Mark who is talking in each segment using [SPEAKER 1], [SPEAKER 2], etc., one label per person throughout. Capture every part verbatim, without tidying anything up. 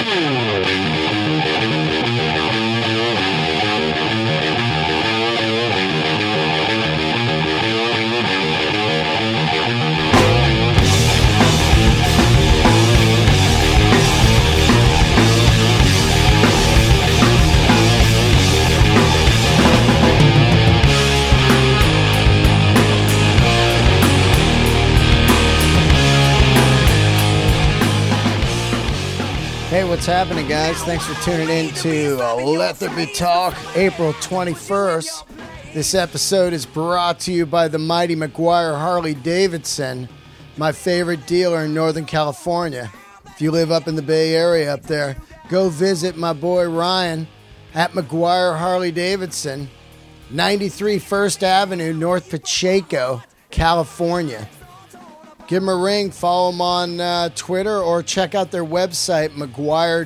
[SPEAKER 1] Hey, what's happening, guys? Thanks for tuning in to uh, Let There Be Talk, April twenty-first. This episode is brought to you by the mighty McGuire Harley-Davidson, my favorite dealer in Northern California. If you live up in the Bay Area up there, go visit my boy Ryan at McGuire Harley-Davidson, ninety-three First Avenue, North Pacheco, California. Give them a ring, follow them on uh, Twitter, or check out their website, McGuire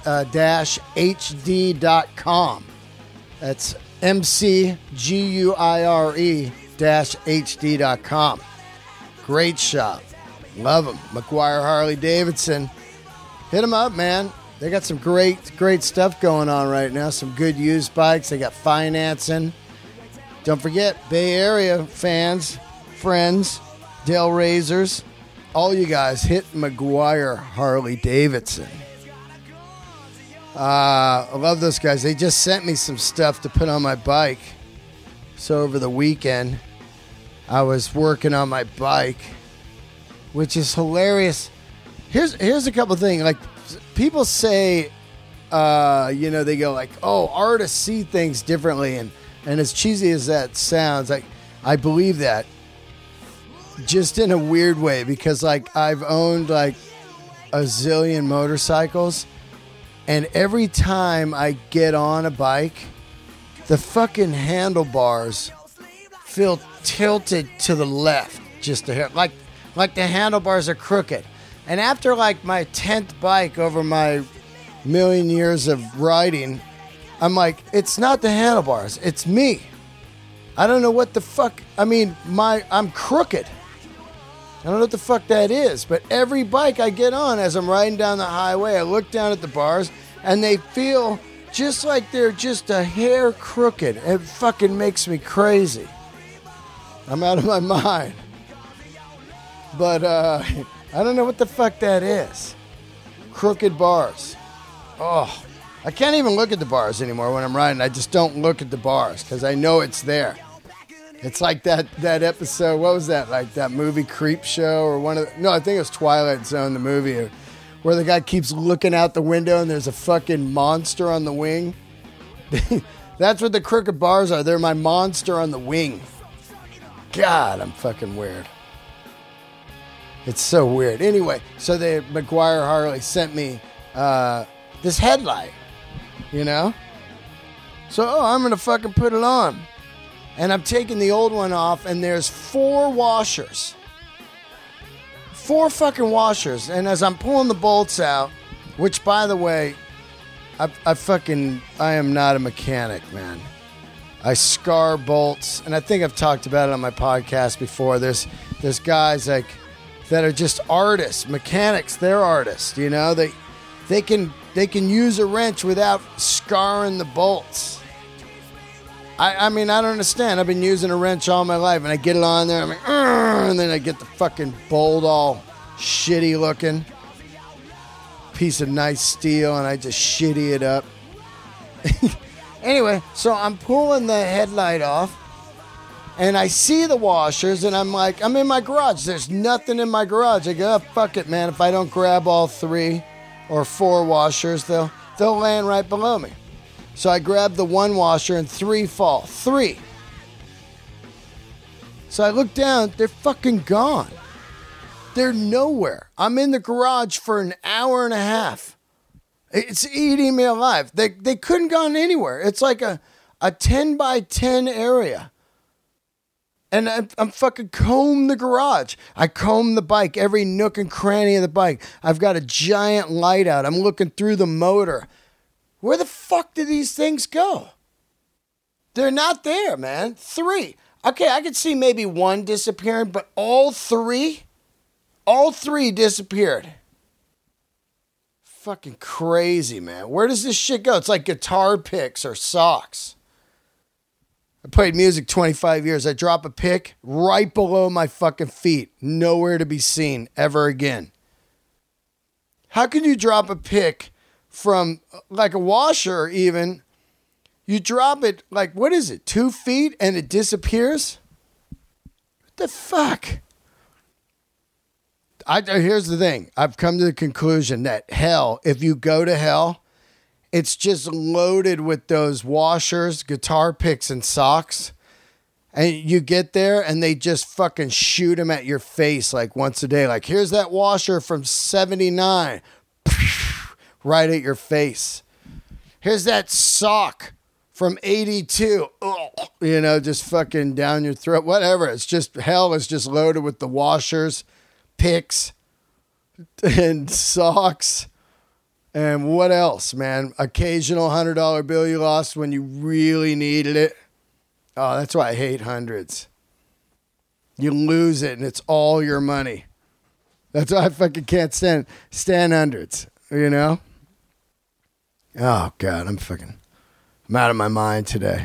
[SPEAKER 1] H D dot com. That's M C G U I R E dash H D dot com. Great shop. Love them. McGuire Harley-Davidson. Hit them up, man. They got some great, great stuff going on right now. Some good used bikes. They got financing. Don't forget, Bay Area fans, friends, Dale Razors, all you guys, hit McGuire Harley-Davidson. Uh, I love those guys. They just sent me some stuff to put on my bike. So over the weekend, I was working on my bike, which is hilarious. Here's here's a couple things. Like, people say, uh, you know, they go like, oh, artists see things differently. And, and as cheesy as that sounds, like, I believe that. Just in a weird way, because like I've owned like a zillion motorcycles, and every time I get on a bike, the fucking handlebars feel tilted to the left, just a hair, like like the handlebars are crooked. And after like my tenth bike over my million years of riding, I'm like, it's not the handlebars, it's me. I don't know what the fuck. I mean, my I'm crooked. I don't know what the fuck that is, but every bike I get on as I'm riding down the highway, I look down at the bars, and they feel just like they're just a hair crooked. It fucking makes me crazy. I'm out of my mind. But uh, I don't know what the fuck that is. Crooked bars. Oh, I can't even look at the bars anymore when I'm riding. I just don't look at the bars because I know it's there. It's like that, that episode, what was that, like that movie Creep Show or one of the, no, I think it was Twilight Zone, the movie, where the guy keeps looking out the window and there's a fucking monster on the wing. That's what the crooked bars are. They're my monster on the wing. God, I'm fucking weird. It's so weird. Anyway, so the McGuire Harley sent me uh, this headlight, you know? So, oh, I'm going to fucking put it on. And I'm taking the old one off, and there's four washers. Four fucking washers. And as I'm pulling the bolts out, which, by the way, I, I fucking, I am not a mechanic, man. I scar bolts, and I think I've talked about it on my podcast before. There's, there's guys like that are just artists, mechanics. They're artists, you know. They, they can, they can use a wrench without scarring the bolts. I, I mean, I don't understand. I've been using a wrench all my life, and I get it on there, I'm like, and then I get the fucking bolt all shitty looking. Piece of nice steel, and I just shitty it up. Anyway, so I'm pulling the headlight off, and I see the washers, and I'm like, I'm in my garage. There's nothing in my garage. I go, oh, fuck it, man. If I don't grab all three or four washers, they'll, they'll land right below me. So I grab the one washer and three fall. Three. So I look down, they're fucking gone. They're nowhere. I'm in the garage for an hour and a half. It's eating me alive. They they couldn't gone anywhere. It's like a, a ten by ten area. And I'm, I'm fucking comb the garage. I comb the bike, every nook and cranny of the bike. I've got a giant light out. I'm looking through the motor. Where the fuck did these things go? They're not there, man. Three. Okay, I could see maybe one disappearing, but all three? All three disappeared. fucking crazy, man. Where does this shit go? It's like guitar picks or socks. I played music twenty-five years. I drop a pick right below my fucking feet. Nowhere to be seen ever again. How can you drop a pick from like a washer even? You drop it like, what is it? Two feet and it disappears? What the fuck? I, here's the thing. I've come to the conclusion that hell, if you go to hell, it's just loaded with those washers, guitar picks, and socks. And you get there and they just fucking shoot them at your face like once a day. Like, here's that washer from seventy-nine. Right at your face. Here's that sock from eighty-two. Ugh. You know, just fucking down your throat. Whatever. It's just, hell is just loaded with the washers, picks, and socks. And what else, man? Occasional one hundred dollar bill you lost when you really needed it. Oh, that's why I hate hundreds. You lose it and it's all your money. That's why I fucking can't stand stand hundreds, you know? Oh, God, I'm fucking... I'm out of my mind today.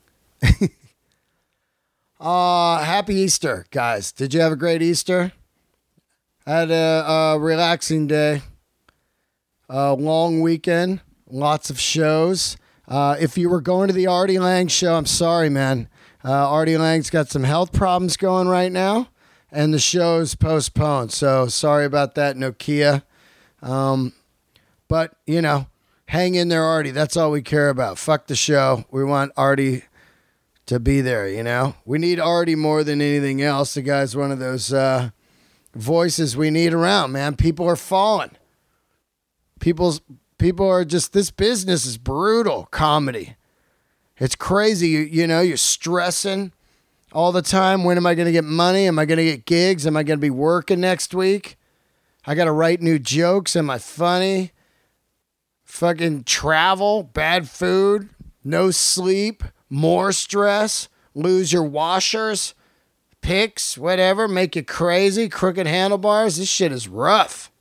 [SPEAKER 1] uh, happy Easter, guys. Did you have a great Easter? I had a, a relaxing day. A long weekend. Lots of shows. Uh, if you were going to the Artie Lang show, I'm sorry, man. Uh, Artie Lang's got some health problems going right now, and the show's postponed. So sorry about that, Nokia. Um, but, you know, hang in there, Artie. That's all we care about. Fuck the show. We want Artie to be there, you know? We need Artie more than anything else. The guy's one of those uh, voices we need around, man. People are falling. People's people are just, this business is brutal. Comedy. It's crazy. You, you know, you're stressing all the time. When am I going to get money? Am I going to get gigs? Am I going to be working next week? I got to write new jokes. Am I funny? Fucking travel, bad food, no sleep, more stress, lose your washers, picks, whatever, make you crazy, crooked handlebars. This shit is rough.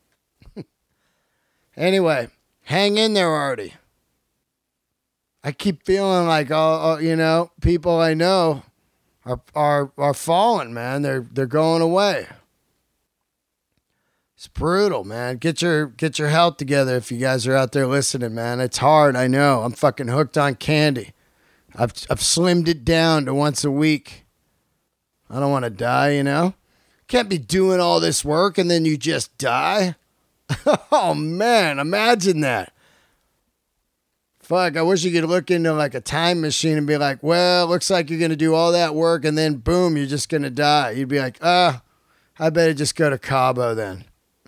[SPEAKER 1] Anyway, hang in there, Artie. I keep feeling like all, all you know, people I know are are are falling, man. They're they're going away. It's brutal, man. Get your get your health together if you guys are out there listening, man. It's hard, I know. I'm fucking hooked on candy. I've I've slimmed it down to once a week. I don't want to die, you know? Can't be doing all this work and then you just die. Oh, man, imagine that. Fuck, I wish you could look into like a time machine and be like, well, looks like you're going to do all that work and then boom, you're just going to die. You'd be like, ah, I better just go to Cabo then.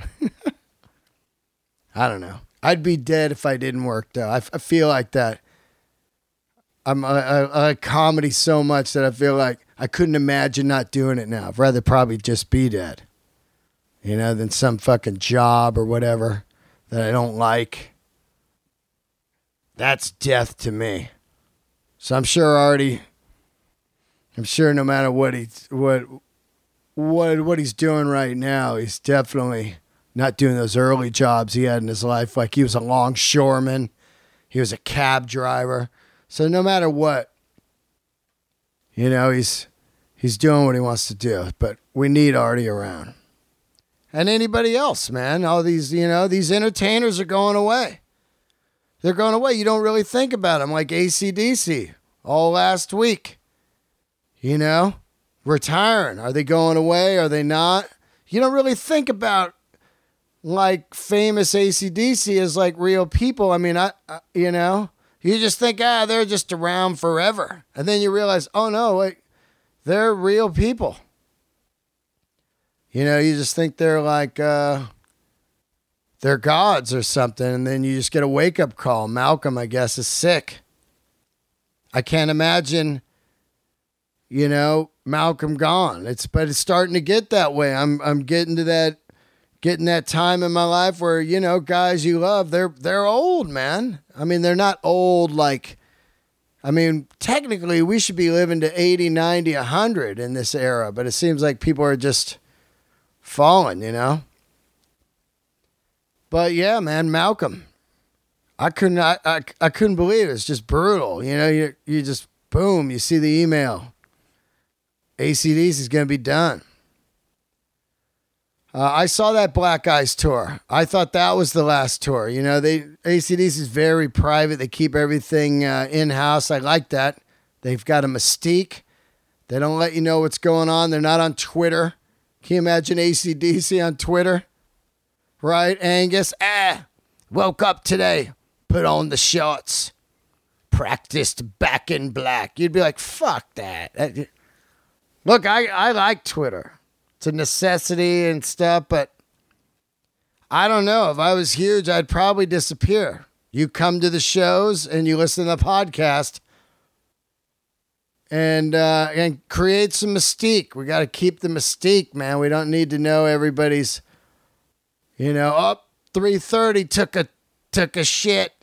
[SPEAKER 1] I don't know. I'd be dead if I didn't work, though. I, I feel like that. I'm, I, I, I like comedy so much that I feel like I couldn't imagine not doing it now. I'd rather probably just be dead, you know, than some fucking job or whatever that I don't like. That's death to me. So I'm sure already, I'm sure no matter what he's, what, what, what he's doing right now, he's definitely not doing those early jobs he had in his life. Like he was a longshoreman. He was a cab driver. So no matter what, you know, he's, he's doing what he wants to do, but we need Artie around. And anybody else, man. All these, you know, these entertainers are going away. They're going away. You don't really think about them, like A C D C all last week. You know, retiring. Are they going away? Are they not? You don't really think about like famous A C D C as like real people. I mean, I, I you know, you just think, ah, they're just around forever. And then you realize, oh no, wait, they're real people. You know, you just think they're like, uh, they're gods or something. And then you just get a wake up call. Malcolm, I guess, is sick. I can't imagine, you know, Malcolm gone. It's, but it's starting to get that way. I'm, I'm getting to that, getting that time in my life where, you know, guys you love, they're, they're old, man. I mean, they're not old like, I mean, technically we should be living to eighty, ninety, one hundred in this era, but it seems like people are just falling, you know? But yeah, man, Malcolm. I couldn't I, I, I couldn't believe it. It's just brutal. You know, you you just boom, you see the email. A C D C is going to be done. Uh, I saw that Black Ice tour. I thought that was the last tour. You know, they A C D C is very private. They keep everything uh, in-house. I like that. They've got a mystique. They don't let you know what's going on. They're not on Twitter. Can you imagine A C D C on Twitter? Right, Angus? Ah, woke up today. Put on the shorts. Practiced Back in Black. You'd be like, fuck that. Look, I, I like Twitter. It's a necessity and stuff, but I don't know. If I was huge, I'd probably disappear. You come to the shows and you listen to the podcast and uh, and create some mystique. We got to keep the mystique, man. We don't need to know everybody's, you know, up oh, three thirty took a took a shit.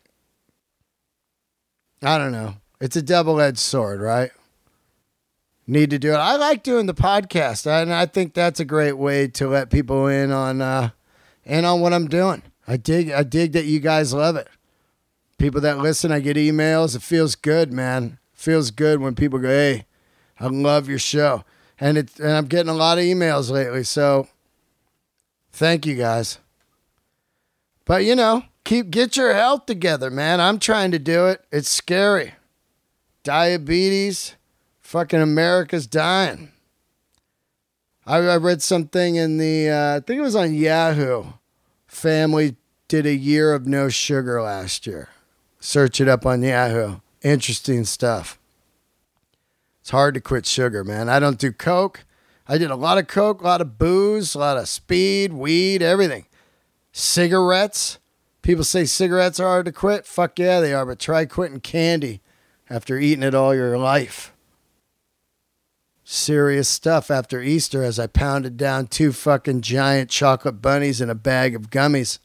[SPEAKER 1] I don't know. It's a double-edged sword, right? Need to do it. I like doing the podcast, and I think that's a great way to let people in on uh, in on what I'm doing. I dig I dig that you guys love it. People that listen, I get emails. It feels good, man. It feels good when people go, "Hey, I love your show," and it and I'm getting a lot of emails lately. So, thank you guys. But you know, keep get your health together, man. I'm trying to do it. It's scary. Diabetes. Fucking America's dying. I, I read something in the, uh, I think it was on Yahoo. Family did a year of no sugar last year. Search it up on Yahoo. Interesting stuff. It's hard to quit sugar, man. I don't do coke. I did a lot of coke, a lot of booze, a lot of speed, weed, everything. Cigarettes. People say cigarettes are hard to quit. Fuck yeah, they are. But try quitting candy after eating it all your life. Serious stuff after Easter as I pounded down two fucking giant chocolate bunnies and a bag of gummies.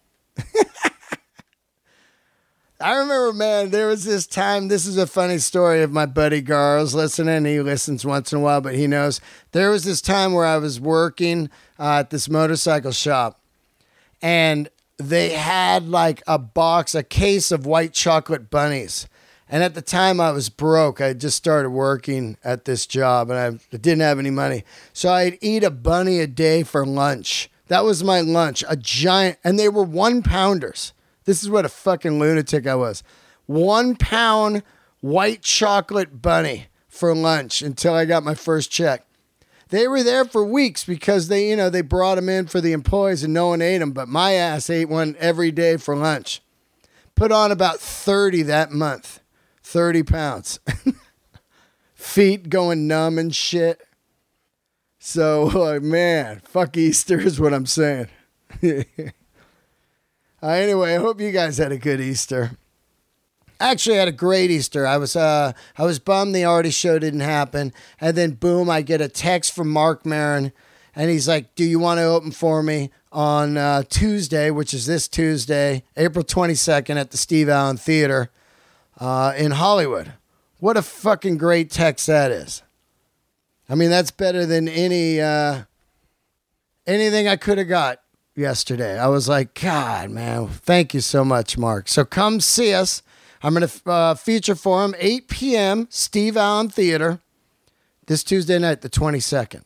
[SPEAKER 1] I remember, man, there was this time, this is a funny story of my buddy Garls listening. He listens once in a while, but he knows. There was this time where I was working uh, at this motorcycle shop, and they had like a box, a case of white chocolate bunnies. And at the time I was broke. I had just started working at this job and I didn't have any money. So I'd eat a bunny a day for lunch. That was my lunch, a giant, and they were one pounders. This is what a fucking lunatic I was. One pound white chocolate bunny for lunch until I got my first check. They were there for weeks because they, you know, they brought them in for the employees and no one ate them, but my ass ate one every day for lunch. Put on about thirty that month. thirty pounds. Feet going numb and shit. So, like, man, fuck Easter is what I'm saying. uh, anyway, I hope you guys had a good Easter. Actually, I had a great Easter. I was uh, I was bummed the Artie show didn't happen. And then, boom, I get a text from Mark Maron. And he's like, do you want to open for me on uh, Tuesday, which is this Tuesday, April twenty-second at the Steve Allen Theater uh, in Hollywood. What a fucking great text that is. I mean, that's better than any uh, anything I could have got yesterday. I was like, God, man, thank you so much, Mark. So come see us. I'm going to uh, feature for him, eight p.m., Steve Allen Theater, this Tuesday night, the twenty-second.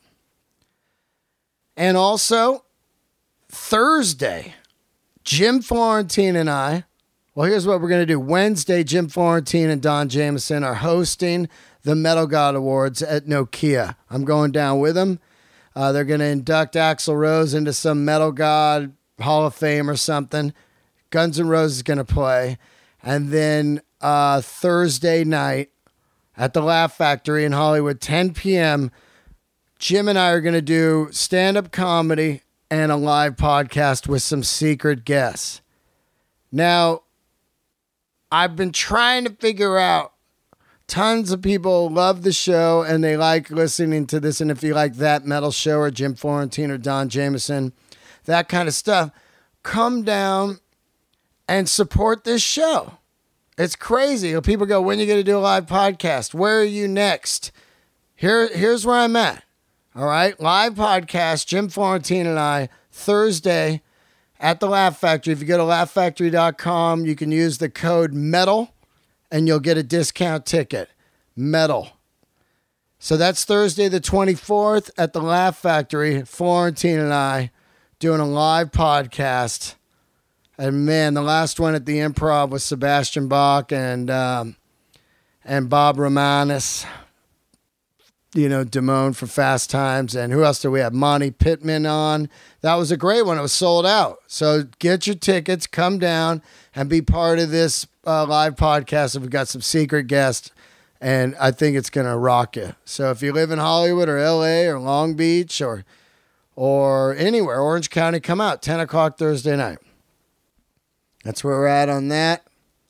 [SPEAKER 1] And also, Thursday, Jim Florentine and I, well, here's what we're going to do. Wednesday, Jim Florentine and Don Jameson are hosting the Metal God Awards at Nokia. I'm going down with them. Uh, they're going to induct Axl Rose into some Metal God Hall of Fame or something. Guns N' Roses is going to play. And then uh, Thursday night at the Laugh Factory in Hollywood, ten p.m., Jim and I are going to do stand-up comedy and a live podcast with some secret guests. Now, I've been trying to figure out, tons of people love the show and they like listening to this. And if you like that metal show or Jim Florentine or Don Jameson, that kind of stuff, come down and support this show. It's crazy. People go, when are you going to do a live podcast? Where are you next? Here, here's where I'm at. All right. Live podcast, Jim Florentine and I, Thursday at the Laugh Factory. If you go to laugh factory dot com, you can use the code METAL and you'll get a discount ticket. METAL. So that's Thursday the twenty-fourth at the Laugh Factory. Florentine and I doing a live podcast. And man, the last one at the Improv was Sebastian Bach and um, and Bob Romanis. You know, Damone for Fast Times. And who else do we have? Monty Pittman on. That was a great one. It was sold out. So get your tickets, come down, and be part of this uh, live podcast. We've got some secret guests, and I think it's going to rock you. So if you live in Hollywood or L A or Long Beach or or anywhere, Orange County, come out. ten o'clock Thursday night. That's where we're at on that.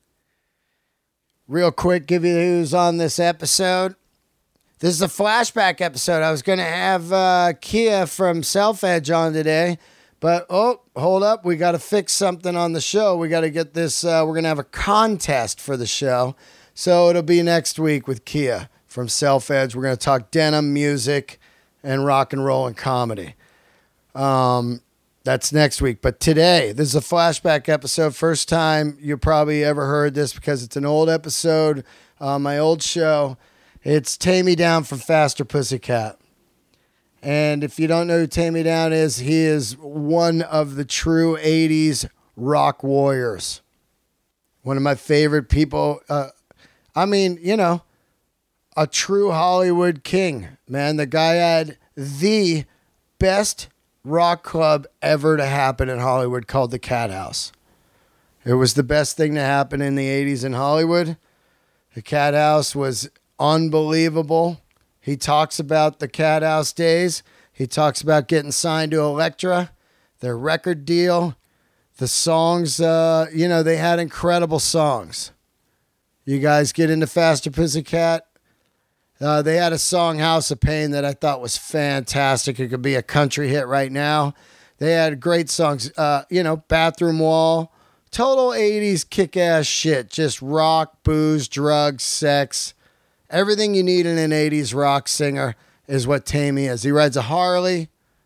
[SPEAKER 1] Real quick, give you who's on this episode. This is a flashback episode. I was going to have uh, Kia from Self Edge on today, but oh, hold up. We got to fix something on the show. We got to get this. Uh, we're going to have a contest for the show. So it'll be next week with Kia from Self Edge. We're going to talk denim, music, and rock and roll and comedy. Um, that's next week. But today, this is a flashback episode. First time you probably ever heard this because it's an old episode on my old show. It's Take Me Down from Faster Pussycat. And if you don't know who Take Me Down is, he is one of the true eighties rock warriors. One of my favorite people. Uh, I mean, you know, a true Hollywood king, man. The guy had the best rock club ever to happen in Hollywood called the Cat House. It was the best thing to happen in the eighties in Hollywood. The Cat House was unbelievable. He talks about the Cat House days. He talks about getting signed to Elektra, their record deal, the songs. Uh, you know, they had incredible songs. You guys get into Faster Pussycat. Uh, they had a song, House of Pain, that I thought was fantastic. It could be a country hit right now. They had great songs. Uh, you know, Bathroom Wall. Total eighties kick-ass shit. Just rock, booze, drugs, sex. Everything you need in an eighties rock singer is what Tammy is. He rides a Harley.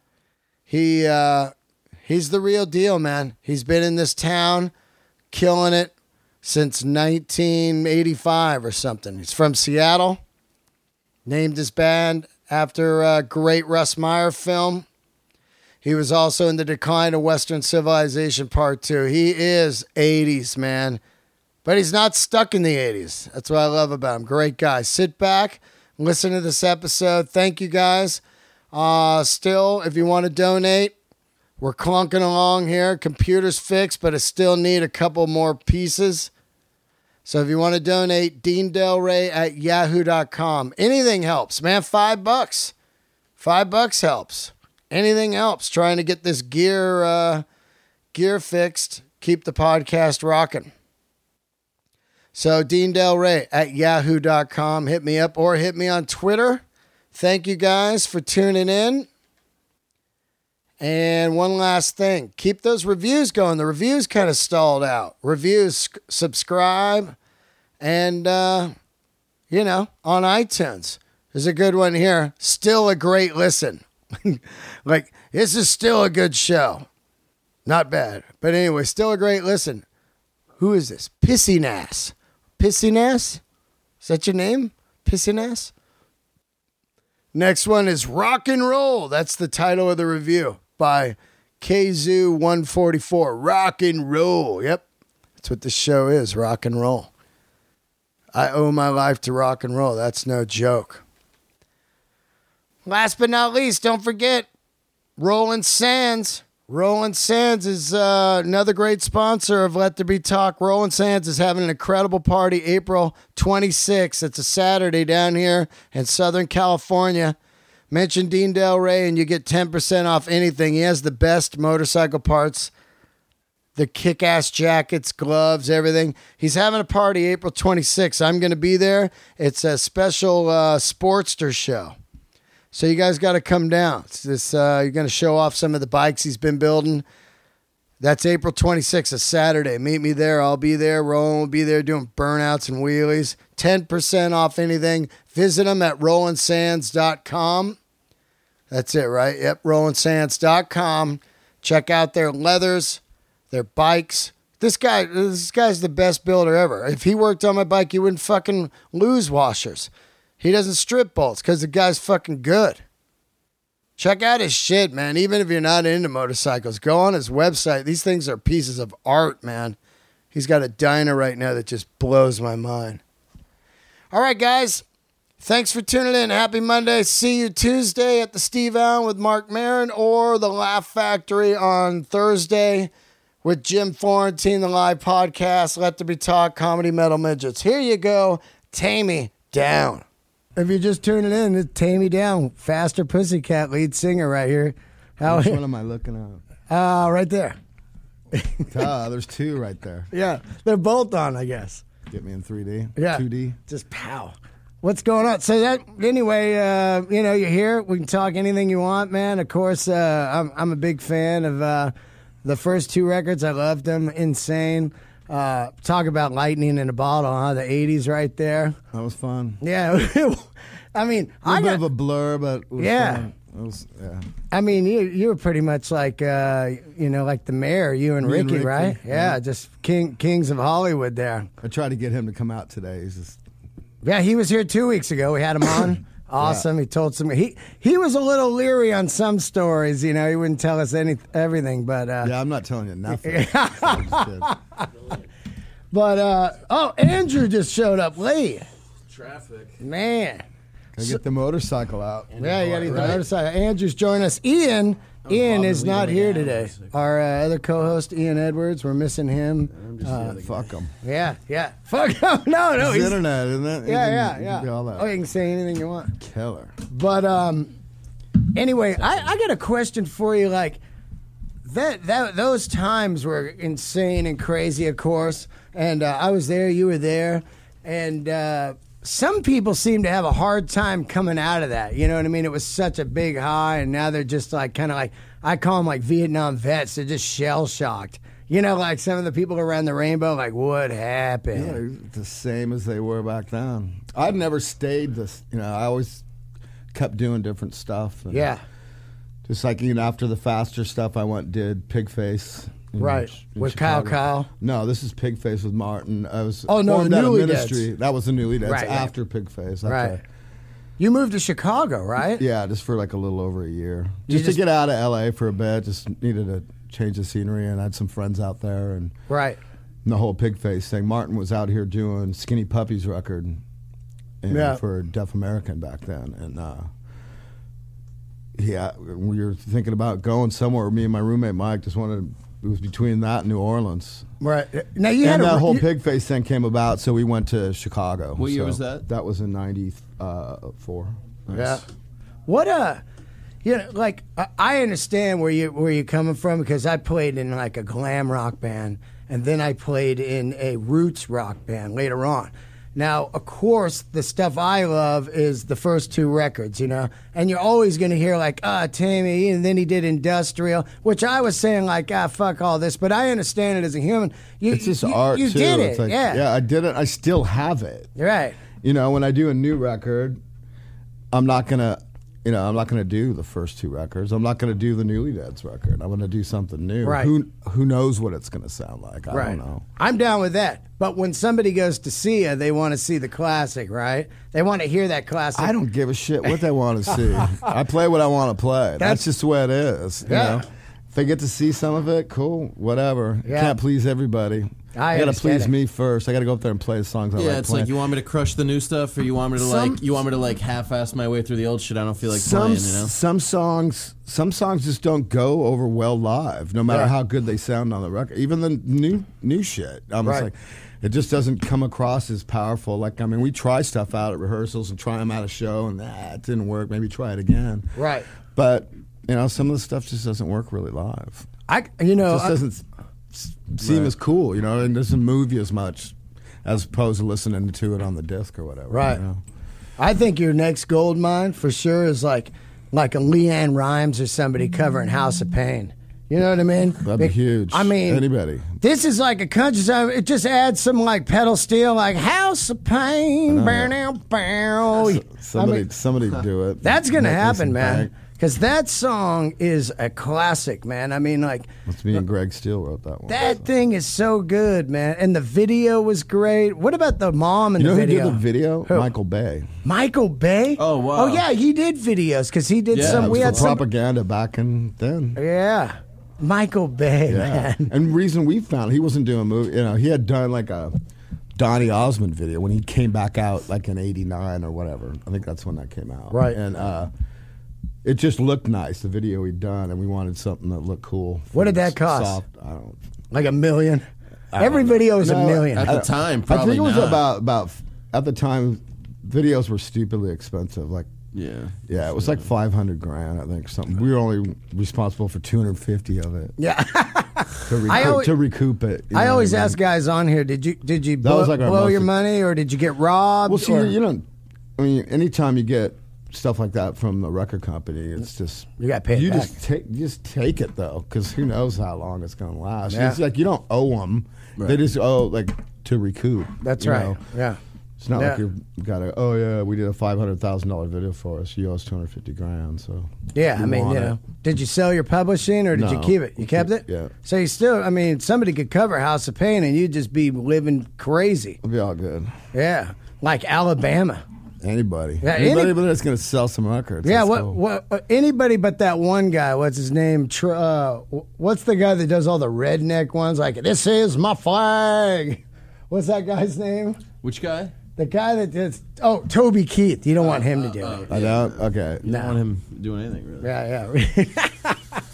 [SPEAKER 1] He uh, he's the real deal, man. He's been in this town killing it since nineteen eighty-five or something. He's from Seattle. Named his band after a great Russ Meyer film. He was also in The Decline of Western Civilization Part two. He is eighties, man. But he's not stuck in the eighties. That's what I love about him. Great guy. Sit back, listen to this episode. Thank you, guys. Uh, still, if you want to donate, we're clunking along here. Computer's fixed, but I still need a couple more pieces. So if you want to donate, Dean Del Rey at yahoo dot com. Anything helps, man. Five bucks. Five bucks helps. Anything helps. Trying to get this gear, uh, gear fixed. Keep the podcast rocking. So Dean Del Rey at yahoo dot com. Hit me up or hit me on Twitter. Thank you guys for tuning in. And one last thing. Keep those reviews going. The reviews kind of stalled out. Reviews, subscribe, and, uh, you know, on iTunes. There's a good one here. Still a great listen. Like, this is still a good show. Not bad. But anyway, still a great listen. Who is this? Pissy Nass. Pissy Nass? Is that your name? Pissy Nass? Next one is Rock and Roll. That's the title of the review by K Z one forty-four. Rock and Roll. Yep. That's what this show is. Rock and roll. I owe my life to rock and roll. That's no joke. Last but not least, don't forget Roland Sands. Roland Sands is uh, another great sponsor of Let There Be Talk. Roland Sands is having an incredible party April twenty-sixth. It's a Saturday down here in Southern California. Mention Dean Del Rey and you get ten percent off anything. He has the best motorcycle parts, the kick-ass jackets, gloves, everything. He's having a party April twenty-sixth. I'm going to be there. It's a special uh, Sportster show. So you guys got to come down. It's this, uh, you're going to show off some of the bikes he's been building. That's April twenty-sixth, a Saturday. Meet me there. I'll be there. Roland will be there doing burnouts and wheelies. ten percent off anything. Visit him at roland sands dot com. That's it, right? Yep, roland sands dot com. Check out their leathers, their bikes. This guy, this guy's the best builder ever. If he worked on my bike, he wouldn't fucking lose washers. He doesn't strip bolts because the guy's fucking good. Check out his shit, man. Even if you're not into motorcycles, go on his website. These things are pieces of art, man. He's got a dyno right now that just blows my mind. All right, guys. Thanks for tuning in. Happy Monday. See you Tuesday at the Steve Allen with Mark Maron or the Laugh Factory on Thursday with Jim Florentine, the live podcast. Let There Be Talk, Comedy Metal Midgets. Here you go. Tame Me Down. If you're just tuning in, it's Tame Me Down. Faster Pussycat lead singer right here.
[SPEAKER 2] How Which one am I looking at?
[SPEAKER 1] Uh, right there.
[SPEAKER 2] Duh, there's two right there.
[SPEAKER 1] Yeah, they're both on, I guess.
[SPEAKER 2] Get me in three D.
[SPEAKER 1] Yeah.
[SPEAKER 2] two D.
[SPEAKER 1] Just pow. What's going on? So that, anyway, uh, you know, you're here. We can talk anything you want, man. Of course, uh, I'm, I'm a big fan of uh, the first two records. I loved them. Insane. Uh, talk about lightning in a bottle, huh? The eighties right there.
[SPEAKER 2] That was fun.
[SPEAKER 1] Yeah. I mean,
[SPEAKER 2] a
[SPEAKER 1] I
[SPEAKER 2] bit
[SPEAKER 1] got,
[SPEAKER 2] of a blur, but it was
[SPEAKER 1] yeah.
[SPEAKER 2] fun. It was, yeah.
[SPEAKER 1] I mean, you you were pretty much like, uh, you know, like the mayor, you and,
[SPEAKER 2] Me
[SPEAKER 1] Ricky,
[SPEAKER 2] and Ricky,
[SPEAKER 1] right? Yeah,
[SPEAKER 2] yeah,
[SPEAKER 1] just king kings of Hollywood there.
[SPEAKER 2] I tried to get him to come out today. He's just...
[SPEAKER 1] Yeah, he was here two weeks ago. We had him on. Awesome. Yeah. He told some. He he was a little leery on some stories. You know, he wouldn't tell us any everything. But uh,
[SPEAKER 2] yeah, I'm not telling you nothing.
[SPEAKER 1] But uh, oh, Andrew just showed up late.
[SPEAKER 3] Traffic.
[SPEAKER 1] Man.
[SPEAKER 2] Can I get the motorcycle out?
[SPEAKER 1] Yeah, you got to get the motorcycle. Andrew's joining us. Ian. Ian is not here today. Our uh, other co-host, Ian Edwards, we're missing him.
[SPEAKER 2] Uh, fuck him.
[SPEAKER 1] Yeah, yeah. Fuck him. No, no.
[SPEAKER 2] It's
[SPEAKER 1] he's,
[SPEAKER 2] the internet, isn't it?
[SPEAKER 1] Yeah,
[SPEAKER 2] can,
[SPEAKER 1] yeah,
[SPEAKER 2] you
[SPEAKER 1] yeah.
[SPEAKER 2] Can all that.
[SPEAKER 1] Oh, you can say anything you want.
[SPEAKER 2] Killer.
[SPEAKER 1] But um, anyway, I, I got a question for you. Like that, that those times were insane and crazy, of course. And uh, I was there. You were there. And uh, some people seem to have a hard time coming out of that. You know what I mean? It was such a big high, and now they're just like kind of like, I call them like Vietnam vets. They're just shell shocked. You know, like some of the people around the rainbow, like, what happened?
[SPEAKER 2] Yeah, the same as they were back then. I'd never stayed this, you know, I always kept doing different stuff. And
[SPEAKER 1] yeah.
[SPEAKER 2] Just like, you know, after the faster stuff, I went and did Pigface.
[SPEAKER 1] Right.
[SPEAKER 2] In
[SPEAKER 1] with
[SPEAKER 2] Chicago.
[SPEAKER 1] Kyle Kyle?
[SPEAKER 2] No, this is Pigface with Martin. I was
[SPEAKER 1] oh, no,
[SPEAKER 2] formed
[SPEAKER 1] the
[SPEAKER 2] out of
[SPEAKER 1] Newly
[SPEAKER 2] Ministry.
[SPEAKER 1] Deads.
[SPEAKER 2] That was the Newly Deads
[SPEAKER 1] right,
[SPEAKER 2] after
[SPEAKER 1] right.
[SPEAKER 2] Pigface. That's
[SPEAKER 1] right.
[SPEAKER 2] right.
[SPEAKER 1] You moved to Chicago, right?
[SPEAKER 2] Yeah, just for like a little over a year.
[SPEAKER 1] You
[SPEAKER 2] Just,
[SPEAKER 1] just
[SPEAKER 2] to get out of L A for a bit. Just needed to change the scenery, and I had some friends out there. And,
[SPEAKER 1] right.
[SPEAKER 2] and the whole Pigface thing. Martin was out here doing Skinny Puppy's record and
[SPEAKER 1] yeah.
[SPEAKER 2] for Deaf American back then. And uh, yeah, we were thinking about going somewhere. Me and my roommate Mike just wanted to, it was between that and New Orleans.
[SPEAKER 1] Right. Now you
[SPEAKER 2] and
[SPEAKER 1] had
[SPEAKER 2] that
[SPEAKER 1] a,
[SPEAKER 2] whole
[SPEAKER 1] you,
[SPEAKER 2] Pigface thing came about, so we went to Chicago.
[SPEAKER 3] What year
[SPEAKER 2] so
[SPEAKER 3] was that?
[SPEAKER 2] That was in ninety-four. Nice.
[SPEAKER 1] Yeah. What uh you know, like I, I understand where you where you're coming from, because I played in like a glam rock band, and then I played in a roots rock band later on. Now, of course, the stuff I love is the first two records, you know, and you're always going to hear like, ah, Tammy, and then he did Industrial, which I was saying like, ah, fuck all this, but I understand it as a human. You,
[SPEAKER 2] It's just
[SPEAKER 1] you,
[SPEAKER 2] art,
[SPEAKER 1] you
[SPEAKER 2] too.
[SPEAKER 1] did it,
[SPEAKER 2] It's like,
[SPEAKER 1] yeah.
[SPEAKER 2] Yeah, I did it. I still have it.
[SPEAKER 1] Right.
[SPEAKER 2] You know, when I do a new record, I'm not going to, you know, I'm not going to do the first two records. I'm not going to do the Newly Deads record. I'm going to do something new.
[SPEAKER 1] Right.
[SPEAKER 2] Who who knows what it's going to sound like? I
[SPEAKER 1] right.
[SPEAKER 2] don't know.
[SPEAKER 1] I'm down with that. But when somebody goes to see you, they want to see the classic, right? They want to hear that classic.
[SPEAKER 2] I don't give a shit what they want to see. I play what I want to play. That's,
[SPEAKER 1] That's
[SPEAKER 2] just the way it is. You
[SPEAKER 1] yeah.
[SPEAKER 2] know? If they get to see some of it, cool, whatever.
[SPEAKER 1] Yeah.
[SPEAKER 2] Can't please everybody.
[SPEAKER 1] I
[SPEAKER 2] I got to
[SPEAKER 1] understand
[SPEAKER 2] please
[SPEAKER 1] it.
[SPEAKER 2] me first. I got to go up there and play the songs I
[SPEAKER 3] Yeah,
[SPEAKER 2] like
[SPEAKER 3] it's
[SPEAKER 2] playing.
[SPEAKER 3] like you want me to crush the new stuff, or you want me to
[SPEAKER 2] Some-
[SPEAKER 3] like you want me to like half-ass my way through the old shit. I don't feel like
[SPEAKER 2] some
[SPEAKER 3] playing. You know.
[SPEAKER 2] some songs some songs just don't go over well live, no matter
[SPEAKER 1] Right.
[SPEAKER 2] how good they sound on the record. Even the new new shit, I'm just
[SPEAKER 1] Right.
[SPEAKER 2] like, it just doesn't come across as powerful. Like, I mean, we try stuff out at rehearsals and try them at a show, and ah, it didn't work. Maybe try it again.
[SPEAKER 1] Right.
[SPEAKER 2] But you know, some of the stuff just doesn't work really live.
[SPEAKER 1] I, you know,
[SPEAKER 2] It just
[SPEAKER 1] I-
[SPEAKER 2] doesn't s- seem
[SPEAKER 3] Right.
[SPEAKER 2] as cool, you know, and doesn't move you as much as opposed to listening to it on the disc or whatever.
[SPEAKER 1] Right.
[SPEAKER 2] You know?
[SPEAKER 1] I think your next gold mine for sure is like like a Leanne Rimes or somebody covering House of Pain. You know what I mean?
[SPEAKER 2] That'd be
[SPEAKER 1] Be-
[SPEAKER 2] huge.
[SPEAKER 1] I mean,
[SPEAKER 2] anybody.
[SPEAKER 1] this is like a country song. It just adds some like pedal steel, like House of Pain. Bow, bow.
[SPEAKER 2] Somebody,
[SPEAKER 1] I mean,
[SPEAKER 2] somebody do it.
[SPEAKER 1] that's gonna
[SPEAKER 2] Make
[SPEAKER 1] happen,
[SPEAKER 2] some
[SPEAKER 1] man.
[SPEAKER 2] bank.
[SPEAKER 1] Because that song is a classic, man. I mean, like,
[SPEAKER 2] It's me and Greg Steele wrote that one.
[SPEAKER 1] that
[SPEAKER 2] so.
[SPEAKER 1] thing is so good, man. And the video was great. What about the mom in
[SPEAKER 2] You know
[SPEAKER 1] the
[SPEAKER 2] who
[SPEAKER 1] video?
[SPEAKER 2] did the video?
[SPEAKER 1] Who?
[SPEAKER 2] Michael Bay.
[SPEAKER 1] Michael Bay?
[SPEAKER 3] Oh, wow.
[SPEAKER 1] Oh, yeah, he did videos because he did
[SPEAKER 3] Yeah,
[SPEAKER 1] some.
[SPEAKER 3] it
[SPEAKER 1] We
[SPEAKER 3] was
[SPEAKER 1] had
[SPEAKER 2] For
[SPEAKER 1] some.
[SPEAKER 2] propaganda back in then.
[SPEAKER 1] Yeah. Michael Bay,
[SPEAKER 2] Yeah.
[SPEAKER 1] man.
[SPEAKER 2] And reason we found he wasn't doing movie, you know, he had done like a Donny Osmond video when he came back out like in eighty-nine or whatever. I think that's when that came out.
[SPEAKER 1] Right.
[SPEAKER 2] And uh, it just looked nice, the video he'd done, and we wanted something that looked cool.
[SPEAKER 1] What did that
[SPEAKER 2] It's
[SPEAKER 1] cost?
[SPEAKER 2] Soft, I don't
[SPEAKER 1] Like a million.
[SPEAKER 2] I
[SPEAKER 1] Every
[SPEAKER 2] don't know.
[SPEAKER 1] video is a
[SPEAKER 2] No,
[SPEAKER 1] million.
[SPEAKER 3] At the time, probably
[SPEAKER 2] I think it was
[SPEAKER 3] not.
[SPEAKER 2] about, about, at the time, videos were stupidly expensive. Like,
[SPEAKER 3] Yeah.
[SPEAKER 2] yeah, it was like five hundred grand, I think, something. We were only responsible for two hundred fifty of it
[SPEAKER 1] Yeah.
[SPEAKER 2] to, recoup,
[SPEAKER 1] I always-
[SPEAKER 2] to recoup it. you
[SPEAKER 1] I
[SPEAKER 2] know
[SPEAKER 1] always
[SPEAKER 2] what
[SPEAKER 1] ask guys on here, did you did you
[SPEAKER 2] That
[SPEAKER 1] blow,
[SPEAKER 2] was like our
[SPEAKER 1] blow
[SPEAKER 2] most
[SPEAKER 1] your
[SPEAKER 2] ex-
[SPEAKER 1] money or did you get robbed?
[SPEAKER 2] Well, see,
[SPEAKER 1] or-
[SPEAKER 2] you don't. I mean, anytime you get stuff like that from the record company, it's just
[SPEAKER 1] You got paid
[SPEAKER 2] You
[SPEAKER 1] back.
[SPEAKER 2] just take, you just take it though, because who knows how long it's going to last.
[SPEAKER 1] Yeah.
[SPEAKER 2] It's like you don't owe them;
[SPEAKER 3] Right.
[SPEAKER 2] they just owe like to recoup.
[SPEAKER 1] That's
[SPEAKER 2] you
[SPEAKER 1] right.
[SPEAKER 2] know?
[SPEAKER 1] Yeah.
[SPEAKER 2] It's not
[SPEAKER 1] Yeah.
[SPEAKER 2] like you got to. Oh yeah, we did a five hundred thousand dollar video for us. You owe us two hundred fifty grand. So
[SPEAKER 1] Yeah,
[SPEAKER 2] we
[SPEAKER 1] I mean,
[SPEAKER 2] want
[SPEAKER 1] you
[SPEAKER 2] it.
[SPEAKER 1] know, did you sell your publishing or did you
[SPEAKER 2] No,
[SPEAKER 1] keep it? You
[SPEAKER 2] we
[SPEAKER 1] kept
[SPEAKER 2] keep-
[SPEAKER 1] it?
[SPEAKER 2] yeah.
[SPEAKER 1] So you still, I mean, somebody could cover House of Pain and you'd just be living crazy.
[SPEAKER 2] It'll be all good.
[SPEAKER 1] Yeah. Like Alabama.
[SPEAKER 2] Anybody,
[SPEAKER 1] Yeah,
[SPEAKER 2] anybody
[SPEAKER 1] any-
[SPEAKER 2] that's going to sell some records.
[SPEAKER 1] Yeah,
[SPEAKER 2] let's
[SPEAKER 1] what,
[SPEAKER 2] go.
[SPEAKER 1] what, uh, anybody but that one guy, what's his name? Tr- uh, what's the guy that does all the redneck ones? Like, this is my flag. What's that guy's name?
[SPEAKER 3] Which guy?
[SPEAKER 1] The guy that does, oh, Toby Keith. You don't want him to do it.
[SPEAKER 2] I don't. Okay.
[SPEAKER 3] You
[SPEAKER 1] No.
[SPEAKER 3] don't want him doing anything, really.
[SPEAKER 1] Yeah, yeah.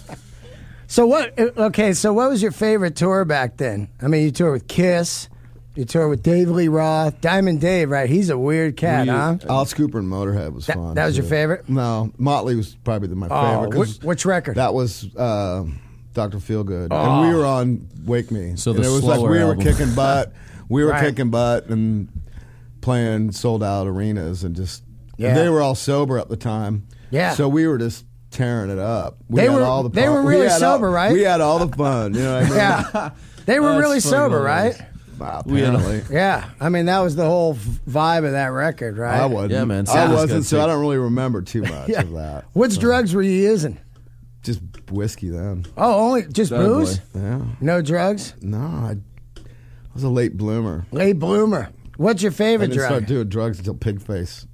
[SPEAKER 1] So what? Okay, so what was your favorite tour back then? I mean, you toured with Kiss, you toured with Dave Lee Roth, Diamond Dave, right? He's a weird cat,
[SPEAKER 3] We-
[SPEAKER 1] huh?
[SPEAKER 2] Alice Cooper and Motorhead was
[SPEAKER 1] That-
[SPEAKER 2] fun.
[SPEAKER 1] that was your
[SPEAKER 2] too.
[SPEAKER 1] favorite?
[SPEAKER 2] No, Motley was probably the, my
[SPEAKER 1] Oh,
[SPEAKER 2] favorite. 'cause
[SPEAKER 1] which, which record?
[SPEAKER 2] That was uh, Doctor Feelgood,
[SPEAKER 1] Oh.
[SPEAKER 2] and we were on Wake Me.
[SPEAKER 3] So
[SPEAKER 2] and
[SPEAKER 3] the
[SPEAKER 2] it was like
[SPEAKER 3] slower
[SPEAKER 2] we were
[SPEAKER 3] album.
[SPEAKER 2] kicking butt. We were
[SPEAKER 1] Right.
[SPEAKER 2] kicking butt and playing sold out arenas, and just
[SPEAKER 1] Yeah.
[SPEAKER 2] they were all sober at the time.
[SPEAKER 1] Yeah.
[SPEAKER 2] so we were just tearing it up. We
[SPEAKER 1] They
[SPEAKER 2] had
[SPEAKER 1] were-
[SPEAKER 2] all the
[SPEAKER 1] they
[SPEAKER 2] fun-
[SPEAKER 1] were
[SPEAKER 2] we
[SPEAKER 1] really
[SPEAKER 2] had
[SPEAKER 1] sober,
[SPEAKER 2] all-
[SPEAKER 1] right?
[SPEAKER 2] We had all the fun. You know what I mean?
[SPEAKER 1] Yeah. They were
[SPEAKER 3] That's
[SPEAKER 1] really
[SPEAKER 3] fucking
[SPEAKER 1] sober,
[SPEAKER 3] hilarious.
[SPEAKER 1] right?
[SPEAKER 2] Wow,
[SPEAKER 3] We had a-
[SPEAKER 2] apparently.
[SPEAKER 1] Yeah. I mean, that was the whole v- vibe of that record, right?
[SPEAKER 2] I wasn't.
[SPEAKER 3] Yeah, man,
[SPEAKER 2] I
[SPEAKER 3] Santa's
[SPEAKER 2] wasn't,
[SPEAKER 3] gotta
[SPEAKER 2] so
[SPEAKER 3] take-
[SPEAKER 2] I don't really remember too much
[SPEAKER 1] Yeah.
[SPEAKER 2] of that.
[SPEAKER 1] Which
[SPEAKER 2] So,
[SPEAKER 1] drugs were you using?
[SPEAKER 2] Just whiskey then.
[SPEAKER 1] Oh, only just
[SPEAKER 3] That
[SPEAKER 1] booze?
[SPEAKER 3] boy.
[SPEAKER 2] Yeah.
[SPEAKER 1] No drugs?
[SPEAKER 2] No, I, I was a late bloomer.
[SPEAKER 1] Late bloomer. What's your
[SPEAKER 2] I
[SPEAKER 1] favorite
[SPEAKER 2] didn't
[SPEAKER 1] drug?
[SPEAKER 2] start doing drugs until Pigface.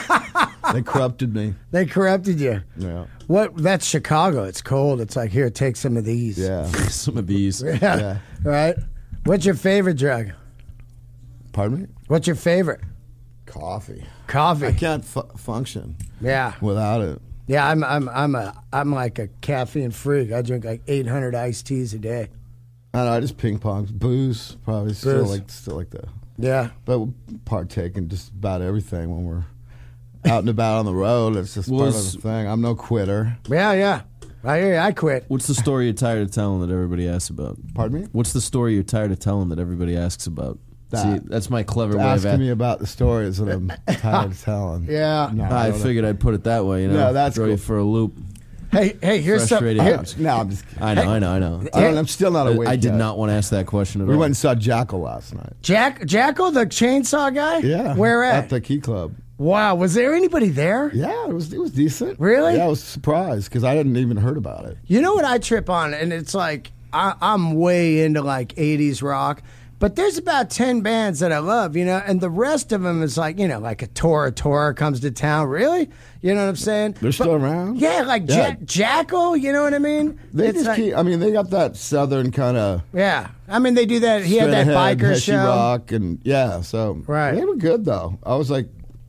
[SPEAKER 2] They corrupted me.
[SPEAKER 1] They corrupted you.
[SPEAKER 2] Yeah.
[SPEAKER 1] What? That's Chicago. It's cold. It's like, here, take some of these.
[SPEAKER 2] Yeah.
[SPEAKER 3] Some of these.
[SPEAKER 1] Yeah.
[SPEAKER 2] Yeah.
[SPEAKER 1] Right? What's your favorite drug?
[SPEAKER 2] Pardon me?
[SPEAKER 1] What's your favorite?
[SPEAKER 2] Coffee.
[SPEAKER 1] Coffee.
[SPEAKER 2] I can't fu- function
[SPEAKER 1] Yeah.
[SPEAKER 2] without it.
[SPEAKER 1] Yeah, I'm I'm I'm a I'm like a caffeine freak. I drink like eight hundred iced teas a day.
[SPEAKER 2] I don't know. I just ping pong. Booze, probably still
[SPEAKER 1] Booze.
[SPEAKER 2] like still like the.
[SPEAKER 1] Yeah.
[SPEAKER 2] But we partake in just about everything when we're out and about on the road. It's just part
[SPEAKER 3] Was-
[SPEAKER 2] of the thing. I'm no quitter.
[SPEAKER 1] Yeah, yeah. I hear you. I quit.
[SPEAKER 3] What's the story you're tired of telling that everybody asks about?
[SPEAKER 2] Pardon me?
[SPEAKER 3] What's the story you're tired of telling that everybody asks about?
[SPEAKER 2] That.
[SPEAKER 3] See, that's my clever way of
[SPEAKER 2] Asking
[SPEAKER 3] asking.
[SPEAKER 2] me about the stories that I'm tired of telling.
[SPEAKER 1] Yeah.
[SPEAKER 2] No,
[SPEAKER 3] I
[SPEAKER 2] don't know.
[SPEAKER 3] figured I'd put it that way, you know.
[SPEAKER 2] No, that's
[SPEAKER 3] throw you
[SPEAKER 2] cool.
[SPEAKER 3] for a loop.
[SPEAKER 1] Hey, hey, here's some.
[SPEAKER 3] Frustrating.
[SPEAKER 1] Here,
[SPEAKER 2] No, I'm just kidding.
[SPEAKER 3] I know, I know, I know.
[SPEAKER 2] I don't, I'm still not awake
[SPEAKER 3] I did
[SPEAKER 2] yet.
[SPEAKER 3] not want to ask that question at
[SPEAKER 2] We
[SPEAKER 3] all.
[SPEAKER 2] went and saw Jackal last night.
[SPEAKER 1] Jack Jackal, the chainsaw guy.
[SPEAKER 2] Yeah.
[SPEAKER 1] Where at?
[SPEAKER 2] At the Key Club.
[SPEAKER 1] Wow. Was there anybody there?
[SPEAKER 2] Yeah, it was it was decent.
[SPEAKER 1] Really?
[SPEAKER 2] Yeah, I was surprised because I hadn't even heard about it.
[SPEAKER 1] You know what I trip on, and it's like I, I'm way into like eighties rock, but there's about ten bands that I love, you know, and the rest of them is like, you know, like a Tora Tora comes to town. Really? You know what I'm saying?
[SPEAKER 2] They're still around?
[SPEAKER 1] Yeah, like
[SPEAKER 2] Yeah.
[SPEAKER 1] Ja- Jackal. You know what I mean?
[SPEAKER 2] They
[SPEAKER 1] It's
[SPEAKER 2] just
[SPEAKER 1] like-
[SPEAKER 2] keep. I mean, they got that southern kind of.
[SPEAKER 1] Yeah, I mean they do that. He had that biker show.
[SPEAKER 2] rock, and yeah, so
[SPEAKER 1] Right.
[SPEAKER 2] They were good though. I was like,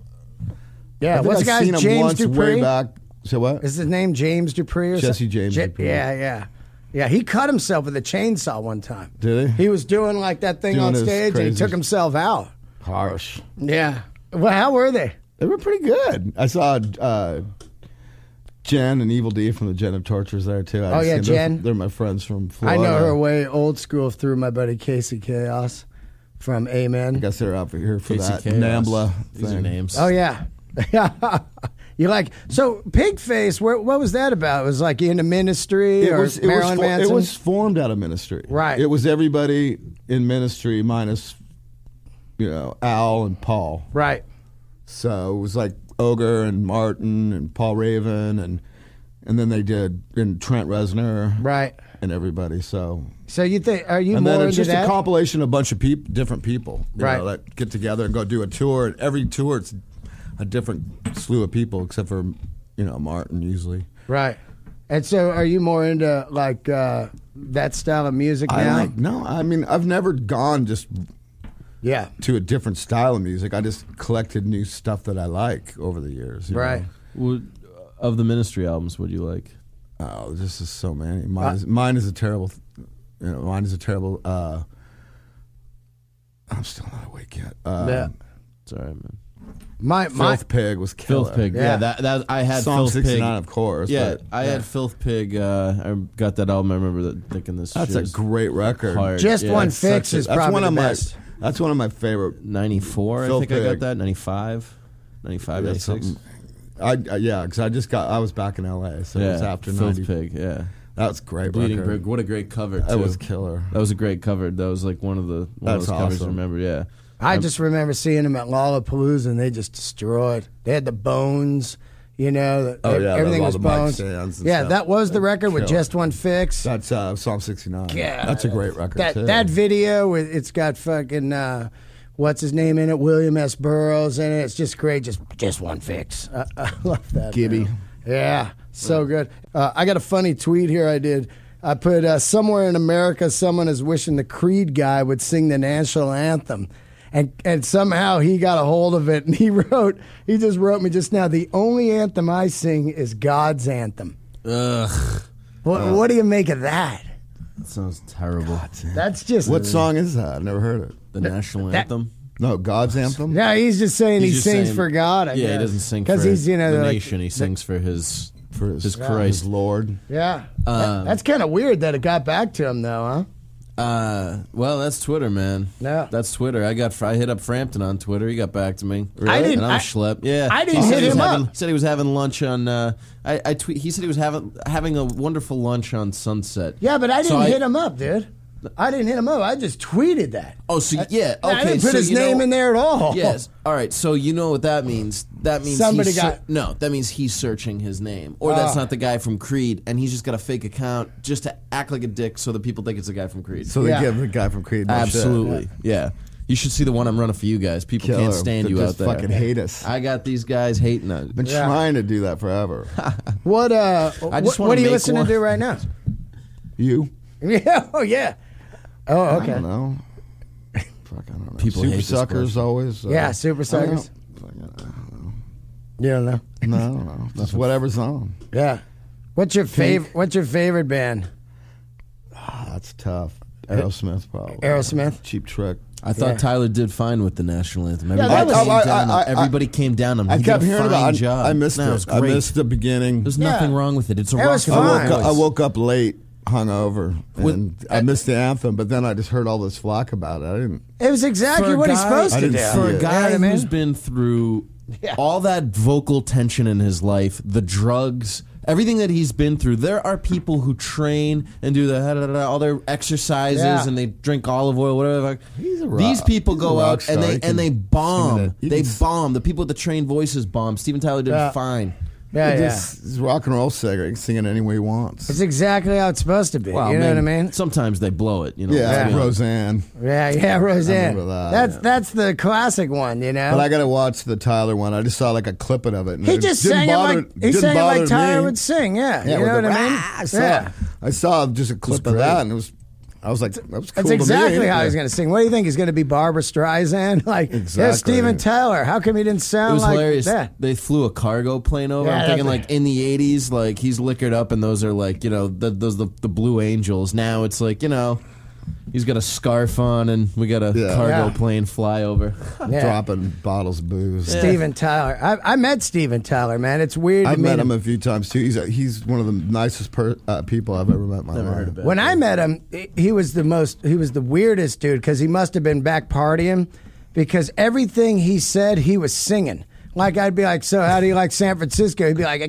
[SPEAKER 2] I
[SPEAKER 1] Yeah,
[SPEAKER 2] think
[SPEAKER 1] what's
[SPEAKER 2] I've
[SPEAKER 1] the guy's
[SPEAKER 2] seen them
[SPEAKER 1] James
[SPEAKER 2] once
[SPEAKER 1] Dupree?
[SPEAKER 2] way back. So what?
[SPEAKER 1] Is his name James Dupree or
[SPEAKER 2] Jesse
[SPEAKER 1] something?
[SPEAKER 2] James
[SPEAKER 1] Ja-
[SPEAKER 2] Dupree.
[SPEAKER 1] Yeah, yeah. Yeah, he cut himself with a chainsaw one time.
[SPEAKER 2] Did he?
[SPEAKER 1] He was doing like that thing
[SPEAKER 2] Doing
[SPEAKER 1] on
[SPEAKER 2] his
[SPEAKER 1] stage and he
[SPEAKER 2] crazy-
[SPEAKER 1] took himself out.
[SPEAKER 2] Harsh.
[SPEAKER 1] Yeah. Well, how were they?
[SPEAKER 2] They were pretty good. I saw uh, Jen and Evil D from the Jen of Tortures there too. I
[SPEAKER 1] Oh, yeah,
[SPEAKER 2] they're-
[SPEAKER 1] Jen.
[SPEAKER 2] They're my friends from
[SPEAKER 1] I
[SPEAKER 2] Florida.
[SPEAKER 1] know her way old school through my buddy Casey Chaos from
[SPEAKER 2] I
[SPEAKER 1] Amen.
[SPEAKER 2] guess they're out here for
[SPEAKER 3] Casey
[SPEAKER 2] that
[SPEAKER 3] Chaos.
[SPEAKER 2] Nambla
[SPEAKER 3] These are
[SPEAKER 2] thing.
[SPEAKER 3] names.
[SPEAKER 1] Oh yeah. You like so Pigface? Where, what was that about? It was like into ministry
[SPEAKER 2] It
[SPEAKER 1] or
[SPEAKER 2] was, it, was
[SPEAKER 1] Marilyn
[SPEAKER 2] fo-
[SPEAKER 1] Manson?
[SPEAKER 2] it was formed out of ministry.
[SPEAKER 1] Right.
[SPEAKER 2] It was everybody in ministry minus, you know, Al and Paul.
[SPEAKER 1] right.
[SPEAKER 2] So it was like Ogre and Martin and Paul Raven and and then they did and Trent Reznor,
[SPEAKER 1] Right.
[SPEAKER 2] and everybody. So
[SPEAKER 1] So you think are you
[SPEAKER 2] and
[SPEAKER 1] more
[SPEAKER 2] then it's
[SPEAKER 1] into
[SPEAKER 2] just
[SPEAKER 1] that?
[SPEAKER 2] a compilation of a bunch of peop- different people, you
[SPEAKER 1] Right.
[SPEAKER 2] know, that get together and go do a tour. And every tour, it's a different slew of people, except for you know Martin usually.
[SPEAKER 1] Right. And so are you more into like uh, that style of music
[SPEAKER 2] I
[SPEAKER 1] now?
[SPEAKER 2] like no, I mean I've never gone just
[SPEAKER 1] yeah.
[SPEAKER 2] to a different style of music. I just collected new stuff that I like over the years. you
[SPEAKER 1] Right.
[SPEAKER 2] know.
[SPEAKER 3] Would, of the Ministry albums, what do you like?
[SPEAKER 2] Oh, this is so many. Mine
[SPEAKER 1] Uh,
[SPEAKER 2] is mine is a terrible. You know, mine is a terrible. Uh, I'm still not awake yet. Um,
[SPEAKER 1] Yeah.
[SPEAKER 3] It's all right, man.
[SPEAKER 1] My my
[SPEAKER 2] Filth Pig was killer.
[SPEAKER 3] Filth Pig.
[SPEAKER 1] Yeah.
[SPEAKER 3] Yeah, that that I had
[SPEAKER 2] Psalm
[SPEAKER 3] Filth
[SPEAKER 2] sixty-nine,
[SPEAKER 3] Pig.
[SPEAKER 2] of course.
[SPEAKER 3] Yeah,
[SPEAKER 2] but
[SPEAKER 3] I had Filth Pig. Uh, I got that album. I remember that, thinking this.
[SPEAKER 2] that's
[SPEAKER 3] shit
[SPEAKER 2] a
[SPEAKER 3] is
[SPEAKER 2] great record.
[SPEAKER 3] hard.
[SPEAKER 1] Just
[SPEAKER 3] Yeah.
[SPEAKER 1] One
[SPEAKER 3] It's
[SPEAKER 1] Fix
[SPEAKER 2] Such a-
[SPEAKER 1] is
[SPEAKER 2] that's
[SPEAKER 1] probably
[SPEAKER 2] one
[SPEAKER 1] the
[SPEAKER 2] of my.
[SPEAKER 1] best.
[SPEAKER 2] That's one of my favorite.
[SPEAKER 3] ninety-four. I
[SPEAKER 2] Filth
[SPEAKER 3] think I got
[SPEAKER 2] Pig.
[SPEAKER 3] that. ninety-five. ninety-five,
[SPEAKER 2] Yeah,
[SPEAKER 3] ninety-six.
[SPEAKER 2] something- I, I yeah, because I just got. I was back in L A, so
[SPEAKER 3] Yeah,
[SPEAKER 2] it was after
[SPEAKER 3] Filth
[SPEAKER 2] ninety.
[SPEAKER 3] Pig. Yeah,
[SPEAKER 2] That was a great.
[SPEAKER 3] Bleeding
[SPEAKER 2] record.
[SPEAKER 3] Brick. What a great cover. Too.
[SPEAKER 2] That was killer.
[SPEAKER 3] That was a great cover. That was like one of the one
[SPEAKER 2] That's
[SPEAKER 3] of those covers to
[SPEAKER 2] awesome.
[SPEAKER 3] remember. Yeah.
[SPEAKER 1] I just remember seeing them at Lollapalooza and they just destroyed. They had the Bones, you know.
[SPEAKER 2] Oh, yeah,
[SPEAKER 1] everything
[SPEAKER 2] all
[SPEAKER 1] was
[SPEAKER 2] the mic
[SPEAKER 1] Bones.
[SPEAKER 2] stands and
[SPEAKER 1] Yeah,
[SPEAKER 2] stuff.
[SPEAKER 1] that was the record with
[SPEAKER 2] Killer.
[SPEAKER 1] Just One Fix.
[SPEAKER 2] That's uh, Psalm sixty-nine.
[SPEAKER 1] Yeah,
[SPEAKER 2] That's a great record
[SPEAKER 1] That
[SPEAKER 2] too.
[SPEAKER 1] that video with it's got fucking uh, what's his name in it, William S. Burroughs in it. It's just great. Just just one fix. I, I love that.
[SPEAKER 2] Gibby.
[SPEAKER 1] man. Yeah, so good. Uh, I got a funny tweet here. I did. I put uh, somewhere in America, someone is wishing the Creed guy would sing the national anthem. And and somehow he got a hold of it, and he wrote, he just wrote me just now, the only anthem I sing is God's anthem.
[SPEAKER 3] Ugh.
[SPEAKER 1] What, what do you make of that?
[SPEAKER 3] That sounds terrible.
[SPEAKER 1] That's just
[SPEAKER 2] What song is that? I've never heard it.
[SPEAKER 3] The national
[SPEAKER 1] that-
[SPEAKER 3] anthem.
[SPEAKER 2] No, God's Anthem.
[SPEAKER 1] No, he's just saying
[SPEAKER 3] He's
[SPEAKER 1] he
[SPEAKER 3] just
[SPEAKER 1] sings
[SPEAKER 3] saying-
[SPEAKER 1] for God. I
[SPEAKER 3] yeah,
[SPEAKER 1] guess.
[SPEAKER 3] he doesn't sing for
[SPEAKER 1] because he's you know
[SPEAKER 3] the
[SPEAKER 1] like-
[SPEAKER 3] nation. He sings for his
[SPEAKER 2] For his,
[SPEAKER 3] his
[SPEAKER 2] his
[SPEAKER 3] Christ.
[SPEAKER 2] Lord.
[SPEAKER 1] Yeah, That-
[SPEAKER 3] Um,
[SPEAKER 1] that's kind of weird that it got back to him though, huh?
[SPEAKER 3] Uh, well, that's Twitter, man.
[SPEAKER 1] Yeah.
[SPEAKER 3] That's Twitter. I got I hit up Frampton on Twitter. He got back to me.
[SPEAKER 1] I didn't-
[SPEAKER 3] And I'm
[SPEAKER 1] I-
[SPEAKER 3] a schlep. Yeah,
[SPEAKER 1] I didn't
[SPEAKER 3] He said
[SPEAKER 1] hit
[SPEAKER 3] he was
[SPEAKER 1] him
[SPEAKER 3] having,
[SPEAKER 1] up.
[SPEAKER 3] Said he was having lunch on. Uh, I, I tweet. He said he was having having a wonderful lunch on Sunset.
[SPEAKER 1] Yeah, but I
[SPEAKER 3] So
[SPEAKER 1] didn't hit him up, dude. I didn't hit him up. I just tweeted that.
[SPEAKER 3] Oh, so yeah, okay.
[SPEAKER 1] I didn't put
[SPEAKER 3] so
[SPEAKER 1] his
[SPEAKER 3] you
[SPEAKER 1] name
[SPEAKER 3] know-
[SPEAKER 1] in there at all.
[SPEAKER 3] Yes. All right. So you know what that means? That means
[SPEAKER 1] Somebody
[SPEAKER 3] he's
[SPEAKER 1] got-
[SPEAKER 3] no. That means he's searching his name, or that's
[SPEAKER 1] Ah.
[SPEAKER 3] not the guy from Creed, and he's just got a fake account just to act like a dick, so that people think it's the guy from Creed.
[SPEAKER 2] So they
[SPEAKER 1] Yeah.
[SPEAKER 2] give the guy from Creed. no
[SPEAKER 3] Absolutely,
[SPEAKER 2] shit.
[SPEAKER 3] yeah. You should see the one I'm running for you guys. People
[SPEAKER 2] Killer.
[SPEAKER 3] can't stand
[SPEAKER 2] They
[SPEAKER 3] you
[SPEAKER 2] just
[SPEAKER 3] out there.
[SPEAKER 2] fucking hate us.
[SPEAKER 3] I got these guys hating us.
[SPEAKER 2] Been
[SPEAKER 1] Yeah.
[SPEAKER 2] trying to do that forever.
[SPEAKER 1] What uh?
[SPEAKER 3] I
[SPEAKER 1] what,
[SPEAKER 3] just wanna
[SPEAKER 1] what are you
[SPEAKER 3] make
[SPEAKER 1] listening
[SPEAKER 3] one.
[SPEAKER 1] to right now?
[SPEAKER 2] You?
[SPEAKER 1] Yeah. Oh yeah. Oh
[SPEAKER 2] I
[SPEAKER 1] okay.
[SPEAKER 2] don't know. Fuck, I don't know.
[SPEAKER 3] People
[SPEAKER 2] Super
[SPEAKER 3] hate this
[SPEAKER 2] Suckers
[SPEAKER 3] question.
[SPEAKER 2] always. Uh,
[SPEAKER 1] Yeah, Super
[SPEAKER 2] I
[SPEAKER 1] Suckers.
[SPEAKER 2] don't know. Fuck, I don't know.
[SPEAKER 1] You don't know.
[SPEAKER 2] No, I don't know. Just whatever's on.
[SPEAKER 1] Yeah. What's your favorite? What's your favorite band?
[SPEAKER 2] Ah, that's tough. Aerosmith, probably.
[SPEAKER 1] Aerosmith?
[SPEAKER 2] Cheap Trick.
[SPEAKER 3] I thought
[SPEAKER 1] Yeah.
[SPEAKER 3] Tyler did fine with the national anthem.
[SPEAKER 1] Yeah,
[SPEAKER 3] Everybody,
[SPEAKER 1] that was-
[SPEAKER 3] came,
[SPEAKER 2] I- I-
[SPEAKER 3] down
[SPEAKER 2] I-
[SPEAKER 3] on,
[SPEAKER 2] I-
[SPEAKER 3] everybody came down on him.
[SPEAKER 2] I
[SPEAKER 3] He
[SPEAKER 2] kept
[SPEAKER 3] did a
[SPEAKER 2] hearing
[SPEAKER 3] fine
[SPEAKER 2] about it.
[SPEAKER 3] job.
[SPEAKER 2] I missed
[SPEAKER 3] No,
[SPEAKER 2] it.
[SPEAKER 3] was
[SPEAKER 2] I
[SPEAKER 3] great.
[SPEAKER 2] missed the beginning.
[SPEAKER 3] There's
[SPEAKER 1] Yeah.
[SPEAKER 3] nothing wrong with it. It's a
[SPEAKER 1] It
[SPEAKER 3] rock
[SPEAKER 1] was
[SPEAKER 3] and
[SPEAKER 2] I
[SPEAKER 3] roll
[SPEAKER 1] fine.
[SPEAKER 2] woke, up, I
[SPEAKER 3] voice.
[SPEAKER 2] woke up late, hungover,
[SPEAKER 3] With-
[SPEAKER 2] and I missed the anthem. But then I just heard all this flack about it. I didn't.
[SPEAKER 1] It was exactly
[SPEAKER 3] For a
[SPEAKER 1] what he's
[SPEAKER 3] guy-
[SPEAKER 1] supposed
[SPEAKER 2] I
[SPEAKER 1] to do.
[SPEAKER 2] didn't see
[SPEAKER 3] For
[SPEAKER 2] it.
[SPEAKER 3] a
[SPEAKER 1] You
[SPEAKER 3] guy
[SPEAKER 1] know what I mean?
[SPEAKER 3] who's been through
[SPEAKER 1] Yeah.
[SPEAKER 3] all that vocal tension in his life, the drugs, everything that he's been through, there are people who train and do the da, da, da, all their exercises
[SPEAKER 1] Yeah.
[SPEAKER 3] and they drink olive oil, whatever. the fuck.
[SPEAKER 2] He's a rock-
[SPEAKER 3] These people
[SPEAKER 2] he's a
[SPEAKER 3] go
[SPEAKER 2] rock
[SPEAKER 3] out and
[SPEAKER 2] star.
[SPEAKER 3] they
[SPEAKER 2] He
[SPEAKER 3] and
[SPEAKER 2] can
[SPEAKER 3] they
[SPEAKER 2] sing
[SPEAKER 3] bomb.
[SPEAKER 2] it. He
[SPEAKER 3] They
[SPEAKER 2] can s-
[SPEAKER 3] bomb. The people with the trained voices bomb. Steven Tyler did
[SPEAKER 1] Yeah.
[SPEAKER 3] fine.
[SPEAKER 1] Yeah, yeah.
[SPEAKER 2] This is rock and roll singer. He can sing it any way he wants.
[SPEAKER 1] It's exactly how it's supposed to be.
[SPEAKER 3] Well,
[SPEAKER 1] you know
[SPEAKER 3] man,
[SPEAKER 1] what I mean?
[SPEAKER 3] Sometimes they blow it. You know.
[SPEAKER 2] Yeah,
[SPEAKER 3] let's
[SPEAKER 2] like
[SPEAKER 3] be honest.
[SPEAKER 2] Roseanne.
[SPEAKER 1] Yeah, yeah, Roseanne.
[SPEAKER 2] remember that,
[SPEAKER 1] that's
[SPEAKER 2] yeah.
[SPEAKER 1] that's the classic one, you know.
[SPEAKER 2] But I got to watch the Tyler one. I just saw like a clip of it. And
[SPEAKER 1] he
[SPEAKER 2] it
[SPEAKER 1] just
[SPEAKER 2] didn't
[SPEAKER 1] sang
[SPEAKER 2] bother,
[SPEAKER 1] it like he
[SPEAKER 2] didn't
[SPEAKER 1] sang it like
[SPEAKER 2] bother
[SPEAKER 1] Tyler
[SPEAKER 2] me.
[SPEAKER 1] would sing. Yeah,
[SPEAKER 2] Yeah,
[SPEAKER 1] you
[SPEAKER 2] with
[SPEAKER 1] know
[SPEAKER 2] the
[SPEAKER 1] what I mean?
[SPEAKER 2] rah, I saw,
[SPEAKER 1] Yeah.
[SPEAKER 2] I saw just a clip of
[SPEAKER 3] great.
[SPEAKER 2] that, and it was. I was like, that was cool.
[SPEAKER 1] That's
[SPEAKER 2] to
[SPEAKER 1] exactly
[SPEAKER 2] me.
[SPEAKER 1] how he's going to sing. What do you think? He's going to be Barbara Streisand? Like, there's
[SPEAKER 2] Exactly.
[SPEAKER 1] Steven Tyler. How come he didn't
[SPEAKER 3] It
[SPEAKER 1] sound
[SPEAKER 3] was
[SPEAKER 1] like
[SPEAKER 3] hilarious.
[SPEAKER 1] that?
[SPEAKER 3] They flew a cargo plane over.
[SPEAKER 1] Yeah,
[SPEAKER 3] I'm thinking
[SPEAKER 1] that's-
[SPEAKER 3] like in the eighties, like he's liquored up, and those are like you know the, those the the Blue Angels. Now it's like you know he's got a scarf on, and we got a
[SPEAKER 2] Yeah.
[SPEAKER 3] cargo
[SPEAKER 1] Yeah.
[SPEAKER 3] plane fly over.
[SPEAKER 1] Yeah.
[SPEAKER 2] dropping bottles of booze.
[SPEAKER 1] Steven Tyler. I, I met Steven Tyler, man. It's weird.
[SPEAKER 2] I've
[SPEAKER 1] to
[SPEAKER 2] met
[SPEAKER 1] meet
[SPEAKER 2] him a few times too. He's a, he's one of the nicest per, uh, people I've ever met in my
[SPEAKER 3] Never
[SPEAKER 2] life.
[SPEAKER 3] heard of it.
[SPEAKER 1] When I met him, he- he was the most, he was the weirdest dude because he must have been back partying because everything he said, he was singing. Like I'd be like, so how do you like San Francisco? He'd be like,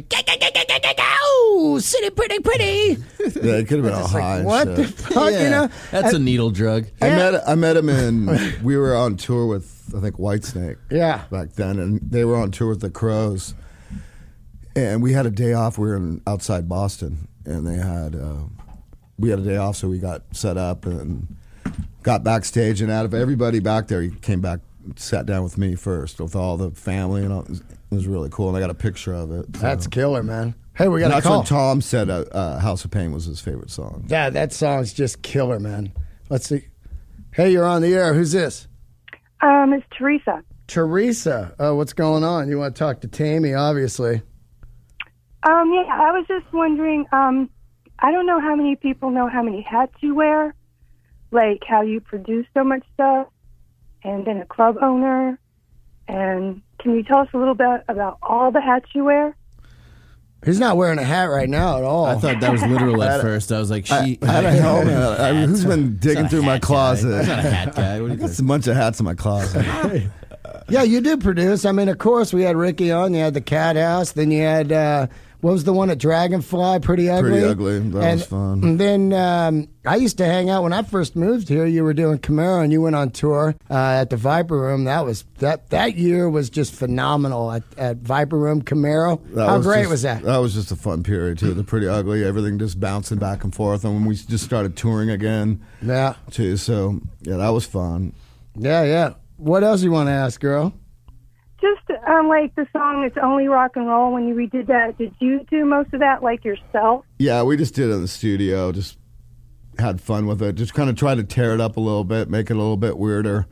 [SPEAKER 1] "Go, city pretty pretty."
[SPEAKER 2] Yeah, it could have been all
[SPEAKER 1] It's
[SPEAKER 2] high.
[SPEAKER 1] like,
[SPEAKER 2] and
[SPEAKER 1] what
[SPEAKER 2] shit.
[SPEAKER 1] the fuck,
[SPEAKER 3] Yeah,
[SPEAKER 1] you know?
[SPEAKER 3] that's
[SPEAKER 1] I-
[SPEAKER 3] a needle drug.
[SPEAKER 2] I
[SPEAKER 1] Yeah.
[SPEAKER 2] met I met him in. We were on tour with I think Whitesnake.
[SPEAKER 1] Yeah.
[SPEAKER 2] Back then, and they were on tour with the Crows. And we had a day off. We were in, outside Boston, and they had uh, we had a day off, so we got set up and got backstage. And out of everybody back there, he came back, sat down with me first, with all the family, and all. It was really cool. And I got a picture of it. So.
[SPEAKER 1] That's killer, man. Hey, we got
[SPEAKER 2] And
[SPEAKER 1] a
[SPEAKER 2] that's
[SPEAKER 1] call.
[SPEAKER 2] when Tom said uh, uh, "House of Pain" was his favorite song.
[SPEAKER 1] Yeah, that song's just killer, man. Let's see. Hey, you're on the air. Who's this?
[SPEAKER 4] Um, it's Teresa.
[SPEAKER 1] Teresa. Oh, what's going on? You want to talk to Tammy, obviously.
[SPEAKER 4] Um, yeah, I was just wondering, um, I don't know how many people know how many hats you wear, like how you produce so much stuff, and then a club owner. And can you tell us a little bit about all the hats you wear?
[SPEAKER 1] He's not wearing a hat right now at all.
[SPEAKER 3] I thought that was literal at first. I was like, she.
[SPEAKER 2] I had a helmet. I mean, who's been digging through my
[SPEAKER 3] He's
[SPEAKER 2] closet?
[SPEAKER 3] not a hat guy. What do
[SPEAKER 2] I
[SPEAKER 3] you
[SPEAKER 2] got
[SPEAKER 3] think?
[SPEAKER 2] a bunch of hats in my closet.
[SPEAKER 1] Yeah, you do produce. I mean, of course, we had Ricky on. You had the Cat House. Then you had, uh, what was the one at Dragonfly? Pretty Ugly.
[SPEAKER 2] Pretty Ugly. That
[SPEAKER 1] and,
[SPEAKER 2] was fun.
[SPEAKER 1] And then um, I used to hang out when I first moved here. You were doing Camaro, and you went on tour uh, at the Viper Room. That was that that year was just phenomenal at, at Viper Room Camaro.
[SPEAKER 2] That
[SPEAKER 1] How
[SPEAKER 2] was
[SPEAKER 1] great
[SPEAKER 2] just-
[SPEAKER 1] was that?
[SPEAKER 2] That was just a fun period too. The Pretty Ugly, everything just bouncing back and forth, and when we just started touring again
[SPEAKER 1] Yeah,
[SPEAKER 2] too. So yeah, that was fun.
[SPEAKER 1] yeah, yeah. What else you want to ask, girl?
[SPEAKER 4] Just um, like the song "It's Only Rock and Roll." When you redid that, did you do most of that like yourself?
[SPEAKER 2] Yeah, we just did it in the studio. Just had fun with it. Just kind of tried to tear it up a little bit, make it a little bit weirder.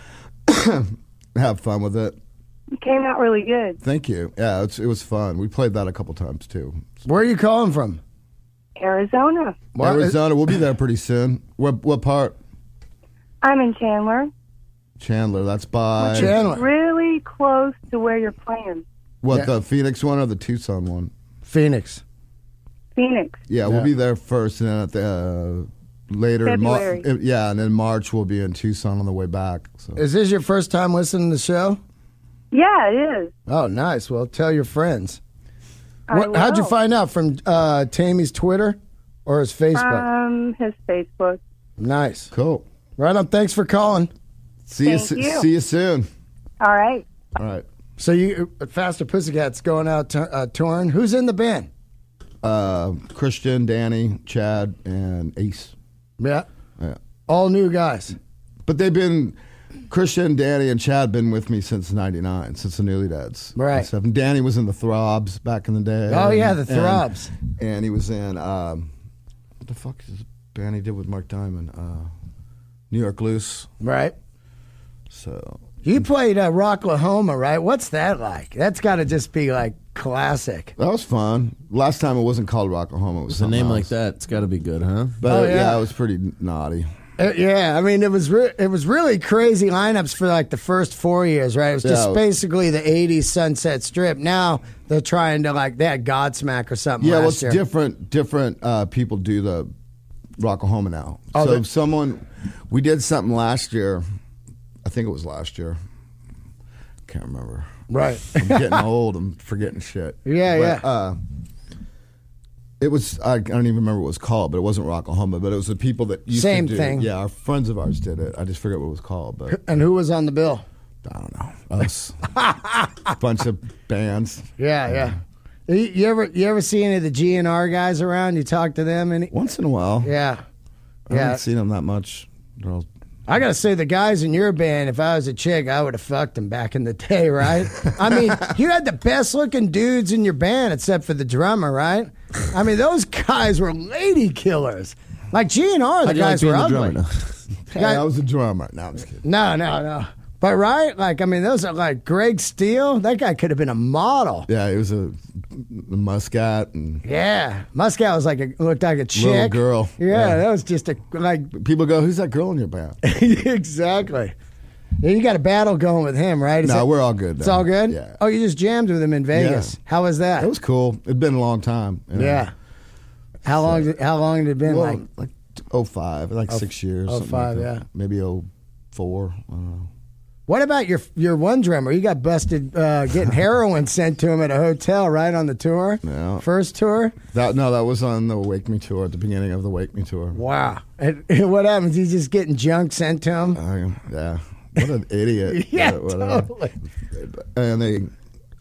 [SPEAKER 2] Have fun with it.
[SPEAKER 4] It came out really good.
[SPEAKER 2] Thank you. Yeah, it's, it was fun. We played that a couple times too.
[SPEAKER 1] Where are you calling from?
[SPEAKER 4] Arizona.
[SPEAKER 1] What-
[SPEAKER 2] Arizona, we'll be there pretty soon. What what part?
[SPEAKER 4] I'm in Chandler.
[SPEAKER 2] Chandler. That's by
[SPEAKER 1] Chandler,
[SPEAKER 4] Really close to where you're playing.
[SPEAKER 2] what
[SPEAKER 1] Yeah.
[SPEAKER 2] the Phoenix one or the Tucson one?
[SPEAKER 1] Phoenix.
[SPEAKER 4] Phoenix.
[SPEAKER 2] Yeah,
[SPEAKER 1] Yeah.
[SPEAKER 2] we'll be there first, and then at the uh, later in Mar-
[SPEAKER 4] February.
[SPEAKER 2] yeah, and then March we'll be in Tucson on the way back. So
[SPEAKER 1] Is this your first time listening to the show?
[SPEAKER 4] Yeah, it is.
[SPEAKER 1] Oh, nice. Well, tell your friends.
[SPEAKER 4] I
[SPEAKER 1] What, how'd you
[SPEAKER 4] will.
[SPEAKER 1] find out from uh, Tammy's Twitter or his Facebook?
[SPEAKER 4] Um, his Facebook.
[SPEAKER 1] Nice.
[SPEAKER 2] cool.
[SPEAKER 1] Right on. Thanks for calling.
[SPEAKER 2] See you.
[SPEAKER 4] Thank
[SPEAKER 2] s-
[SPEAKER 4] you.
[SPEAKER 2] See you soon.
[SPEAKER 4] All right.
[SPEAKER 2] All right.
[SPEAKER 1] So you, Faster Pussycats, going out to, uh, touring. Who's in the band?
[SPEAKER 2] Uh, Christian, Danny, Chad, and Ace.
[SPEAKER 1] Yeah,
[SPEAKER 2] Yeah.
[SPEAKER 1] all new guys.
[SPEAKER 2] But they've been Christian, Danny, and Chad been with me since ninety-nine, since the Newly Deads.
[SPEAKER 1] Right.
[SPEAKER 2] And stuff. And Danny was in the Throbs back in the day.
[SPEAKER 1] Oh, yeah, the
[SPEAKER 2] And-
[SPEAKER 1] Throbs.
[SPEAKER 2] And, he was in um, what the fuck is this band he did with Mark Diamond? Uh, New York Loose.
[SPEAKER 1] Right.
[SPEAKER 2] So
[SPEAKER 1] You played uh, Rocklahoma, right? What's that like? That's got to just be like classic.
[SPEAKER 2] that was fun. Last time it wasn't called Rocklahoma. It was
[SPEAKER 3] With a
[SPEAKER 2] something
[SPEAKER 3] name like
[SPEAKER 2] else.
[SPEAKER 3] that, it's got to be good, huh?
[SPEAKER 2] But
[SPEAKER 1] Oh,
[SPEAKER 2] uh, yeah.
[SPEAKER 1] yeah.
[SPEAKER 2] it was pretty naughty.
[SPEAKER 1] Uh, yeah, I mean it was re- it was really crazy lineups for like the first four years, right? It was just
[SPEAKER 2] Yeah.
[SPEAKER 1] basically the eighties Sunset Strip. Now they're trying to like they had Godsmack or something.
[SPEAKER 2] Yeah,
[SPEAKER 1] last
[SPEAKER 2] well, it's
[SPEAKER 1] year.
[SPEAKER 2] different. Different uh, people do the Rocklahoma now.
[SPEAKER 1] Oh,
[SPEAKER 2] so
[SPEAKER 1] they-
[SPEAKER 2] if someone, we did something last year. I think it was last year. Can't remember.
[SPEAKER 1] Right.
[SPEAKER 2] I'm getting old. I'm forgetting shit.
[SPEAKER 1] Yeah,
[SPEAKER 2] But,
[SPEAKER 1] yeah.
[SPEAKER 2] Uh, it was. I, I don't even remember what it was called, but it wasn't Rocklahoma. But it was the people that used
[SPEAKER 1] Same
[SPEAKER 2] to do.
[SPEAKER 1] thing.
[SPEAKER 2] Yeah, our friends of ours did it. I just forget what it was called, but
[SPEAKER 1] And who was on the bill?
[SPEAKER 2] I don't know. Us, bunch of bands.
[SPEAKER 1] Yeah, yeah. You, you ever you ever see any of the G N R guys around? You talk to them? Any?
[SPEAKER 2] Once in a while.
[SPEAKER 1] Yeah,
[SPEAKER 2] I
[SPEAKER 1] yeah.
[SPEAKER 2] haven't seen them that much. They're all-
[SPEAKER 1] I gotta say, the guys in your band, if I was a chick, I would have fucked them back in the day, right? I mean, you had the best looking dudes in your band, except for the drummer, right? I mean, those guys were lady killers. Like G N R, the
[SPEAKER 3] How'd you like
[SPEAKER 1] guys
[SPEAKER 3] being
[SPEAKER 1] were
[SPEAKER 3] the
[SPEAKER 1] ugly.
[SPEAKER 3] drummer now?
[SPEAKER 2] Hey,
[SPEAKER 1] Guy-
[SPEAKER 2] I was a drummer. No, I'm just kidding.
[SPEAKER 1] No, no, no. But right, like I mean, those are like Greg Steele. That guy could have been a model.
[SPEAKER 2] Yeah, he was a, a muscat and
[SPEAKER 1] Yeah, Muscat was like a looked like a chick.
[SPEAKER 2] girl.
[SPEAKER 1] Yeah,
[SPEAKER 2] Yeah.
[SPEAKER 1] that was just a like
[SPEAKER 2] people go, "Who's that girl in your band?"
[SPEAKER 1] exactly. Yeah, you got a battle going with him, right? Is
[SPEAKER 2] No,
[SPEAKER 1] that-
[SPEAKER 2] we're all good.
[SPEAKER 1] It's
[SPEAKER 2] now.
[SPEAKER 1] all good.
[SPEAKER 2] Yeah.
[SPEAKER 1] Oh, you just jammed with him in Vegas.
[SPEAKER 2] Yeah.
[SPEAKER 1] How was that?
[SPEAKER 2] It was cool. It'd been a long time. you know.
[SPEAKER 1] yeah. How long? Did, how long had it been?
[SPEAKER 2] Well,
[SPEAKER 1] like
[SPEAKER 2] like oh five, like six years.
[SPEAKER 1] oh
[SPEAKER 2] something
[SPEAKER 1] five,
[SPEAKER 2] like that.
[SPEAKER 1] yeah.
[SPEAKER 2] Maybe oh four. I don't know.
[SPEAKER 1] what about your your one drummer? You got busted uh, getting heroin sent to him at a hotel, right on the tour.
[SPEAKER 2] Yeah.
[SPEAKER 1] First tour.
[SPEAKER 2] That no, that was on the Wake Me tour at the beginning of the Wake Me tour.
[SPEAKER 1] Wow. And, and what happens? He's just getting junk sent to him.
[SPEAKER 2] I, yeah, what an idiot.
[SPEAKER 1] Yeah,
[SPEAKER 2] But whatever.
[SPEAKER 1] totally.
[SPEAKER 2] And they,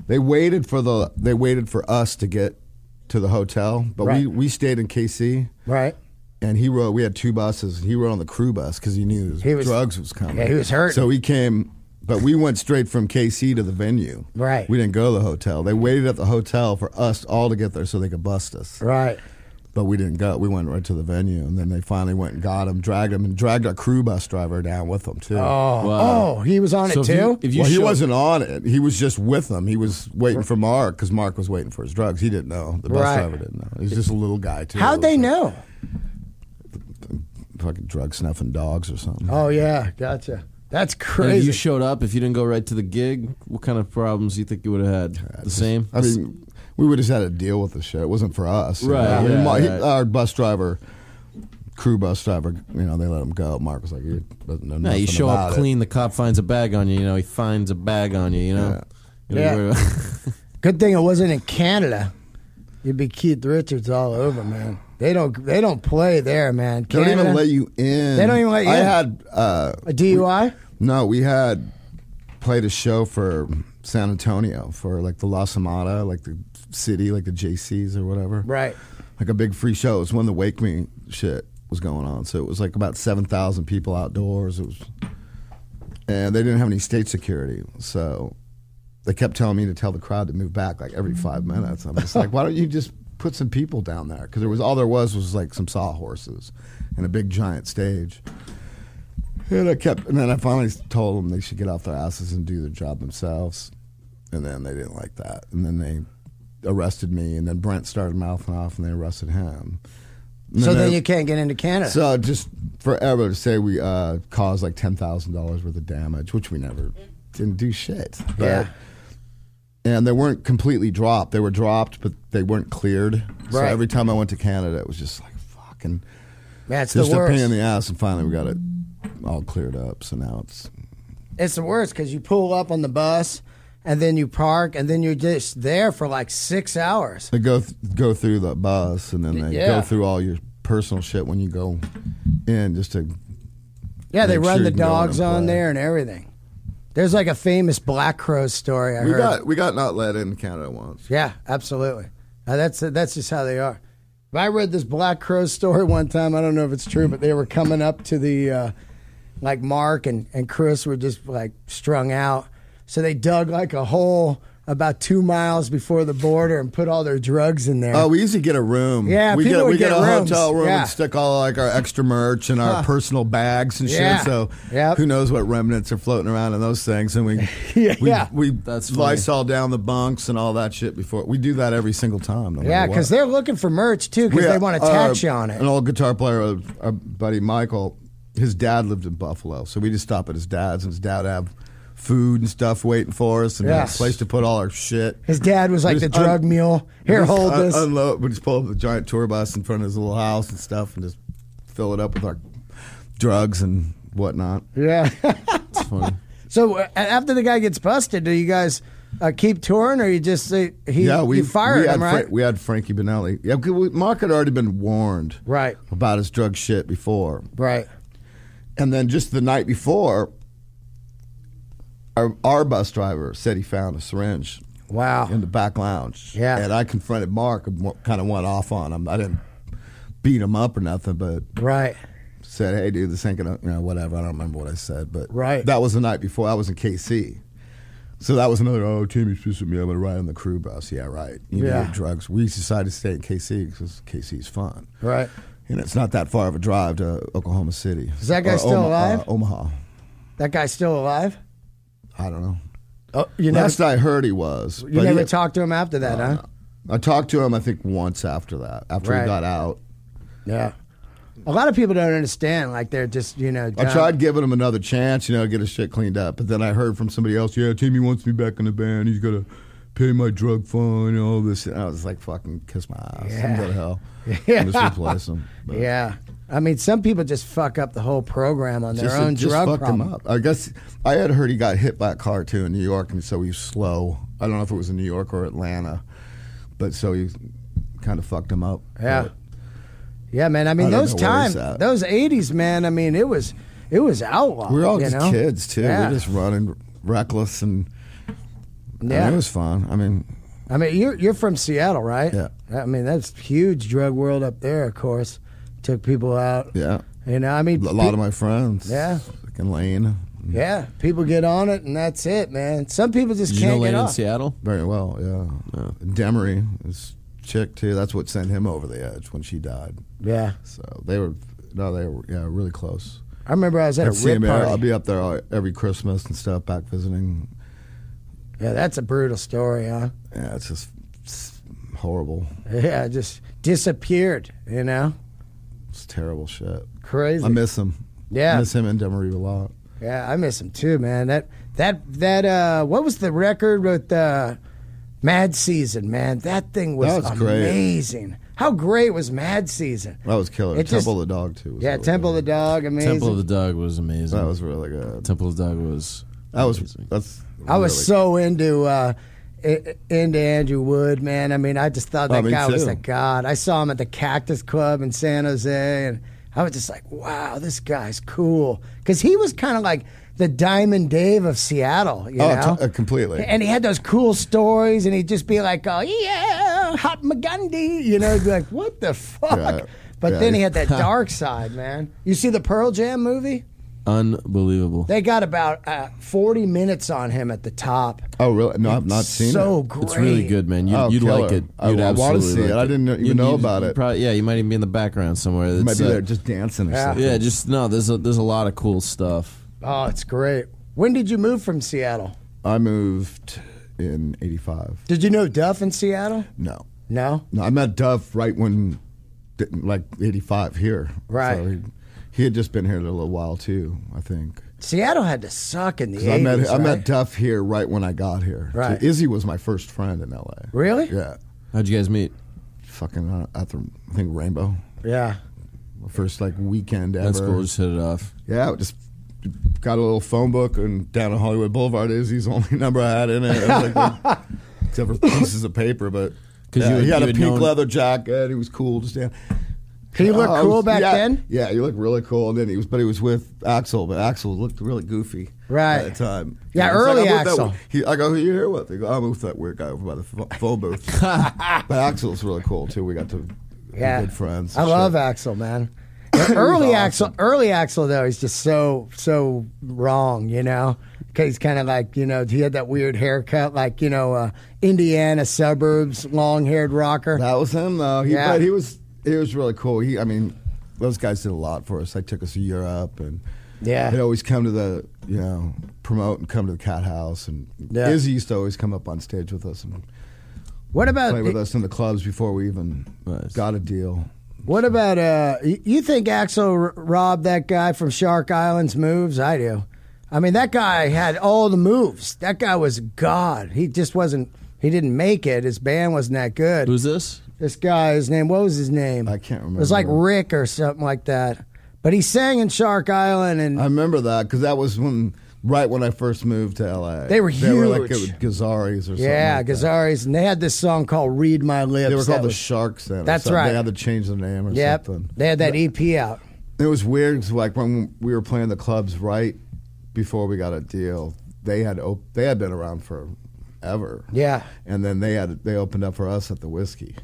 [SPEAKER 2] They waited for the they waited for us to get to the hotel, but
[SPEAKER 1] Right.
[SPEAKER 2] we, we stayed in K C.
[SPEAKER 1] Right.
[SPEAKER 2] And he rode. We had two buses. And he rode on the crew bus because he knew his
[SPEAKER 1] He was-
[SPEAKER 2] drugs was coming.
[SPEAKER 1] Yeah, he was hurt.
[SPEAKER 2] So he came, but we went straight from K C to the venue.
[SPEAKER 1] Right.
[SPEAKER 2] We didn't go to the hotel. They waited at the hotel for us all to get there so they could bust us.
[SPEAKER 1] Right.
[SPEAKER 2] But we didn't go. We went right to the venue, and then they finally went and got him, dragged him, and dragged our crew bus driver down with them too.
[SPEAKER 1] Oh,
[SPEAKER 3] Wow.
[SPEAKER 1] oh, he was on
[SPEAKER 3] So
[SPEAKER 1] it
[SPEAKER 3] if you-
[SPEAKER 1] too.
[SPEAKER 3] if you
[SPEAKER 2] well, he
[SPEAKER 3] show-
[SPEAKER 2] wasn't on it. He was just with them. He was waiting for Mark because Mark was waiting for his drugs. He didn't know. The bus
[SPEAKER 1] Right.
[SPEAKER 2] driver didn't know. He was just a little guy too.
[SPEAKER 1] How'd they
[SPEAKER 2] So-
[SPEAKER 1] know?
[SPEAKER 2] Fucking drug snuffing dogs or something.
[SPEAKER 1] Oh yeah, gotcha. That's
[SPEAKER 3] And if
[SPEAKER 1] crazy.
[SPEAKER 3] you showed up, if you didn't go right to the gig, what kind of problems do you think you would have had? The same?
[SPEAKER 2] I mean, we would have had to deal with the shit. It wasn't for us. you
[SPEAKER 3] Right,
[SPEAKER 2] know? I mean,
[SPEAKER 3] yeah,
[SPEAKER 2] Ma- he-
[SPEAKER 3] right.
[SPEAKER 2] our bus driver, crew bus driver, you know, they let him go. Mark was like, he doesn't know
[SPEAKER 3] No,
[SPEAKER 2] nothing
[SPEAKER 3] you show
[SPEAKER 2] about
[SPEAKER 3] up
[SPEAKER 2] it.
[SPEAKER 3] clean, the cop finds a bag on you, you know, he finds a bag on you, you know? You know,
[SPEAKER 1] Yeah.
[SPEAKER 3] you're-
[SPEAKER 1] Good thing it wasn't in Canada. You'd be Keith Richards all over, man. They don't. They don't play there, man.
[SPEAKER 2] They don't
[SPEAKER 1] Canada,
[SPEAKER 2] even let you in.
[SPEAKER 1] They don't even let you
[SPEAKER 2] I
[SPEAKER 1] in.
[SPEAKER 2] had uh,
[SPEAKER 1] a D U I.
[SPEAKER 2] no. We had played a show for San Antonio for like the La Samada, like the city, like the J Cs or whatever.
[SPEAKER 1] Right.
[SPEAKER 2] Like a big free show. It was when the Wake Me shit was going on. So it was like about seven thousand people outdoors. It was, and they didn't have any state security. So they kept telling me to tell the crowd to move back like every five minutes. I'm just like, why don't you just put some people down there? Because there was all there was was like some sawhorses and a big giant stage. And I kept, and then I finally told them they should get off their asses and do their job themselves. And then they didn't like that. And then they arrested me. And then Brent started mouthing off, and they arrested him. And
[SPEAKER 1] So then
[SPEAKER 2] they-
[SPEAKER 1] you can't get into Canada.
[SPEAKER 2] So just forever to say we uh, caused like ten thousand dollars worth of damage, which we never didn't do shit. But-
[SPEAKER 1] Yeah.
[SPEAKER 2] And they weren't completely dropped. They were dropped, but they weren't cleared. So
[SPEAKER 1] Right.
[SPEAKER 2] every time I went to Canada, it was just like fucking
[SPEAKER 1] That's
[SPEAKER 2] just
[SPEAKER 1] the
[SPEAKER 2] a
[SPEAKER 1] worst.
[SPEAKER 2] pain in the ass. And finally, we got it all cleared up. So now it's
[SPEAKER 1] It's the worst because you pull up on the bus and then you park and then you're just there for like six hours.
[SPEAKER 2] they go th- go through the bus, and then they
[SPEAKER 1] Yeah.
[SPEAKER 2] go through all your personal shit when you go in, just to
[SPEAKER 1] Yeah, they
[SPEAKER 2] Make
[SPEAKER 1] run
[SPEAKER 2] sure
[SPEAKER 1] the
[SPEAKER 2] you can go in
[SPEAKER 1] dogs
[SPEAKER 2] and
[SPEAKER 1] on
[SPEAKER 2] play.
[SPEAKER 1] there and everything. There's like a famous Black Crow story I
[SPEAKER 2] we
[SPEAKER 1] heard.
[SPEAKER 2] got we got not let in Canada once.
[SPEAKER 1] Yeah, absolutely. Uh, that's that's just how they are. But I read this Black Crow story one time. I don't know if it's true, but they were coming up to the, uh, like Mark and, and Chris were just like strung out. So they dug like a hole about two miles before the border and put all their drugs in there.
[SPEAKER 2] Oh, we usually get a room.
[SPEAKER 1] Yeah,
[SPEAKER 2] we
[SPEAKER 1] people
[SPEAKER 2] get
[SPEAKER 1] would
[SPEAKER 2] we get,
[SPEAKER 1] get
[SPEAKER 2] a
[SPEAKER 1] rooms.
[SPEAKER 2] hotel room
[SPEAKER 1] Yeah.
[SPEAKER 2] and stick all like our extra merch and our
[SPEAKER 1] Huh.
[SPEAKER 2] personal bags and shit.
[SPEAKER 1] Yeah.
[SPEAKER 2] So
[SPEAKER 1] Yep.
[SPEAKER 2] who knows what remnants are floating around in those things? And we
[SPEAKER 1] Yeah,
[SPEAKER 2] we,
[SPEAKER 1] yeah.
[SPEAKER 2] we
[SPEAKER 3] That's funny.
[SPEAKER 2] Lysol down the bunks and all that shit before. We do that every single time. No
[SPEAKER 1] yeah,
[SPEAKER 2] matter
[SPEAKER 1] because
[SPEAKER 2] what.
[SPEAKER 1] they're looking for merch too because
[SPEAKER 2] We-
[SPEAKER 1] they want to
[SPEAKER 2] uh,
[SPEAKER 1] tax you on it.
[SPEAKER 2] An old guitar player, uh, our buddy Michael, his dad lived in Buffalo, so we just stop at his dad's, and his dad would have food and stuff waiting for us, and had
[SPEAKER 1] Yes.
[SPEAKER 2] a place to put all our shit.
[SPEAKER 1] His dad was like
[SPEAKER 2] We
[SPEAKER 1] the
[SPEAKER 2] just un-
[SPEAKER 1] drug mule. Here,
[SPEAKER 2] We just
[SPEAKER 1] hold
[SPEAKER 2] un-
[SPEAKER 1] this.
[SPEAKER 2] Unload. We just pull up the giant tour bus in front of his little house and stuff, and just fill it up with our drugs and whatnot.
[SPEAKER 1] yeah.
[SPEAKER 3] It's funny.
[SPEAKER 1] So uh, after the guy gets busted, do you guys uh, keep touring, or you just say he
[SPEAKER 2] yeah, we
[SPEAKER 1] you fired
[SPEAKER 2] we had
[SPEAKER 1] him, right?
[SPEAKER 2] Fra- we had Frankie Benelli. Yeah, 'cause we- Mark had already been warned
[SPEAKER 1] Right,
[SPEAKER 2] about his drug shit before,
[SPEAKER 1] right.
[SPEAKER 2] and then just the night before, our, our bus driver said he found a syringe
[SPEAKER 1] Wow.
[SPEAKER 2] in the back lounge.
[SPEAKER 1] Yeah.
[SPEAKER 2] and I confronted Mark and kind of went off on him. I didn't beat him up or nothing, but
[SPEAKER 1] Right.
[SPEAKER 2] said, "Hey, dude, this ain't gonna, you know, whatever." I don't remember what I said, but
[SPEAKER 1] Right.
[SPEAKER 2] that was the night before. I was in K C, so that was another. Oh, Timmy's pissed at me. I'm gonna ride on the crew bus. Yeah, right. You
[SPEAKER 1] Yeah.
[SPEAKER 2] need drugs. We decided to stay in K C because K C's fun,
[SPEAKER 1] Right.
[SPEAKER 2] and it's not that far of a drive to Oklahoma City.
[SPEAKER 1] Is that guy
[SPEAKER 2] Or
[SPEAKER 1] still
[SPEAKER 2] Oma-
[SPEAKER 1] alive?
[SPEAKER 2] Uh, Omaha.
[SPEAKER 1] That guy's still alive?
[SPEAKER 2] I don't know.
[SPEAKER 1] Oh, you never
[SPEAKER 2] Last I heard, he was.
[SPEAKER 1] you
[SPEAKER 2] but
[SPEAKER 1] never
[SPEAKER 2] he-
[SPEAKER 1] talked to him after that, huh?
[SPEAKER 2] I talked to him, I think, once after that. After
[SPEAKER 1] Right.
[SPEAKER 2] he got out,
[SPEAKER 1] Yeah. A lot of people don't understand. Like they're just you know.
[SPEAKER 2] I
[SPEAKER 1] dumb.
[SPEAKER 2] tried giving him another chance, you know, get his shit cleaned up. But then I heard from somebody else, yeah, Timmy wants me back in the band. He's got to pay my drug fund and all this. And I was like, fucking kiss my ass.
[SPEAKER 1] Yeah.
[SPEAKER 2] Go to hell.
[SPEAKER 1] Yeah.
[SPEAKER 2] And just replace him. But
[SPEAKER 1] Yeah. I mean, some people just fuck up the whole program on their
[SPEAKER 2] just,
[SPEAKER 1] own
[SPEAKER 2] just
[SPEAKER 1] drug
[SPEAKER 2] fucked
[SPEAKER 1] problem.
[SPEAKER 2] him up. I guess I had heard he got hit by a car too in New York, and so he was slow. I don't know if it was in New York or Atlanta, but so he kind of fucked him up.
[SPEAKER 1] Yeah.
[SPEAKER 2] But
[SPEAKER 1] Yeah, man. I mean,
[SPEAKER 2] I don't
[SPEAKER 1] those
[SPEAKER 2] know where he's
[SPEAKER 1] times,
[SPEAKER 2] at.
[SPEAKER 1] those eighties, man. I mean, it was, it was outlaw.
[SPEAKER 2] we were all
[SPEAKER 1] you
[SPEAKER 2] just
[SPEAKER 1] know?
[SPEAKER 2] kids too.
[SPEAKER 1] Yeah.
[SPEAKER 2] We were just running reckless and I
[SPEAKER 1] Yeah.
[SPEAKER 2] mean, it was fun. I mean,
[SPEAKER 1] I mean, you're you're from Seattle, right?
[SPEAKER 2] Yeah.
[SPEAKER 1] I mean, that's huge drug world up there. Of course, took people out.
[SPEAKER 2] yeah,
[SPEAKER 1] You know, I mean,
[SPEAKER 2] a lot of my friends.
[SPEAKER 1] Yeah.
[SPEAKER 2] Fucking Lane.
[SPEAKER 1] yeah, people get on it, and that's it, man. Some people just
[SPEAKER 3] Did you
[SPEAKER 1] can't
[SPEAKER 3] know
[SPEAKER 1] get
[SPEAKER 3] Lane in
[SPEAKER 1] off.
[SPEAKER 3] Seattle?
[SPEAKER 2] Very well, yeah.
[SPEAKER 3] Oh.
[SPEAKER 2] Demery, this chick too. That's what sent him over the edge when she died.
[SPEAKER 1] Yeah,
[SPEAKER 2] So they were, no, they were, yeah, really close.
[SPEAKER 1] I remember I was at
[SPEAKER 2] I'd
[SPEAKER 1] a
[SPEAKER 2] see
[SPEAKER 1] rip
[SPEAKER 2] him, I'll
[SPEAKER 1] party.
[SPEAKER 2] be up there all- every Christmas and stuff, back visiting.
[SPEAKER 1] Yeah, that's a brutal story, huh?
[SPEAKER 2] Yeah, it's just it's horrible.
[SPEAKER 1] Yeah, just disappeared. You know,
[SPEAKER 2] It's terrible shit.
[SPEAKER 1] crazy.
[SPEAKER 2] I miss him.
[SPEAKER 1] Yeah.
[SPEAKER 2] I miss him and Demery a lot.
[SPEAKER 1] Yeah, I miss him too, man. That that that uh, what was the record with uh, Mad Season, man? That thing was,
[SPEAKER 2] That was great.
[SPEAKER 1] amazing. How great was Mad Season?
[SPEAKER 2] That was killer.
[SPEAKER 1] It just-
[SPEAKER 2] Temple of the Dog too. Was
[SPEAKER 1] Yeah,
[SPEAKER 2] really
[SPEAKER 1] Temple of the
[SPEAKER 2] good.
[SPEAKER 1] Dog, amazing.
[SPEAKER 3] Temple of the Dog was amazing.
[SPEAKER 2] That was really good.
[SPEAKER 3] Temple of the Dog was.
[SPEAKER 2] That was
[SPEAKER 3] amazing.
[SPEAKER 2] that's.
[SPEAKER 1] I was
[SPEAKER 2] really-
[SPEAKER 1] so into uh, i- into Andrew Wood, man. I mean, I just thought that
[SPEAKER 2] Oh, me
[SPEAKER 1] guy was
[SPEAKER 2] too.
[SPEAKER 1] a god. I saw him at the Cactus Club in San Jose, and I was just like, wow, this guy's cool. Because he was kind of like the Diamond Dave of Seattle, you
[SPEAKER 2] Oh,
[SPEAKER 1] know?
[SPEAKER 2] t- uh, completely.
[SPEAKER 1] And he had those cool stories, and he'd just be like, oh, yeah, Hot Magundy. You know, he'd be like, what the fuck?
[SPEAKER 2] Yeah,
[SPEAKER 1] But
[SPEAKER 2] yeah.
[SPEAKER 1] then he had that dark side, man. You see the Pearl Jam movie?
[SPEAKER 3] Unbelievable.
[SPEAKER 1] They got about uh, forty minutes on him at the top.
[SPEAKER 2] Oh, really? No, I've not seen
[SPEAKER 1] so
[SPEAKER 2] it.
[SPEAKER 1] great.
[SPEAKER 3] It's really good, man. You,
[SPEAKER 2] Oh,
[SPEAKER 3] you'd
[SPEAKER 2] killer.
[SPEAKER 3] like it.
[SPEAKER 2] I-
[SPEAKER 3] You'd
[SPEAKER 2] I wanna
[SPEAKER 3] absolutely
[SPEAKER 2] see it.
[SPEAKER 3] like
[SPEAKER 2] I didn't even
[SPEAKER 3] You-
[SPEAKER 2] know
[SPEAKER 3] you-
[SPEAKER 2] about
[SPEAKER 3] you
[SPEAKER 2] it.
[SPEAKER 3] Probably, yeah, you might even be in the background somewhere.
[SPEAKER 2] You might
[SPEAKER 3] It's,
[SPEAKER 2] be
[SPEAKER 3] uh,
[SPEAKER 2] there just dancing or
[SPEAKER 1] Yeah.
[SPEAKER 2] something.
[SPEAKER 3] Yeah, just no. There's a, there's a lot of cool stuff.
[SPEAKER 1] Oh, it's great. When did you move from Seattle?
[SPEAKER 2] I moved in eighty-five.
[SPEAKER 1] Did you know Duff in Seattle?
[SPEAKER 2] No.
[SPEAKER 1] No?
[SPEAKER 2] No, I met Duff right when, like, eighty-five here.
[SPEAKER 1] Right.
[SPEAKER 2] So he, he had just been here a little while, too, I think.
[SPEAKER 1] Seattle had to suck in the
[SPEAKER 2] 'Cause
[SPEAKER 1] eighties,
[SPEAKER 2] I met I
[SPEAKER 1] right?
[SPEAKER 2] met Duff here right when I got here.
[SPEAKER 1] Right.
[SPEAKER 2] So Izzy was my first friend in L A.
[SPEAKER 1] Really?
[SPEAKER 2] Yeah.
[SPEAKER 3] How'd you guys meet?
[SPEAKER 2] Fucking, uh, at the, I think, Rainbow.
[SPEAKER 1] Yeah.
[SPEAKER 2] First, like, weekend ever.
[SPEAKER 3] That's cool. Just hit it off.
[SPEAKER 2] Yeah, I just got a little phone book and down on Hollywood Boulevard. Izzy's the only number I had in it. It was like, except for pieces of paper, but
[SPEAKER 3] 'Cause
[SPEAKER 2] yeah,
[SPEAKER 3] you had-
[SPEAKER 2] he had
[SPEAKER 3] you
[SPEAKER 2] a
[SPEAKER 3] had
[SPEAKER 2] pink
[SPEAKER 3] known-
[SPEAKER 2] leather jacket. He was cool. Just down.
[SPEAKER 1] He looked
[SPEAKER 2] Oh, I
[SPEAKER 1] cool
[SPEAKER 2] was-
[SPEAKER 1] back
[SPEAKER 2] yeah,
[SPEAKER 1] then?
[SPEAKER 2] Yeah, he looked really cool. And then he was, but he was with Axel. But Axel looked really goofy
[SPEAKER 1] Right.
[SPEAKER 2] at the time.
[SPEAKER 1] Yeah,
[SPEAKER 2] He's
[SPEAKER 1] early
[SPEAKER 2] I'm with that-
[SPEAKER 1] Axel.
[SPEAKER 2] he, I go, who you here with? They go, I'm with that weird guy over by the pho- phone booth. But Axel's really cool too. We got to
[SPEAKER 1] Yeah.
[SPEAKER 2] be good friends.
[SPEAKER 1] I
[SPEAKER 2] and
[SPEAKER 1] love
[SPEAKER 2] shit.
[SPEAKER 1] Axel, man. early
[SPEAKER 2] awesome.
[SPEAKER 1] Axel, early Axel though, he's just so so wrong, you know. Cause he's kind of like, you know, he had that weird haircut, like, you know, uh, Indiana suburbs, long-haired rocker.
[SPEAKER 2] That was him though. He,
[SPEAKER 1] Yeah.
[SPEAKER 2] but he was he was really cool. He, I mean, those guys did a lot for us. They took us to Europe, and
[SPEAKER 1] Yeah.
[SPEAKER 2] they'd always come to the, you know, promote and come to the Cat House. And
[SPEAKER 1] Yeah.
[SPEAKER 2] Izzy used to always come up on stage with us and
[SPEAKER 1] What about
[SPEAKER 2] play with us in the clubs before we even
[SPEAKER 3] Nice.
[SPEAKER 2] got a deal.
[SPEAKER 1] what about uh? y- You think Axel r- robbed that guy from Shark Island's moves? I do. I mean, that guy had all the moves. That guy was God. He just wasn't. He didn't make it. His band wasn't that good.
[SPEAKER 3] Who's this?
[SPEAKER 1] This guy, his name, what was his name?
[SPEAKER 2] I can't
[SPEAKER 1] It was like
[SPEAKER 2] remember.
[SPEAKER 1] Rick or something like that. But he sang in Shark Island, and
[SPEAKER 2] I remember that because that was when right when I first moved to L A.
[SPEAKER 1] They were
[SPEAKER 2] They were like
[SPEAKER 1] huge.
[SPEAKER 2] it was Gazaris or something.
[SPEAKER 1] yeah,
[SPEAKER 2] like that.
[SPEAKER 1] Gazaris, and they had this song called "Read My Lips."
[SPEAKER 2] They were
[SPEAKER 1] that
[SPEAKER 2] called the
[SPEAKER 1] was-
[SPEAKER 2] Sharks then. or
[SPEAKER 1] That's
[SPEAKER 2] something.
[SPEAKER 1] right.
[SPEAKER 2] They had to change the name or
[SPEAKER 1] Yep,
[SPEAKER 2] something.
[SPEAKER 1] they had that E P out.
[SPEAKER 2] It was weird 'cause, like when we were playing the clubs right before we got a deal. They had op- they had been around forever.
[SPEAKER 1] Yeah.
[SPEAKER 2] And then they had they opened up for us at the Whiskey.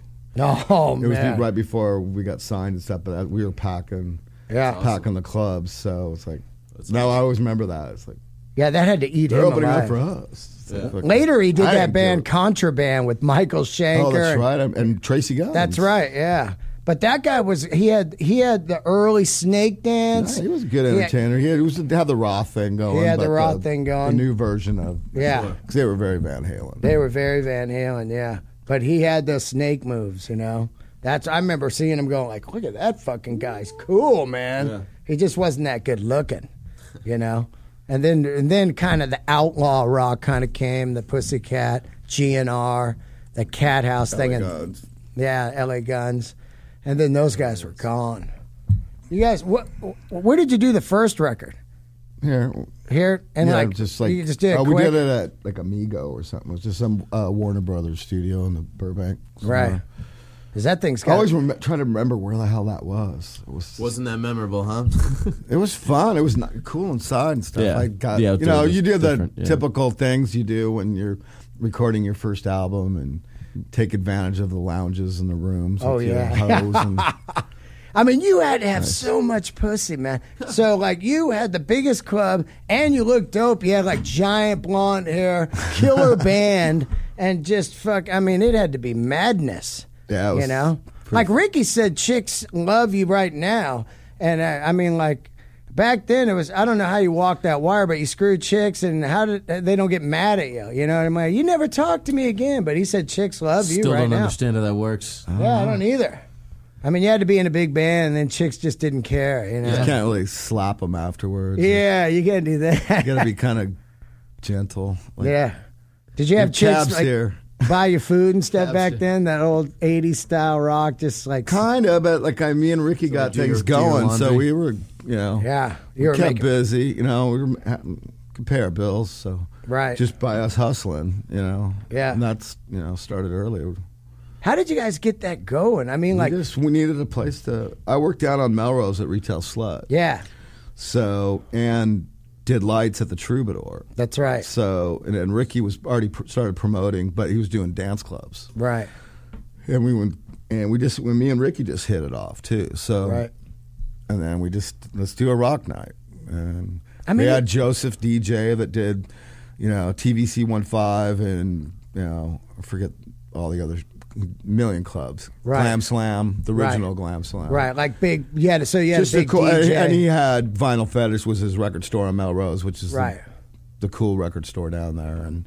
[SPEAKER 1] Oh
[SPEAKER 2] It was
[SPEAKER 1] man.
[SPEAKER 2] right before we got signed and stuff, but we were packing
[SPEAKER 1] Yeah.
[SPEAKER 2] packing the clubs. So it's like now I always remember that. It's like
[SPEAKER 1] Yeah, that had to eat
[SPEAKER 2] they're
[SPEAKER 1] him
[SPEAKER 2] opening
[SPEAKER 1] alive.
[SPEAKER 2] up for us. It's like, fucking-
[SPEAKER 1] Later, he did
[SPEAKER 2] I
[SPEAKER 1] that
[SPEAKER 2] didn't do
[SPEAKER 1] band
[SPEAKER 2] it.
[SPEAKER 1] Contraband with Michael Schenker.
[SPEAKER 2] Oh, that's
[SPEAKER 1] and-
[SPEAKER 2] right. And, and Tracy Guns.
[SPEAKER 1] That's right. Yeah. But that guy was he had he had the early snake dance.
[SPEAKER 2] Yeah, he was a good
[SPEAKER 1] He had-
[SPEAKER 2] entertainer. He, had, he was he had the Raw thing going.
[SPEAKER 1] He had the
[SPEAKER 2] but
[SPEAKER 1] Raw thing going.
[SPEAKER 2] The new version of
[SPEAKER 1] Yeah.
[SPEAKER 2] because they were very Van Halen.
[SPEAKER 1] They were very Van Halen, yeah. But he had the snake moves, you know. That's I remember seeing him going like, look at that fucking guy's cool, man.
[SPEAKER 3] Yeah.
[SPEAKER 1] He just wasn't that good looking, you know. And then and then kind of the outlaw rock kind of came, the Pussycat, G N R, the Cat House thing, and
[SPEAKER 2] Guns.
[SPEAKER 1] yeah, L A Guns, and then those guys were gone. You guys, what? Where did you do the first record?
[SPEAKER 2] Here,
[SPEAKER 1] Here and
[SPEAKER 2] yeah,
[SPEAKER 1] like
[SPEAKER 2] just like
[SPEAKER 1] you just did it
[SPEAKER 2] oh, we
[SPEAKER 1] quick?
[SPEAKER 2] did it at like Amigo or something. It was just some uh, Warner Brothers studio in the Burbank.
[SPEAKER 1] Right.
[SPEAKER 2] somewhere.
[SPEAKER 1] Because that thing's
[SPEAKER 2] I
[SPEAKER 1] got
[SPEAKER 2] always rem- trying to remember where the hell that was. It was
[SPEAKER 3] Wasn't that memorable, huh?
[SPEAKER 2] It was fun. It was not, cool inside and stuff.
[SPEAKER 3] Yeah.
[SPEAKER 2] I got
[SPEAKER 3] The
[SPEAKER 2] you
[SPEAKER 3] outdoor
[SPEAKER 2] know
[SPEAKER 3] was
[SPEAKER 2] you do the
[SPEAKER 3] different, yeah.
[SPEAKER 2] typical things you do when you're recording your first album and take advantage of the lounges and the rooms.
[SPEAKER 1] Oh,
[SPEAKER 2] with your
[SPEAKER 1] yeah.
[SPEAKER 2] hoes and,
[SPEAKER 1] I mean, you had to have so much pussy, man. So, like, you had the biggest club, and you looked dope. You had, like, giant blonde hair, killer band, and just fuck. I mean, it had to be madness.
[SPEAKER 2] Yeah, it was
[SPEAKER 1] you know?
[SPEAKER 2] pretty-
[SPEAKER 1] Like, Ricky said, chicks love you right now. And, uh, I mean, like, back then, it was, I don't know how you walk that wire, but you screw chicks, and how did they don't get mad at you? You know what I mean? You never talk to me again, but he said chicks love you
[SPEAKER 3] Still
[SPEAKER 1] right
[SPEAKER 3] don't
[SPEAKER 1] now.
[SPEAKER 3] understand how that works.
[SPEAKER 1] Yeah, I don't either. I mean, you had to be in a big band, and then chicks just didn't care, you know?
[SPEAKER 2] you can't really slap them afterwards.
[SPEAKER 1] Yeah, you can't do that.
[SPEAKER 2] You got to be kind of gentle. Like,
[SPEAKER 1] Yeah. Did you have
[SPEAKER 2] your
[SPEAKER 1] chicks
[SPEAKER 2] cabs
[SPEAKER 1] like,
[SPEAKER 2] here.
[SPEAKER 1] buy your food and stuff
[SPEAKER 3] Cabs
[SPEAKER 1] back
[SPEAKER 3] here.
[SPEAKER 1] then? That old eighties style rock, just like
[SPEAKER 2] Kind of, but like I, me and Ricky got
[SPEAKER 3] do your-
[SPEAKER 2] things
[SPEAKER 3] do your
[SPEAKER 2] going, so
[SPEAKER 3] laundry?
[SPEAKER 2] we were, you know,
[SPEAKER 1] yeah,
[SPEAKER 2] we
[SPEAKER 1] you were
[SPEAKER 2] kept
[SPEAKER 1] making
[SPEAKER 2] busy. You know, we were ha- could pay our bills, so
[SPEAKER 1] right.
[SPEAKER 2] just by us hustling, you know.
[SPEAKER 1] Yeah.
[SPEAKER 2] and that's you know started early.
[SPEAKER 1] How did you guys get that going? I mean, like,
[SPEAKER 2] we just we needed a place to. I worked down on Melrose at Retail Slut,
[SPEAKER 1] yeah,
[SPEAKER 2] so and did lights at the Troubadour.
[SPEAKER 1] that's right,
[SPEAKER 2] So and, and Ricky was already pr- started promoting, but he was doing dance clubs,
[SPEAKER 1] right,
[SPEAKER 2] and we went and we just when me and Ricky just hit it off too. So
[SPEAKER 1] right.
[SPEAKER 2] and then we just let's do a rock night, and
[SPEAKER 1] I mean,
[SPEAKER 2] we had
[SPEAKER 1] it-
[SPEAKER 2] Joseph D J that did, you know, T V C fifteen and you know I forget all the other million clubs,
[SPEAKER 1] Right.
[SPEAKER 2] Glam Slam, the original
[SPEAKER 1] Right.
[SPEAKER 2] Glam Slam,
[SPEAKER 1] Right, like big. Yeah, so you had
[SPEAKER 2] Just
[SPEAKER 1] a big
[SPEAKER 2] a cool,
[SPEAKER 1] D J.
[SPEAKER 2] and he had Vinyl Fetish was his record store on Melrose, which is the-
[SPEAKER 1] Right.
[SPEAKER 2] the, cool record store down there, and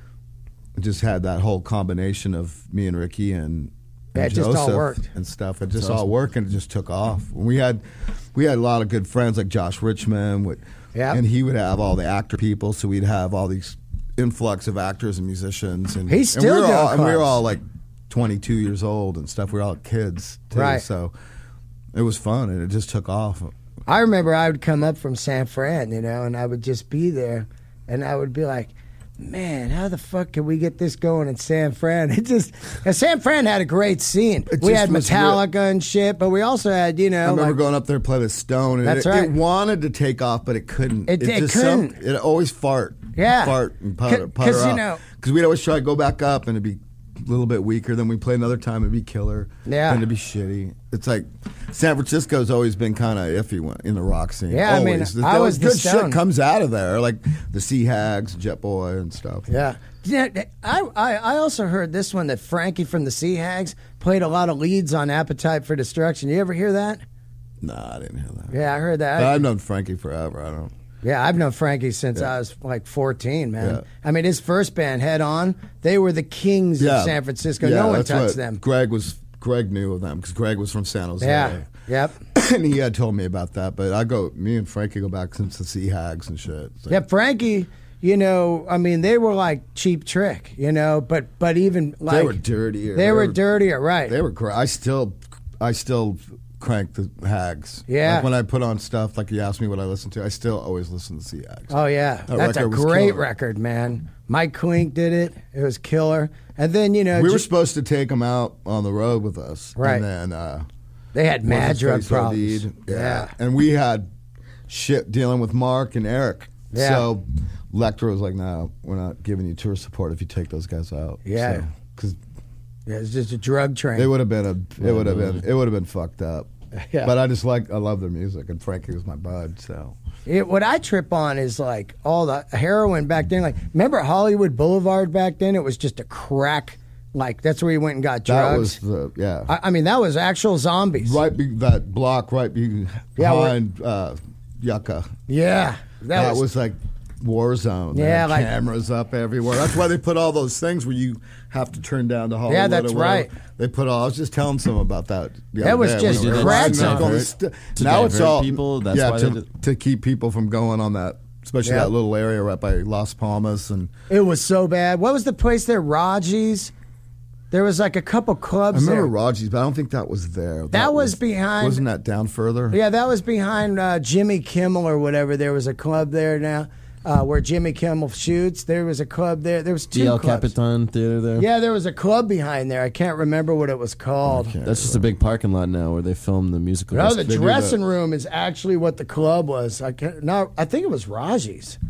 [SPEAKER 2] it just had that whole combination of me and Ricky and, and
[SPEAKER 1] Yeah, it just all
[SPEAKER 2] Joseph
[SPEAKER 1] worked.
[SPEAKER 2] and stuff. It just
[SPEAKER 3] That's
[SPEAKER 2] all
[SPEAKER 3] awesome.
[SPEAKER 2] worked, and it just took off. We had we had a lot of good friends like Josh Richmond, with,
[SPEAKER 1] Yep.
[SPEAKER 2] and he would have all the actor people, so we'd have all these influx of actors and musicians, and
[SPEAKER 1] He's
[SPEAKER 2] and
[SPEAKER 1] still
[SPEAKER 2] we were
[SPEAKER 1] doing
[SPEAKER 2] all, and we were
[SPEAKER 1] clubs.
[SPEAKER 2] all like twenty-two years old and stuff. We were all kids, too,
[SPEAKER 1] Right.
[SPEAKER 2] So it was fun, and it just took off.
[SPEAKER 1] I remember I would come up from San Fran, you know, and I would just be there, and I would be like, man, how the fuck can we get this going in San Fran? It just, and San Fran had a great scene.
[SPEAKER 2] It
[SPEAKER 1] We
[SPEAKER 2] just
[SPEAKER 1] had
[SPEAKER 2] was
[SPEAKER 1] Metallica and shit, but we also had, you know,
[SPEAKER 2] I remember
[SPEAKER 1] like,
[SPEAKER 2] going up there to play with Stone, and
[SPEAKER 1] That's
[SPEAKER 2] it,
[SPEAKER 1] right.
[SPEAKER 2] it wanted to take off, but it couldn't.
[SPEAKER 1] It- it
[SPEAKER 2] just
[SPEAKER 1] couldn't.
[SPEAKER 2] Some, it always fart.
[SPEAKER 1] Yeah.
[SPEAKER 2] fart and putter,
[SPEAKER 1] C-
[SPEAKER 2] putter
[SPEAKER 1] 'cause, you
[SPEAKER 2] up.
[SPEAKER 1] know-
[SPEAKER 2] because we'd always try to go back up, and it'd be a little bit weaker. Then we play another time, it'd be killer.
[SPEAKER 1] Yeah.
[SPEAKER 2] then it'd be shitty. It's like San Francisco's always been kind of iffy when- in the rock scene.
[SPEAKER 1] Yeah, I mean,
[SPEAKER 2] always.
[SPEAKER 1] I was the
[SPEAKER 2] good
[SPEAKER 1] Stone.
[SPEAKER 2] shit comes out of there, like the Sea Hags, Jet Boy, and stuff.
[SPEAKER 1] yeah. Yeah, I, I, I also heard this one that Frankie from the Sea Hags played a lot of leads on Appetite for Destruction. You ever hear that?
[SPEAKER 2] Nah, I didn't hear that.
[SPEAKER 1] Yeah, I heard that.
[SPEAKER 2] But I've known Frankie forever. I don't.
[SPEAKER 1] Yeah, I've known Frankie since
[SPEAKER 2] Yeah.
[SPEAKER 1] I was like fourteen, man.
[SPEAKER 2] Yeah.
[SPEAKER 1] I mean, his first band, Head On, they were the kings of San Francisco. no one
[SPEAKER 2] that's
[SPEAKER 1] touched
[SPEAKER 2] what
[SPEAKER 1] them.
[SPEAKER 2] Greg was. Greg knew of them because Greg was from San Jose.
[SPEAKER 1] Yeah, yep.
[SPEAKER 2] and he had told me about that. But I go, me and Frankie go back since the Sea Hags and shit. It's like-
[SPEAKER 1] Yeah, Frankie, you know, I mean, they were like Cheap Trick, you know, but but even like
[SPEAKER 2] they were dirtier.
[SPEAKER 1] They were dirtier, right?
[SPEAKER 2] They were great. I still, I still crank the Hags.
[SPEAKER 1] Yeah.
[SPEAKER 2] Like when I put on stuff, like you asked me what I listen to, I still always listen to Sea Hags.
[SPEAKER 1] Oh yeah,
[SPEAKER 2] That
[SPEAKER 1] that's a
[SPEAKER 2] record was
[SPEAKER 1] great
[SPEAKER 2] killer.
[SPEAKER 1] record, man. Mike Klink did it. It was killer. And then you know
[SPEAKER 2] we
[SPEAKER 1] ju-
[SPEAKER 2] were supposed to take them out on the road with us,
[SPEAKER 1] Right.
[SPEAKER 2] And then uh,
[SPEAKER 1] they had mad
[SPEAKER 2] what's his
[SPEAKER 1] drug
[SPEAKER 2] face
[SPEAKER 1] problems.
[SPEAKER 2] OD'd. Yeah.
[SPEAKER 1] Yeah.
[SPEAKER 2] and we had shit dealing with Mark and Eric.
[SPEAKER 1] Yeah.
[SPEAKER 2] So Lecter was like, "No, we're not giving you tour support if you take those guys out."
[SPEAKER 1] Yeah.
[SPEAKER 2] because
[SPEAKER 1] Yeah, it's just a drug train.
[SPEAKER 2] it would have been a, it would have been, it would have been fucked up.
[SPEAKER 1] Yeah.
[SPEAKER 2] But I just like, I love their music, and Frankie was my bud. So
[SPEAKER 1] It, what I trip on is like all the heroin back then. Like, remember Hollywood Boulevard back then? It was just a crack. Like, that's where you went and got
[SPEAKER 2] that
[SPEAKER 1] drugs.
[SPEAKER 2] was the yeah.
[SPEAKER 1] I, I mean, that was actual zombies.
[SPEAKER 2] right, be, that block right be-
[SPEAKER 1] Yeah, we're-
[SPEAKER 2] behind uh, Yucca.
[SPEAKER 1] Yeah. That,
[SPEAKER 2] That,
[SPEAKER 1] was,
[SPEAKER 2] was, like war zone. They
[SPEAKER 1] Yeah,
[SPEAKER 2] had
[SPEAKER 1] like-
[SPEAKER 2] cameras up everywhere. That's why they put all those things where you have to turn down to Hollywood.
[SPEAKER 1] Yeah, that's
[SPEAKER 2] or whatever.
[SPEAKER 1] right.
[SPEAKER 2] They put all. I was just telling some about that. the
[SPEAKER 1] That
[SPEAKER 2] other
[SPEAKER 1] was
[SPEAKER 2] day
[SPEAKER 1] just
[SPEAKER 2] when we were
[SPEAKER 3] crack
[SPEAKER 2] riding up
[SPEAKER 1] zone.
[SPEAKER 2] on the
[SPEAKER 3] To
[SPEAKER 2] st-
[SPEAKER 3] to
[SPEAKER 2] now it's
[SPEAKER 3] divert
[SPEAKER 2] all
[SPEAKER 3] people, that's
[SPEAKER 2] yeah
[SPEAKER 3] why
[SPEAKER 2] to,
[SPEAKER 3] they did-
[SPEAKER 2] to keep people from going on that, especially
[SPEAKER 1] Yeah.
[SPEAKER 2] that little area right by Las Palmas and.
[SPEAKER 1] it was so bad. What was the place there? Raji's? There was like a couple
[SPEAKER 2] I
[SPEAKER 1] clubs
[SPEAKER 2] remember
[SPEAKER 1] there.
[SPEAKER 2] Raji's, but I don't think that was there.
[SPEAKER 1] That was behind-
[SPEAKER 2] Wasn't that down further?
[SPEAKER 1] Yeah, that was behind uh, Jimmy Kimmel or whatever. There was a club there now uh, where Jimmy Kimmel shoots. There was a club there. There was two
[SPEAKER 3] D L
[SPEAKER 1] clubs.
[SPEAKER 3] Capitan Theater there.
[SPEAKER 1] Yeah, there was a club behind there. I can't remember what it was called.
[SPEAKER 2] can't
[SPEAKER 3] That's just a big parking lot now where they film the musical.
[SPEAKER 1] No, the
[SPEAKER 2] They do
[SPEAKER 1] dressing room is actually what the club was. I can't, no, I think it was Raji's.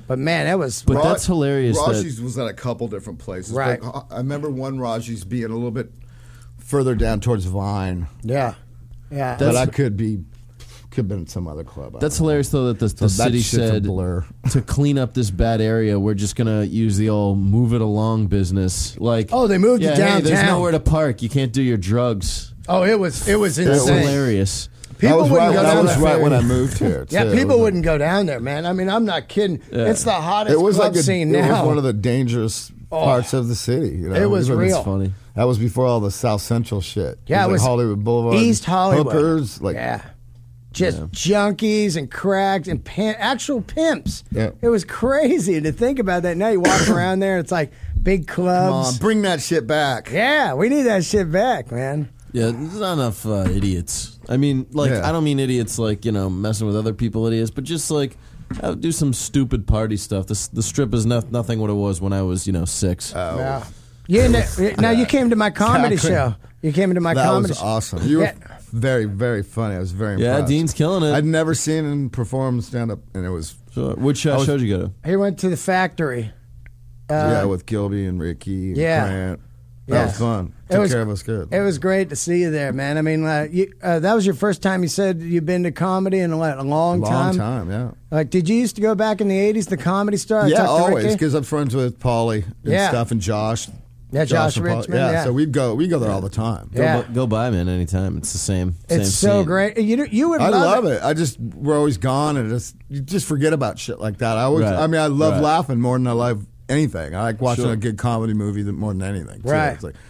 [SPEAKER 1] But man, that was.
[SPEAKER 3] But that's hilarious.
[SPEAKER 2] Raji's
[SPEAKER 3] that,
[SPEAKER 2] was at a couple different places.
[SPEAKER 1] Right.
[SPEAKER 2] Like, I remember one Raji's being a little bit further down towards Vine.
[SPEAKER 1] Yeah. Yeah.
[SPEAKER 2] But I could be, could have been at some other club. I
[SPEAKER 3] That's
[SPEAKER 2] don't know.
[SPEAKER 3] hilarious, though, that the, the
[SPEAKER 2] So that
[SPEAKER 3] city
[SPEAKER 2] shit's a
[SPEAKER 3] said
[SPEAKER 2] blur.
[SPEAKER 3] to clean up this bad area, we're just going to use the old move it along business. Like,
[SPEAKER 1] Oh, they moved
[SPEAKER 3] yeah,
[SPEAKER 1] it
[SPEAKER 3] hey,
[SPEAKER 1] downtown.
[SPEAKER 3] there's nowhere to park. You can't do your drugs.
[SPEAKER 1] Oh, it was it was
[SPEAKER 3] That's
[SPEAKER 1] insane.
[SPEAKER 3] hilarious.
[SPEAKER 1] People
[SPEAKER 2] that was
[SPEAKER 1] wouldn't
[SPEAKER 2] right,
[SPEAKER 1] go
[SPEAKER 2] that
[SPEAKER 1] down
[SPEAKER 2] was
[SPEAKER 1] that
[SPEAKER 2] right when I
[SPEAKER 1] ferry.
[SPEAKER 2] moved here.
[SPEAKER 1] Yeah,
[SPEAKER 2] too.
[SPEAKER 1] people
[SPEAKER 2] It was
[SPEAKER 1] wouldn't go down there, man. I mean, I'm not kidding.
[SPEAKER 3] Yeah.
[SPEAKER 1] It's the hottest
[SPEAKER 2] It was
[SPEAKER 1] club
[SPEAKER 2] like a,
[SPEAKER 1] scene
[SPEAKER 2] it
[SPEAKER 1] now.
[SPEAKER 2] was one of the dangerous
[SPEAKER 1] Oh.
[SPEAKER 2] parts of the city. You know?
[SPEAKER 1] It was
[SPEAKER 2] It
[SPEAKER 1] real.
[SPEAKER 3] It's funny.
[SPEAKER 2] That was before all the South Central shit.
[SPEAKER 1] Yeah, it
[SPEAKER 2] like
[SPEAKER 1] was
[SPEAKER 2] Hollywood Boulevard,
[SPEAKER 1] East Hollywood.
[SPEAKER 2] hookers, like
[SPEAKER 1] yeah. Just junkies and cracks and pimp, actual pimps.
[SPEAKER 2] Yeah.
[SPEAKER 1] It was crazy to think about that. Now you walk around there, it's like big
[SPEAKER 2] come on,
[SPEAKER 1] clubs.
[SPEAKER 2] bring that shit back.
[SPEAKER 1] Yeah, we need that shit back, man.
[SPEAKER 3] Yeah, there's not enough uh, idiots. I mean, like,
[SPEAKER 2] Yeah.
[SPEAKER 3] I don't mean idiots like, you know, messing with other people idiots, but just like uh, do some stupid party stuff. The, the strip is no, nothing what it was when I was, you know, six.
[SPEAKER 2] Oh,
[SPEAKER 1] Yeah. You ne- now you came to my comedy
[SPEAKER 2] Exactly.
[SPEAKER 1] show. You came to my
[SPEAKER 2] that
[SPEAKER 1] comedy
[SPEAKER 2] was
[SPEAKER 1] show.
[SPEAKER 2] awesome. You were
[SPEAKER 1] Yeah.
[SPEAKER 2] very, very funny. I was very
[SPEAKER 3] yeah,
[SPEAKER 2] impressed.
[SPEAKER 3] Dean's killing it.
[SPEAKER 2] I'd never seen him perform stand up, and it was
[SPEAKER 3] Sure. Which uh,
[SPEAKER 2] I was-
[SPEAKER 3] show did you go to?
[SPEAKER 1] He went to the factory. Uh,
[SPEAKER 2] yeah with Gilby and Ricky and
[SPEAKER 1] yeah.
[SPEAKER 2] Grant. That
[SPEAKER 1] Yeah.
[SPEAKER 2] was fun.
[SPEAKER 1] It
[SPEAKER 2] Took
[SPEAKER 1] was-
[SPEAKER 2] care of us good.
[SPEAKER 1] It was great to see you there, man. I mean, uh, you, uh, that was your first time you said you've been to comedy in a, what, a long,
[SPEAKER 2] long
[SPEAKER 1] time.
[SPEAKER 2] time. Yeah.
[SPEAKER 1] Like, did you used to go back in the eighties, the Comedy Store? I
[SPEAKER 2] Yeah,
[SPEAKER 1] talked to
[SPEAKER 2] always
[SPEAKER 1] Ricky.
[SPEAKER 2] because I'm friends with Paulie and
[SPEAKER 1] Yeah.
[SPEAKER 2] stuff and Josh.
[SPEAKER 1] Yeah, Josh
[SPEAKER 2] and Pauly.
[SPEAKER 1] Richmond,
[SPEAKER 2] Yeah,
[SPEAKER 1] yeah.
[SPEAKER 2] so we'd go. We go there all the time.
[SPEAKER 3] Go,
[SPEAKER 1] Yeah.
[SPEAKER 3] bu- go by, man, anytime. It's the same. same
[SPEAKER 1] It's so
[SPEAKER 3] scene.
[SPEAKER 1] great. You know, you would
[SPEAKER 2] I
[SPEAKER 1] love,
[SPEAKER 2] love it. I just we're always gone and just you just forget about shit like that. I always.
[SPEAKER 3] Right.
[SPEAKER 2] I mean, I love
[SPEAKER 3] Right.
[SPEAKER 2] laughing more than I love anything. I like watching
[SPEAKER 3] Sure.
[SPEAKER 2] a good comedy movie than more than anything. too.
[SPEAKER 1] Right.
[SPEAKER 2] It's like,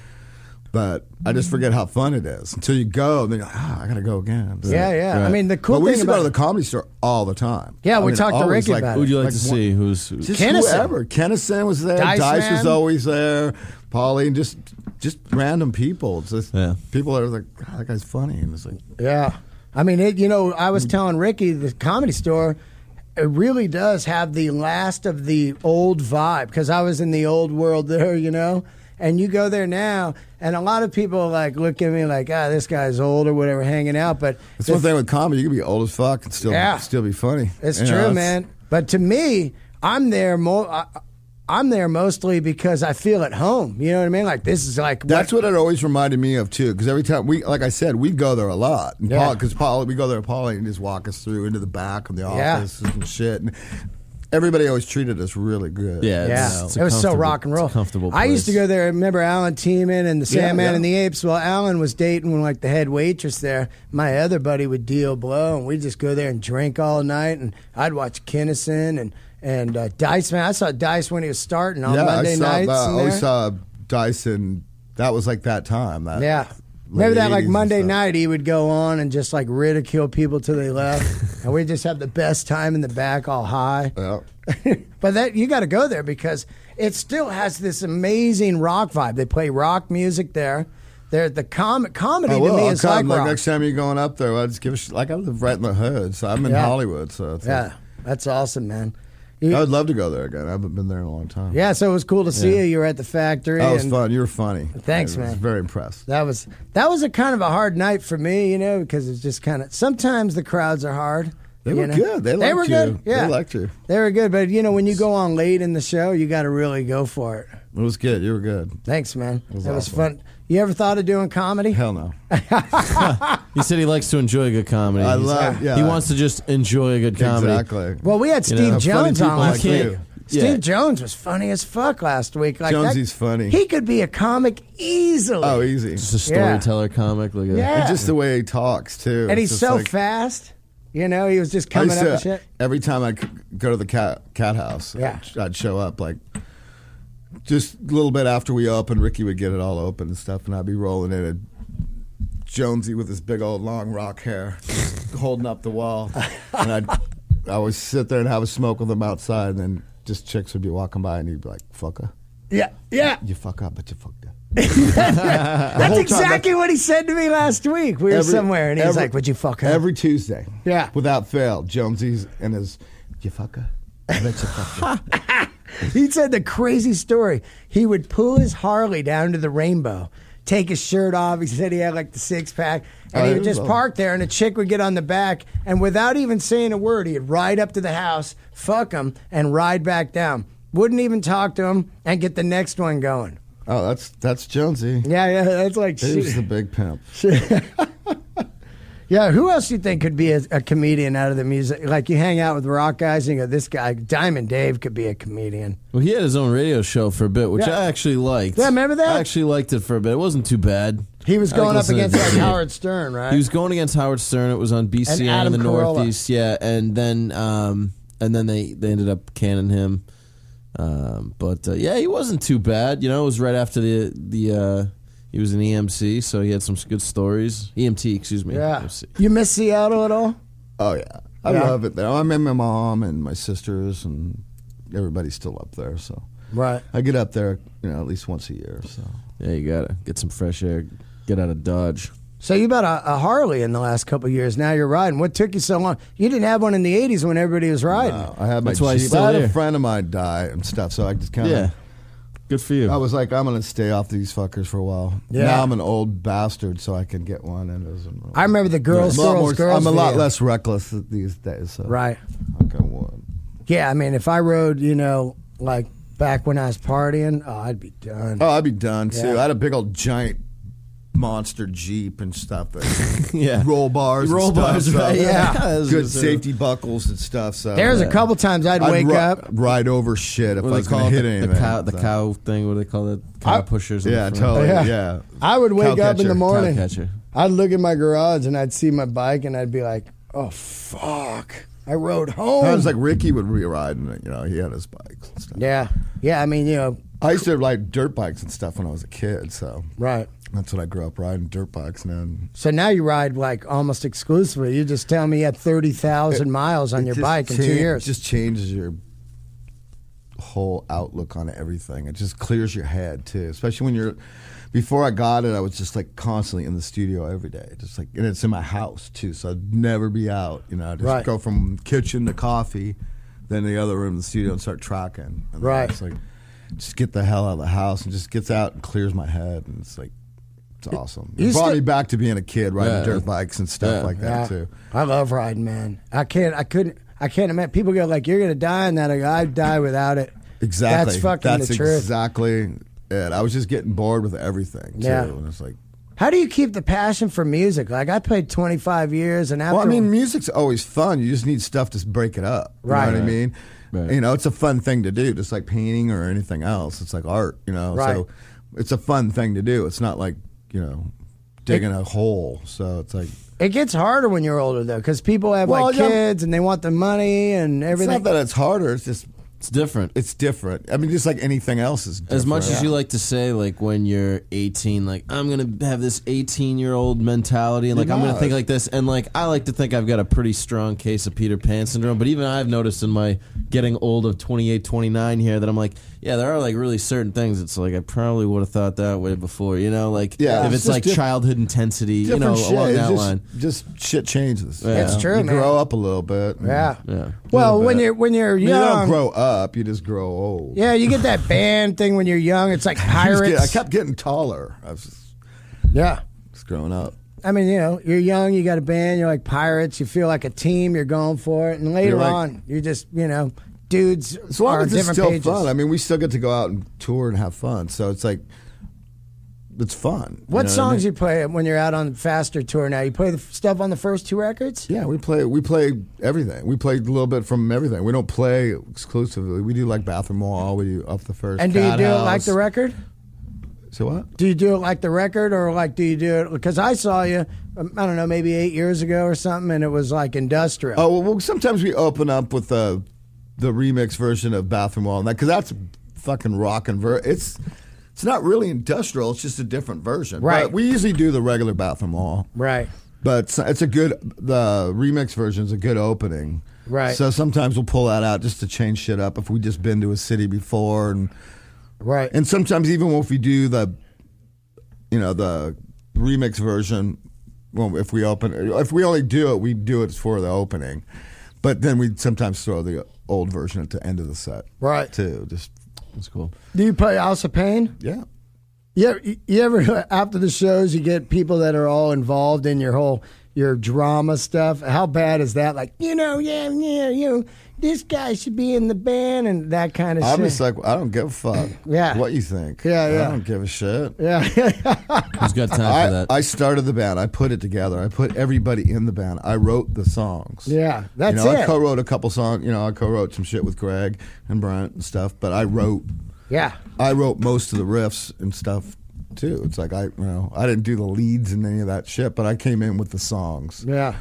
[SPEAKER 2] but I just forget how fun it is until you go. And then you're like, ah, I gotta go again. So-
[SPEAKER 1] Yeah, yeah. I
[SPEAKER 3] Right.
[SPEAKER 1] mean, the cool
[SPEAKER 2] but we
[SPEAKER 1] thing
[SPEAKER 2] used to go
[SPEAKER 1] about
[SPEAKER 2] to the Comedy Store all the time.
[SPEAKER 1] Yeah,
[SPEAKER 2] I
[SPEAKER 1] we
[SPEAKER 2] mean,
[SPEAKER 1] talked to
[SPEAKER 2] always,
[SPEAKER 1] Ricky
[SPEAKER 2] like,
[SPEAKER 1] about it.
[SPEAKER 3] Who'd you like,
[SPEAKER 2] like
[SPEAKER 3] to
[SPEAKER 2] one-
[SPEAKER 3] see? Who's, who's
[SPEAKER 2] Just
[SPEAKER 1] Kennison.
[SPEAKER 2] whoever. Kennison was there.
[SPEAKER 1] Dice
[SPEAKER 2] Dice, was
[SPEAKER 1] Man.
[SPEAKER 2] always there. Paulie, and just just random people. It's just
[SPEAKER 3] Yeah.
[SPEAKER 2] people that are like, God, that guy's funny, and it's like,
[SPEAKER 1] Yeah. I mean, it, you know, I was telling Ricky, the Comedy Store, it really does have the last of the old vibe because I was in the old world there, you know? And you go there now, and a lot of people like look at me like, ah, this guy's old or whatever, hanging out. But
[SPEAKER 2] that's
[SPEAKER 1] the
[SPEAKER 2] one thing with comedy. You can be old as fuck and still
[SPEAKER 1] Yeah.
[SPEAKER 2] still be funny.
[SPEAKER 1] It's
[SPEAKER 2] You know,
[SPEAKER 1] true,
[SPEAKER 2] it's-
[SPEAKER 1] man. But to me, I'm there more. I, I'm there mostly because I feel at home. You know what I mean? Like this is like
[SPEAKER 2] That's what it always reminded me of too. Because every time we, like I said, we go there a lot.
[SPEAKER 1] Yeah.
[SPEAKER 2] Because Paul, we go there, Paulie, and just walk us through into the back of the
[SPEAKER 1] Yeah.
[SPEAKER 2] office and shit. And everybody always treated us really good.
[SPEAKER 3] Yeah,
[SPEAKER 1] Yeah,
[SPEAKER 3] it's, it's a
[SPEAKER 1] it was so
[SPEAKER 3] comfortable-
[SPEAKER 1] rock and roll.
[SPEAKER 3] It's a comfortable
[SPEAKER 1] I used to
[SPEAKER 3] place.
[SPEAKER 1] go there. Remember Alan Tiemann and the
[SPEAKER 2] Yeah,
[SPEAKER 1] Sandman
[SPEAKER 2] yeah.
[SPEAKER 1] and the Apes? Well, Alan was dating like the head waitress there. My other buddy would deal blow, and we'd just go there and drink all night. And I'd watch Kinnison and and uh, Dice. Man, I saw Dice when he was starting on
[SPEAKER 2] yeah.
[SPEAKER 1] Monday
[SPEAKER 2] I saw
[SPEAKER 1] nights.
[SPEAKER 2] that. I
[SPEAKER 1] in
[SPEAKER 2] always
[SPEAKER 1] there.
[SPEAKER 2] saw Dyson. That was like that time. That
[SPEAKER 1] Yeah.
[SPEAKER 2] late
[SPEAKER 1] Remember that like
[SPEAKER 2] eighties and
[SPEAKER 1] Monday
[SPEAKER 2] stuff.
[SPEAKER 1] night he would go on and just like ridicule people till they left. And we'd just have the best time in the back all high.
[SPEAKER 2] Yeah.
[SPEAKER 1] But that you got to go there because it still has this amazing rock vibe. They play rock music there. There, the com- comedy
[SPEAKER 2] I
[SPEAKER 1] to
[SPEAKER 2] will.
[SPEAKER 1] me
[SPEAKER 2] I'll
[SPEAKER 1] is
[SPEAKER 2] come.
[SPEAKER 1] like
[SPEAKER 2] Like
[SPEAKER 1] rock.
[SPEAKER 2] next time you're going up there, I'll just give a sh- like I live right in the hood, so I'm in
[SPEAKER 1] Yeah.
[SPEAKER 2] Hollywood. So it's
[SPEAKER 1] Yeah,
[SPEAKER 2] like,
[SPEAKER 1] that's awesome, man. You-
[SPEAKER 2] I would love to go there again. I haven't been there in a long time.
[SPEAKER 1] yeah, so it was cool to see
[SPEAKER 3] Yeah.
[SPEAKER 1] you. You were at the factory.
[SPEAKER 2] that was
[SPEAKER 1] and
[SPEAKER 2] fun. You were funny.
[SPEAKER 1] Thanks,
[SPEAKER 2] I was
[SPEAKER 1] man.
[SPEAKER 2] very impressed.
[SPEAKER 1] That was that was a kind of a hard night for me, you know, because it's just kind of sometimes the crowds are hard.
[SPEAKER 2] They
[SPEAKER 1] you
[SPEAKER 2] were
[SPEAKER 1] know?
[SPEAKER 2] good. They liked
[SPEAKER 1] were
[SPEAKER 2] you.
[SPEAKER 1] good. Yeah,
[SPEAKER 2] They liked you.
[SPEAKER 1] They were good, but you know, when you go on late in the show, you got to really go for it.
[SPEAKER 2] It was good. You were good.
[SPEAKER 1] Thanks, man.
[SPEAKER 2] was
[SPEAKER 1] that was
[SPEAKER 2] awesome.
[SPEAKER 1] fun. You ever thought of doing comedy?
[SPEAKER 2] Hell no.
[SPEAKER 3] He said he likes to enjoy good comedy.
[SPEAKER 2] I
[SPEAKER 3] He's-
[SPEAKER 2] love. Yeah.
[SPEAKER 3] He wants to just enjoy a good comedy.
[SPEAKER 2] Exactly.
[SPEAKER 1] Well, we had
[SPEAKER 3] You
[SPEAKER 1] Steve
[SPEAKER 3] know,
[SPEAKER 1] Jones
[SPEAKER 2] funny
[SPEAKER 1] on
[SPEAKER 2] people
[SPEAKER 1] last
[SPEAKER 2] like
[SPEAKER 1] week.
[SPEAKER 2] you.
[SPEAKER 1] Steve
[SPEAKER 3] Yeah.
[SPEAKER 1] Jones was funny as fuck last week. Like
[SPEAKER 2] Jonesy's
[SPEAKER 1] that,
[SPEAKER 2] funny.
[SPEAKER 1] He could be a comic easily.
[SPEAKER 2] Oh, easy.
[SPEAKER 3] Just a storyteller comic. Like a,
[SPEAKER 1] Yeah.
[SPEAKER 2] And just the way he talks too.
[SPEAKER 1] and
[SPEAKER 2] It's
[SPEAKER 1] he's
[SPEAKER 2] just
[SPEAKER 1] so
[SPEAKER 2] like-
[SPEAKER 1] fast. You know, he was just
[SPEAKER 2] I
[SPEAKER 1] coming
[SPEAKER 2] used
[SPEAKER 1] up
[SPEAKER 2] to-
[SPEAKER 1] with shit.
[SPEAKER 2] Every time I'd c- go to the cat cat house,
[SPEAKER 1] Yeah.
[SPEAKER 2] I'd, I'd show up like just a little bit after we opened. Ricky would get it all open and stuff, and I'd be rolling in. And Jonesy with his big old long rock hair, just holding up the wall, and I'd I would sit there and have a smoke with him outside, and then just chicks would be walking by, and he'd be like, "Fucker,
[SPEAKER 1] Yeah, yeah.
[SPEAKER 2] you fuck up, but you fucked up."
[SPEAKER 1] That's
[SPEAKER 2] whole time,
[SPEAKER 1] exactly what he said to me last week. We were
[SPEAKER 2] Every-
[SPEAKER 1] somewhere, and he was
[SPEAKER 2] every-
[SPEAKER 1] like, "Would you fuck her?"
[SPEAKER 2] Every Tuesday,
[SPEAKER 1] Yeah.
[SPEAKER 2] without fail, Jonesy's and his, "You fucker, I bet you fuck her."
[SPEAKER 1] He said the crazy story. He would pull his Harley down to the Rainbow, take his shirt off. He said he had like the six pack, and
[SPEAKER 2] Oh,
[SPEAKER 1] he
[SPEAKER 2] he
[SPEAKER 1] would
[SPEAKER 2] was
[SPEAKER 1] just
[SPEAKER 2] all-
[SPEAKER 1] park there, and a chick would get on the back, and without even saying a word, he'd ride up to the house, fuck him, and ride back down. Wouldn't even talk to him, and get the next one going.
[SPEAKER 2] Oh, that's that's Jonesy.
[SPEAKER 1] Yeah, yeah, that's like
[SPEAKER 2] He was
[SPEAKER 1] shit.
[SPEAKER 2] the big pimp.
[SPEAKER 1] Yeah, who else do you think could be a, a comedian out of the music? Like you hang out with rock guys and you go, this guy, Diamond Dave, could be a comedian.
[SPEAKER 3] Well, he had his own radio show for a bit, which
[SPEAKER 1] Yeah.
[SPEAKER 3] I actually liked.
[SPEAKER 1] Yeah, remember that?
[SPEAKER 3] I actually liked it for a bit. It wasn't too bad.
[SPEAKER 1] He was
[SPEAKER 3] I like
[SPEAKER 1] going up
[SPEAKER 3] listening
[SPEAKER 1] against
[SPEAKER 3] to
[SPEAKER 1] like
[SPEAKER 3] it.
[SPEAKER 1] Howard Stern, right?
[SPEAKER 3] He was going against Howard Stern. It was on B C N in
[SPEAKER 1] Adam
[SPEAKER 3] the
[SPEAKER 1] Carolla.
[SPEAKER 3] Northeast, yeah, and then um, and then they, they ended up canning him. Um, but uh, yeah, he wasn't too bad. You know, it was right after the the uh, he was an E M C, so he had some good stories. E M T, excuse me.
[SPEAKER 1] yeah.
[SPEAKER 3] E M C.
[SPEAKER 1] You miss Seattle at all?
[SPEAKER 2] Oh yeah, I
[SPEAKER 1] Yeah.
[SPEAKER 2] love it there. I met my mom and my sisters, and everybody's still up there. So
[SPEAKER 1] Right.
[SPEAKER 2] I get up there, you know, at least once a year. So
[SPEAKER 3] Yeah, you gotta get some fresh air. Get out of Dodge.
[SPEAKER 1] So you bought a, a Harley in the last couple of years. Now you're riding. What took you so long? You didn't have one in the eighties when everybody was riding.
[SPEAKER 2] uh, I had my
[SPEAKER 3] That's why he's
[SPEAKER 2] Jeep.
[SPEAKER 3] still
[SPEAKER 2] I had
[SPEAKER 3] here.
[SPEAKER 2] a friend of mine die and stuff, so I just kind of.
[SPEAKER 3] Yeah, good for you.
[SPEAKER 2] I was like, I'm gonna stay off these fuckers for a while.
[SPEAKER 1] Yeah.
[SPEAKER 2] Now I'm an old bastard, so I can get one. And it was,
[SPEAKER 1] I remember the girls,
[SPEAKER 2] I'm a lot
[SPEAKER 1] girls,
[SPEAKER 2] more-
[SPEAKER 1] girls.
[SPEAKER 2] I'm a lot
[SPEAKER 1] video.
[SPEAKER 2] less reckless these days. So
[SPEAKER 1] Right.
[SPEAKER 2] I can one.
[SPEAKER 1] Yeah, I mean, if I rode, you know, like back when I was partying, oh, I'd be done.
[SPEAKER 2] Oh, I'd be done too.
[SPEAKER 1] Yeah.
[SPEAKER 2] I had a big old giant monster Jeep and stuff. That
[SPEAKER 3] yeah,
[SPEAKER 2] roll bars,
[SPEAKER 3] roll
[SPEAKER 2] and stuff,
[SPEAKER 3] bars,
[SPEAKER 2] so-
[SPEAKER 3] right?
[SPEAKER 1] Yeah.
[SPEAKER 3] I was
[SPEAKER 2] Good
[SPEAKER 3] gonna say-
[SPEAKER 2] safety buckles and stuff. So
[SPEAKER 1] There's
[SPEAKER 3] yeah.
[SPEAKER 1] a couple times I'd,
[SPEAKER 2] I'd
[SPEAKER 1] wake
[SPEAKER 2] ri-
[SPEAKER 1] up.
[SPEAKER 2] ride over shit if
[SPEAKER 3] What
[SPEAKER 2] I
[SPEAKER 3] do
[SPEAKER 2] was
[SPEAKER 3] they call
[SPEAKER 2] going to
[SPEAKER 3] it?
[SPEAKER 2] hit
[SPEAKER 3] The,
[SPEAKER 2] anything.
[SPEAKER 3] the cow, the
[SPEAKER 2] so.
[SPEAKER 3] cow thing. What do they call it? Cow
[SPEAKER 1] I-
[SPEAKER 3] pushers. in
[SPEAKER 2] Yeah,
[SPEAKER 3] the front.
[SPEAKER 2] totally.
[SPEAKER 1] Yeah.
[SPEAKER 2] Yeah.
[SPEAKER 1] I would wake
[SPEAKER 2] Cow
[SPEAKER 1] up in the
[SPEAKER 2] catcher.
[SPEAKER 1] morning.
[SPEAKER 3] Cow catcher.
[SPEAKER 1] I'd look in my garage and I'd see my bike and I'd be like, oh, fuck. I rode home.
[SPEAKER 2] I was like Ricky would be riding it. You know, he had his bikes and stuff.
[SPEAKER 1] yeah. Yeah, I mean, you know,
[SPEAKER 2] I used to ride dirt bikes and stuff when I was a kid. So
[SPEAKER 1] right.
[SPEAKER 2] that's what I grew up riding, dirt bikes. And then
[SPEAKER 1] So now you ride like almost exclusively. You just tell me you had thirty thousand miles on
[SPEAKER 2] it
[SPEAKER 1] your
[SPEAKER 2] just
[SPEAKER 1] bike in two
[SPEAKER 2] cha-
[SPEAKER 1] years.
[SPEAKER 2] It just changes your whole outlook on everything. It just clears your head too, especially when you're. Before I got it, I was just like constantly in the studio every day, just like, and it's in my house too, so I'd never be out. You know, I'd just
[SPEAKER 1] Right.
[SPEAKER 2] go from kitchen to coffee, then the other room in the studio and start tracking. And then
[SPEAKER 1] Right.
[SPEAKER 2] It's like, just get the hell out of the house and just gets out and clears my head, and it's like, it's awesome.
[SPEAKER 1] You
[SPEAKER 2] It brought
[SPEAKER 1] still-
[SPEAKER 2] me back to being a kid riding
[SPEAKER 3] Yeah.
[SPEAKER 2] dirt bikes and stuff
[SPEAKER 3] Yeah.
[SPEAKER 2] like
[SPEAKER 1] Yeah.
[SPEAKER 2] that too.
[SPEAKER 1] I love riding, man. I can't. I couldn't. I can't imagine. People go like, "You're gonna die," and that I go, "I'd die without it."
[SPEAKER 2] Exactly.
[SPEAKER 1] That's fucking
[SPEAKER 2] That's
[SPEAKER 1] the truth.
[SPEAKER 2] exactly it. I was just getting bored with everything too.
[SPEAKER 1] Yeah.
[SPEAKER 2] And it's like,
[SPEAKER 1] How do you keep the passion for music? Like I played twenty-five years, and after
[SPEAKER 2] well, I mean, music's always fun. You just need stuff to break it up. You
[SPEAKER 1] Right.
[SPEAKER 2] know what I
[SPEAKER 1] Right.
[SPEAKER 2] mean?
[SPEAKER 3] Right.
[SPEAKER 2] You know, it's a fun thing to do, just like painting or anything else. It's like art, you know?
[SPEAKER 1] Right.
[SPEAKER 2] So it's a fun thing to do. It's not like, you know, digging a hole. So it's like,
[SPEAKER 1] it gets harder when you're older though, because people have
[SPEAKER 2] Well,
[SPEAKER 1] like
[SPEAKER 2] yeah.
[SPEAKER 1] kids and they want the money and
[SPEAKER 2] it's
[SPEAKER 1] everything.
[SPEAKER 2] not that it's harder. It's just,
[SPEAKER 3] It's different.
[SPEAKER 2] it's different. I mean, just like anything else is different.
[SPEAKER 3] As much as
[SPEAKER 2] Yeah.
[SPEAKER 3] you like to say, like when you're eighteen, like I'm gonna have this eighteen-year-old mentality, and like
[SPEAKER 2] You're
[SPEAKER 3] I'm gonna
[SPEAKER 2] not.
[SPEAKER 3] think like this, and like I like to think I've got a pretty strong case of Peter Pan syndrome. But even I've noticed in my getting old of twenty-eight, twenty-nine here that I'm like, yeah, there are like really certain things. It's like I probably would have thought that way before, you know, like
[SPEAKER 2] Yeah,
[SPEAKER 3] if
[SPEAKER 2] it's
[SPEAKER 3] it's,
[SPEAKER 2] just
[SPEAKER 3] like
[SPEAKER 2] diff-
[SPEAKER 3] childhood intensity, you know,
[SPEAKER 2] different shit.
[SPEAKER 3] along
[SPEAKER 2] It's
[SPEAKER 3] that
[SPEAKER 2] just,
[SPEAKER 3] line.
[SPEAKER 2] just shit changes.
[SPEAKER 3] Yeah.
[SPEAKER 1] It's true,
[SPEAKER 2] You
[SPEAKER 1] man.
[SPEAKER 2] grow up a little bit.
[SPEAKER 1] yeah.
[SPEAKER 3] Yeah.
[SPEAKER 1] Well,
[SPEAKER 2] Little
[SPEAKER 1] when
[SPEAKER 2] bit.
[SPEAKER 1] you're when you're
[SPEAKER 2] I mean, you
[SPEAKER 1] young,
[SPEAKER 2] don't grow up. You just grow old.
[SPEAKER 1] yeah, you get that band thing when you're young. It's like
[SPEAKER 2] I, just
[SPEAKER 1] pirates.
[SPEAKER 2] get- I kept getting taller. I was just,
[SPEAKER 1] yeah.
[SPEAKER 2] just growing up.
[SPEAKER 1] I mean, you know, you're young, you got a band, you're like pirates, you feel like a team, you're going for it, and later
[SPEAKER 2] You're like-
[SPEAKER 1] on, you're just, you know, dudes
[SPEAKER 2] As long
[SPEAKER 1] are on
[SPEAKER 2] as it's
[SPEAKER 1] different
[SPEAKER 2] still
[SPEAKER 1] pages.
[SPEAKER 2] fun. I mean, we still get to go out and tour and have fun. So it's like, it's fun.
[SPEAKER 1] What
[SPEAKER 2] you know
[SPEAKER 1] songs
[SPEAKER 2] I mean?
[SPEAKER 1] you play when you're out on faster tour now? You play the f- stuff on the first two records?
[SPEAKER 2] Yeah, we play. We play everything. We play a little bit from everything. We don't play exclusively. We do like Bathroom Wall. We do Up the First.
[SPEAKER 1] And do you
[SPEAKER 2] Cat
[SPEAKER 1] do it
[SPEAKER 2] House.
[SPEAKER 1] like the record?
[SPEAKER 2] So what?
[SPEAKER 1] Do you do it like the record, or like do you do it? Because I saw you, um, I don't know, maybe eight years ago or something, and it was like industrial.
[SPEAKER 2] Oh well, sometimes we open up with the the remix version of Bathroom Wall, because that's fucking rockin' ver. It's it's not really industrial. It's just a different version.
[SPEAKER 1] Right.
[SPEAKER 2] But we usually do the regular Bathroom Wall.
[SPEAKER 1] Right.
[SPEAKER 2] But it's, it's a good. The remix version is a good opening.
[SPEAKER 1] Right.
[SPEAKER 2] So sometimes we'll pull that out just to change shit up if we just been to a city before, and
[SPEAKER 1] Right.
[SPEAKER 2] and sometimes even if we do the, you know, the remix version, well, if we open, if we only do it, we do it for the opening, but then we sometimes throw the old version at the end of the set.
[SPEAKER 1] Right.
[SPEAKER 2] Too. Just
[SPEAKER 3] That's cool.
[SPEAKER 1] Do you play House of Pain?
[SPEAKER 2] yeah.
[SPEAKER 1] You ever, you ever after the shows you get people that are all involved in your whole your drama stuff? How bad is that? Like, you know, yeah, yeah, you know, this guy should be in the band and that kind of
[SPEAKER 2] I'm
[SPEAKER 1] shit.
[SPEAKER 2] just like, I don't give a fuck.
[SPEAKER 1] Yeah.
[SPEAKER 2] What you think?
[SPEAKER 1] Yeah, yeah.
[SPEAKER 2] I don't give a shit.
[SPEAKER 1] Yeah.
[SPEAKER 3] Who's got time
[SPEAKER 2] I,
[SPEAKER 3] for that?
[SPEAKER 2] I started the band. I put it together. I put everybody in the band. I wrote the songs.
[SPEAKER 1] Yeah, that's
[SPEAKER 2] you know,
[SPEAKER 1] it.
[SPEAKER 2] I co-wrote a couple songs. You know, I co-wrote some shit with Greg and Brent and stuff. But I wrote,
[SPEAKER 1] Yeah.
[SPEAKER 2] I wrote most of the riffs and stuff too. It's like I, you know, I didn't do the leads and any of that shit, but I came in with the songs.
[SPEAKER 1] Yeah.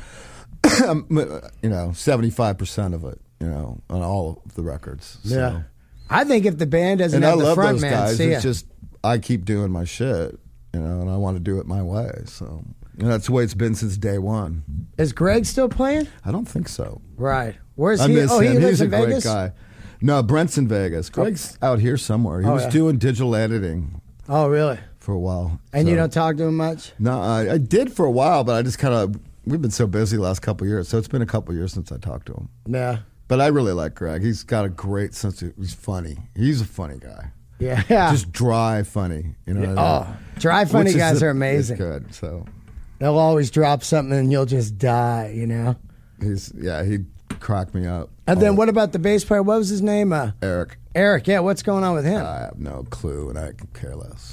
[SPEAKER 2] You know, seventy-five percent of it. You know, on all of the records. So.
[SPEAKER 1] Yeah. I think if the band doesn't
[SPEAKER 2] And
[SPEAKER 1] have
[SPEAKER 2] I
[SPEAKER 1] the
[SPEAKER 2] love
[SPEAKER 1] front
[SPEAKER 2] those
[SPEAKER 1] man,
[SPEAKER 2] guys.
[SPEAKER 1] see
[SPEAKER 2] It's
[SPEAKER 1] ya.
[SPEAKER 2] just I keep doing my shit, you know, and I want to do it my way. So and that's the way it's been since day one.
[SPEAKER 1] Is Greg still playing?
[SPEAKER 2] I don't think so.
[SPEAKER 1] Right. Where's
[SPEAKER 2] I
[SPEAKER 1] he?
[SPEAKER 2] miss
[SPEAKER 1] Oh,
[SPEAKER 2] him.
[SPEAKER 1] he lives
[SPEAKER 2] He's a
[SPEAKER 1] in
[SPEAKER 2] great
[SPEAKER 1] Vegas.
[SPEAKER 2] guy. No, Brent's in Vegas. Greg's out here somewhere. He
[SPEAKER 1] Oh,
[SPEAKER 2] was
[SPEAKER 1] yeah.
[SPEAKER 2] doing digital editing
[SPEAKER 1] Oh, really?
[SPEAKER 2] for a while.
[SPEAKER 1] And you
[SPEAKER 2] So-
[SPEAKER 1] don't talk to him much?
[SPEAKER 2] No, I, I did for a while, but I just kind of we've been so busy the last couple of years, so it's been a couple of years since I talked to him.
[SPEAKER 1] Yeah.
[SPEAKER 2] But I really like Greg. He's got a great sense of. He's funny. He's a funny guy.
[SPEAKER 1] Yeah. Yeah.
[SPEAKER 2] Just dry funny. You know. what I mean?
[SPEAKER 1] oh, dry funny
[SPEAKER 2] Which is
[SPEAKER 1] guys
[SPEAKER 2] the-
[SPEAKER 1] are amazing.
[SPEAKER 2] It's good. So
[SPEAKER 1] They'll always drop something and you'll just die, you know?
[SPEAKER 2] he's yeah he cracked me up.
[SPEAKER 1] And then
[SPEAKER 2] Oh,
[SPEAKER 1] what about the bass player? What was his name? Uh,
[SPEAKER 2] Eric?
[SPEAKER 1] Eric. Yeah, what's going on with him?
[SPEAKER 2] I have no clue, and I can care less.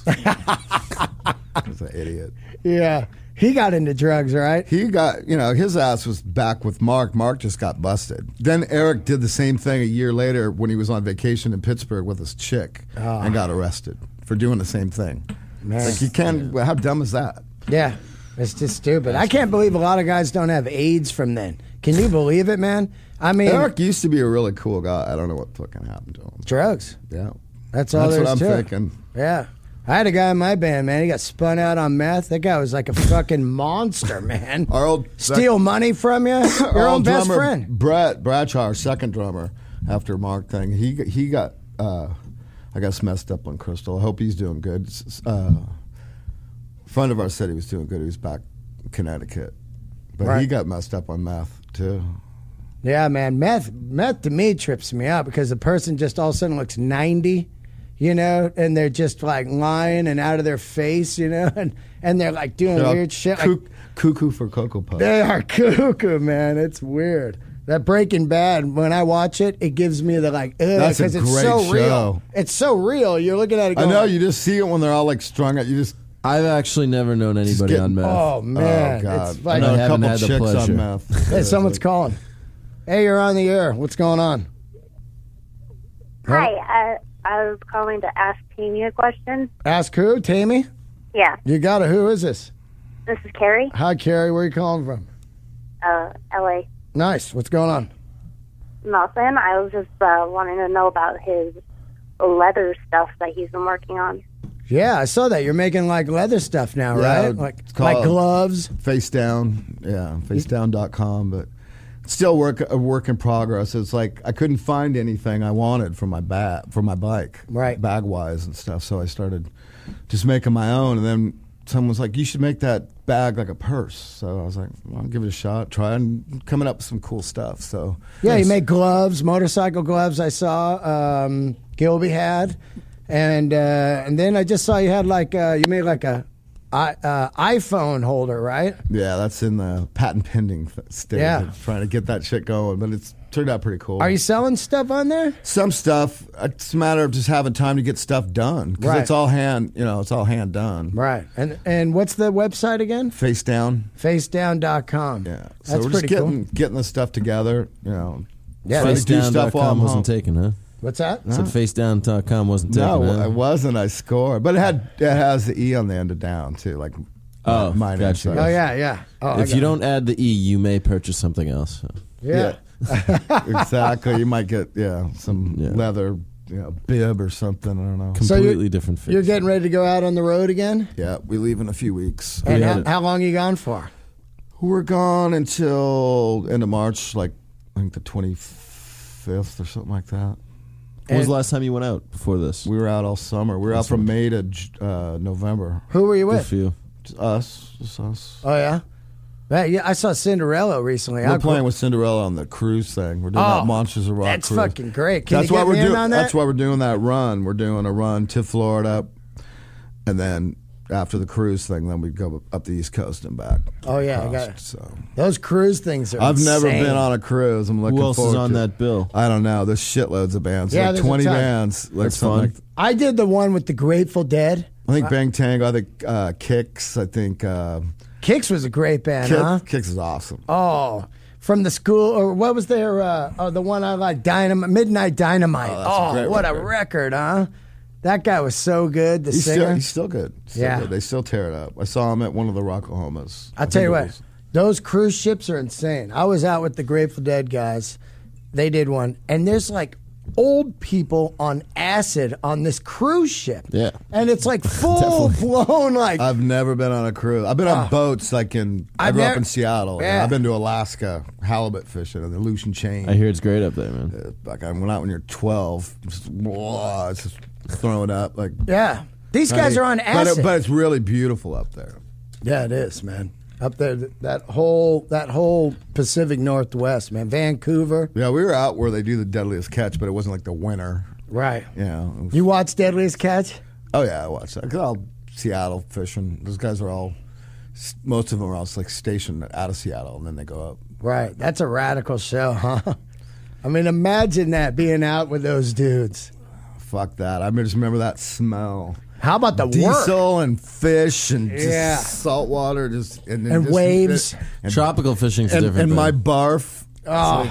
[SPEAKER 2] He's an idiot.
[SPEAKER 1] yeah. He got into drugs, right?
[SPEAKER 2] He got, you know, his ass was back with Mark. Mark just got busted. Then Eric did the same thing a year later when he was on vacation in Pittsburgh with his chick
[SPEAKER 1] Oh.
[SPEAKER 2] and got arrested for doing the same thing.
[SPEAKER 1] Man.
[SPEAKER 2] Like, you can't, well, how dumb is that?
[SPEAKER 1] Yeah. It's just stupid. I can't believe a lot of guys don't have AIDS from then. Can you believe it, man? I mean,
[SPEAKER 2] Eric used to be a really cool guy. I don't know what fucking happened to him.
[SPEAKER 1] drugs.
[SPEAKER 2] Yeah.
[SPEAKER 1] That's all
[SPEAKER 2] That's
[SPEAKER 1] there
[SPEAKER 2] what
[SPEAKER 1] is
[SPEAKER 2] I'm
[SPEAKER 1] to it.
[SPEAKER 2] thinking.
[SPEAKER 1] Yeah. I had a guy in my band, man. He got spun out on meth. That guy was like a fucking monster, man.
[SPEAKER 2] Our old
[SPEAKER 1] Steal money from you.
[SPEAKER 2] our
[SPEAKER 1] Your own
[SPEAKER 2] old
[SPEAKER 1] best
[SPEAKER 2] drummer,
[SPEAKER 1] friend.
[SPEAKER 2] Brett Bradshaw, our second drummer after Mark thing. He he got uh, I guess messed up on crystal. I hope he's doing good. S- Uh, a friend of ours said he was doing good. He was back in Connecticut, but he
[SPEAKER 1] Right.
[SPEAKER 2] got messed up on meth too.
[SPEAKER 1] Yeah, man. Meth, meth to me trips me out because the person just all of a sudden looks ninety, you know, and they're just like lying and out of their face, you know, and, and they're like doing
[SPEAKER 2] They're all
[SPEAKER 1] weird shit. Like,
[SPEAKER 2] Cuck- cuckoo for Cocoa Puffs.
[SPEAKER 1] they are cuckoo, man. It's weird. That Breaking Bad, when I watch it, it gives me the like, ugh,
[SPEAKER 2] That's a
[SPEAKER 1] because it's
[SPEAKER 2] great
[SPEAKER 1] so
[SPEAKER 2] show.
[SPEAKER 1] real. It's so real. You're looking at it
[SPEAKER 2] I
[SPEAKER 1] going,
[SPEAKER 2] know you just see it when they're all like strung out. You just
[SPEAKER 3] I've actually never known anybody
[SPEAKER 2] get-
[SPEAKER 3] on meth.
[SPEAKER 1] oh, man.
[SPEAKER 2] oh god,
[SPEAKER 1] It's like,
[SPEAKER 3] I
[SPEAKER 2] know a
[SPEAKER 3] haven't
[SPEAKER 2] couple
[SPEAKER 3] had the
[SPEAKER 2] chicks
[SPEAKER 3] pleasure.
[SPEAKER 2] on meth.
[SPEAKER 1] hey, someone's calling. Hey, you're on the air. What's going on?
[SPEAKER 5] Hi, uh, I was calling to ask Tammy a question.
[SPEAKER 1] Ask who? Tammy?
[SPEAKER 5] Yeah,
[SPEAKER 1] You got it. Who is this?
[SPEAKER 5] this is Carrie,
[SPEAKER 1] Hi, Carrie. Where are you calling from?
[SPEAKER 5] uh, L A.
[SPEAKER 1] Nice. What's going on?
[SPEAKER 5] Nothing. I was just uh, wanting to know about his leather stuff that he's been working on.
[SPEAKER 1] Yeah, I saw that. You're making like leather stuff now,
[SPEAKER 2] Yeah,
[SPEAKER 1] right?
[SPEAKER 2] it's
[SPEAKER 1] Like
[SPEAKER 2] called-
[SPEAKER 1] like gloves.
[SPEAKER 2] Face down, yeah, facedown dot com, but still work a work in progress. It's like I couldn't find anything I wanted for my bag for my bike,
[SPEAKER 1] Right.
[SPEAKER 2] bag wise and stuff. So I started just making my own, and then someone was like, "You should make that bag like a purse." So I was like, well, "I'll give it a shot, try," and coming up with some cool stuff. So
[SPEAKER 1] Yeah, you
[SPEAKER 2] Nice.
[SPEAKER 1] make gloves, motorcycle gloves. I saw um, Gilby had, and uh, and then I just saw you had like uh, you made like a I, uh, iPhone holder, right?
[SPEAKER 2] yeah, that's in the patent pending th- stage.
[SPEAKER 1] Yeah.
[SPEAKER 2] of trying to get that shit going, but it's turned out pretty cool.
[SPEAKER 1] Are you selling stuff on there?
[SPEAKER 2] Some stuff. It's a matter of just having time to get stuff done because
[SPEAKER 1] Right.
[SPEAKER 2] it's all hand. You know, it's all hand done.
[SPEAKER 1] Right. And and what's the website again?
[SPEAKER 2] Face down.
[SPEAKER 1] Facedown dot com.
[SPEAKER 2] Yeah. So
[SPEAKER 1] That's
[SPEAKER 2] we're just
[SPEAKER 1] pretty
[SPEAKER 2] getting
[SPEAKER 1] cool.
[SPEAKER 2] getting the stuff together. You know.
[SPEAKER 1] Yeah,
[SPEAKER 2] trying to do
[SPEAKER 3] Facedown
[SPEAKER 2] stuff
[SPEAKER 3] dot
[SPEAKER 2] while I'm
[SPEAKER 3] com wasn't
[SPEAKER 2] home.
[SPEAKER 3] taken, huh?
[SPEAKER 1] What's that?
[SPEAKER 3] Said facedown dot com wasn't taken.
[SPEAKER 2] No,
[SPEAKER 3] huh?
[SPEAKER 2] it wasn't. I scored, but it had it has the e on the end of down too, like
[SPEAKER 3] Oh,
[SPEAKER 2] mine.
[SPEAKER 3] gotcha.
[SPEAKER 1] Oh yeah, yeah. Oh, I
[SPEAKER 3] If
[SPEAKER 1] got
[SPEAKER 3] you
[SPEAKER 1] it.
[SPEAKER 3] don't add the E, you may purchase something else.
[SPEAKER 1] yeah.
[SPEAKER 2] exactly. You might get yeah some
[SPEAKER 3] Yeah.
[SPEAKER 2] leather, you know, bib or something. I don't know.
[SPEAKER 1] So you're-
[SPEAKER 3] Completely different face.
[SPEAKER 1] You're getting ready to go out on the road again?
[SPEAKER 2] Yeah, we leave in a few weeks.
[SPEAKER 1] And
[SPEAKER 3] had
[SPEAKER 1] how,
[SPEAKER 3] it.
[SPEAKER 1] how long are you gone for?
[SPEAKER 2] We're gone until end of March, like I think the twenty fifth or something like that.
[SPEAKER 3] When was
[SPEAKER 1] And-
[SPEAKER 3] the last time you went out before this?
[SPEAKER 2] We were out all summer. We were out from May to J- uh, November.
[SPEAKER 1] Who were you
[SPEAKER 3] Good
[SPEAKER 1] with?
[SPEAKER 3] for you.
[SPEAKER 2] Just us, just us.
[SPEAKER 1] Oh yeah, Right, yeah. I saw Cinderella recently.
[SPEAKER 2] We're
[SPEAKER 1] How
[SPEAKER 2] playing
[SPEAKER 1] cool-
[SPEAKER 2] with Cinderella on the cruise thing. We're doing
[SPEAKER 1] Oh,
[SPEAKER 2] that Monsters of Rock
[SPEAKER 1] That's
[SPEAKER 2] cruise.
[SPEAKER 1] fucking great. Can
[SPEAKER 2] that's
[SPEAKER 1] you
[SPEAKER 2] why
[SPEAKER 1] get
[SPEAKER 2] we're
[SPEAKER 1] me in
[SPEAKER 2] doing.
[SPEAKER 1] on that?
[SPEAKER 2] That's why we're doing that run. We're doing a run to Florida, and then after the cruise thing, then we'd go up the East Coast and back.
[SPEAKER 1] Oh, yeah, I
[SPEAKER 2] across,
[SPEAKER 1] got it.
[SPEAKER 2] So
[SPEAKER 1] Those cruise things are
[SPEAKER 2] I've never
[SPEAKER 1] insane.
[SPEAKER 2] been on a cruise. I'm looking
[SPEAKER 3] Who else
[SPEAKER 2] forward
[SPEAKER 3] is on
[SPEAKER 2] to it.
[SPEAKER 3] that bill?
[SPEAKER 2] I don't know. There's shitloads of bands.
[SPEAKER 1] Yeah,
[SPEAKER 2] like
[SPEAKER 1] there's a
[SPEAKER 2] twenty
[SPEAKER 1] ton.
[SPEAKER 2] bands. Like
[SPEAKER 3] That's
[SPEAKER 2] something
[SPEAKER 3] fun.
[SPEAKER 2] like
[SPEAKER 1] I did the one with the Grateful Dead.
[SPEAKER 2] I think Bang Tango. I think uh, Kicks. I think uh,
[SPEAKER 1] Kicks was a great band,
[SPEAKER 2] Kick,
[SPEAKER 1] huh?
[SPEAKER 2] Kicks is awesome.
[SPEAKER 1] Oh, from the school, or what was their, uh, oh, the one I like, Dynamite, Midnight Dynamite.
[SPEAKER 2] Oh, that's a
[SPEAKER 1] Oh,
[SPEAKER 2] great
[SPEAKER 1] what a
[SPEAKER 2] record.
[SPEAKER 1] record, huh? That guy was so good, the
[SPEAKER 2] He's
[SPEAKER 1] singer.
[SPEAKER 2] still, he's still good. Still
[SPEAKER 1] Yeah.
[SPEAKER 2] good. They still tear it up. I saw him at one of the Rocklahomas.
[SPEAKER 1] I'll
[SPEAKER 2] I
[SPEAKER 1] tell you
[SPEAKER 2] think it
[SPEAKER 1] what,
[SPEAKER 2] was-
[SPEAKER 1] those cruise ships are insane. I was out with the Grateful Dead guys. They did one, and there's like old people on acid on this cruise ship.
[SPEAKER 3] Yeah.
[SPEAKER 1] And it's like full blown, like,
[SPEAKER 2] I've never been on a cruise. I've been on
[SPEAKER 1] Oh.
[SPEAKER 2] boats like in. I
[SPEAKER 1] I've
[SPEAKER 2] grew up
[SPEAKER 1] never-
[SPEAKER 2] in Seattle.
[SPEAKER 1] Yeah.
[SPEAKER 2] I've been to Alaska halibut fishing and the Aleutian chain.
[SPEAKER 3] I hear it's great up there, man.
[SPEAKER 2] Uh, Like I went out when you're twelve. Just, whoa, it's just throwing up like.
[SPEAKER 1] yeah. These guys are on
[SPEAKER 2] But,
[SPEAKER 1] acid.
[SPEAKER 2] it, but it's really beautiful up there.
[SPEAKER 1] Yeah, it is, man. Up there, th- that whole that whole Pacific Northwest, man. Vancouver,
[SPEAKER 2] Yeah, we were out where they do the deadliest catch, but it wasn't like the winter.
[SPEAKER 1] right?
[SPEAKER 2] Yeah. it was-
[SPEAKER 1] You watch Deadliest Catch?
[SPEAKER 2] oh yeah, I watched that. 'Cause all Seattle fishing. Those guys are all. Most of them are all like stationed out of Seattle, and then they go up.
[SPEAKER 1] Right. That's a radical show, huh? I mean, imagine that being out with those dudes.
[SPEAKER 2] Fuck that! I just remember that smell.
[SPEAKER 1] How about the work
[SPEAKER 2] Diesel and fish and just
[SPEAKER 1] Yeah.
[SPEAKER 2] salt water, just and,
[SPEAKER 1] and
[SPEAKER 2] just,
[SPEAKER 1] waves?
[SPEAKER 2] and,
[SPEAKER 3] Tropical fishing's a
[SPEAKER 2] and,
[SPEAKER 3] different
[SPEAKER 2] and
[SPEAKER 3] thing.
[SPEAKER 2] my barf.
[SPEAKER 1] Oh,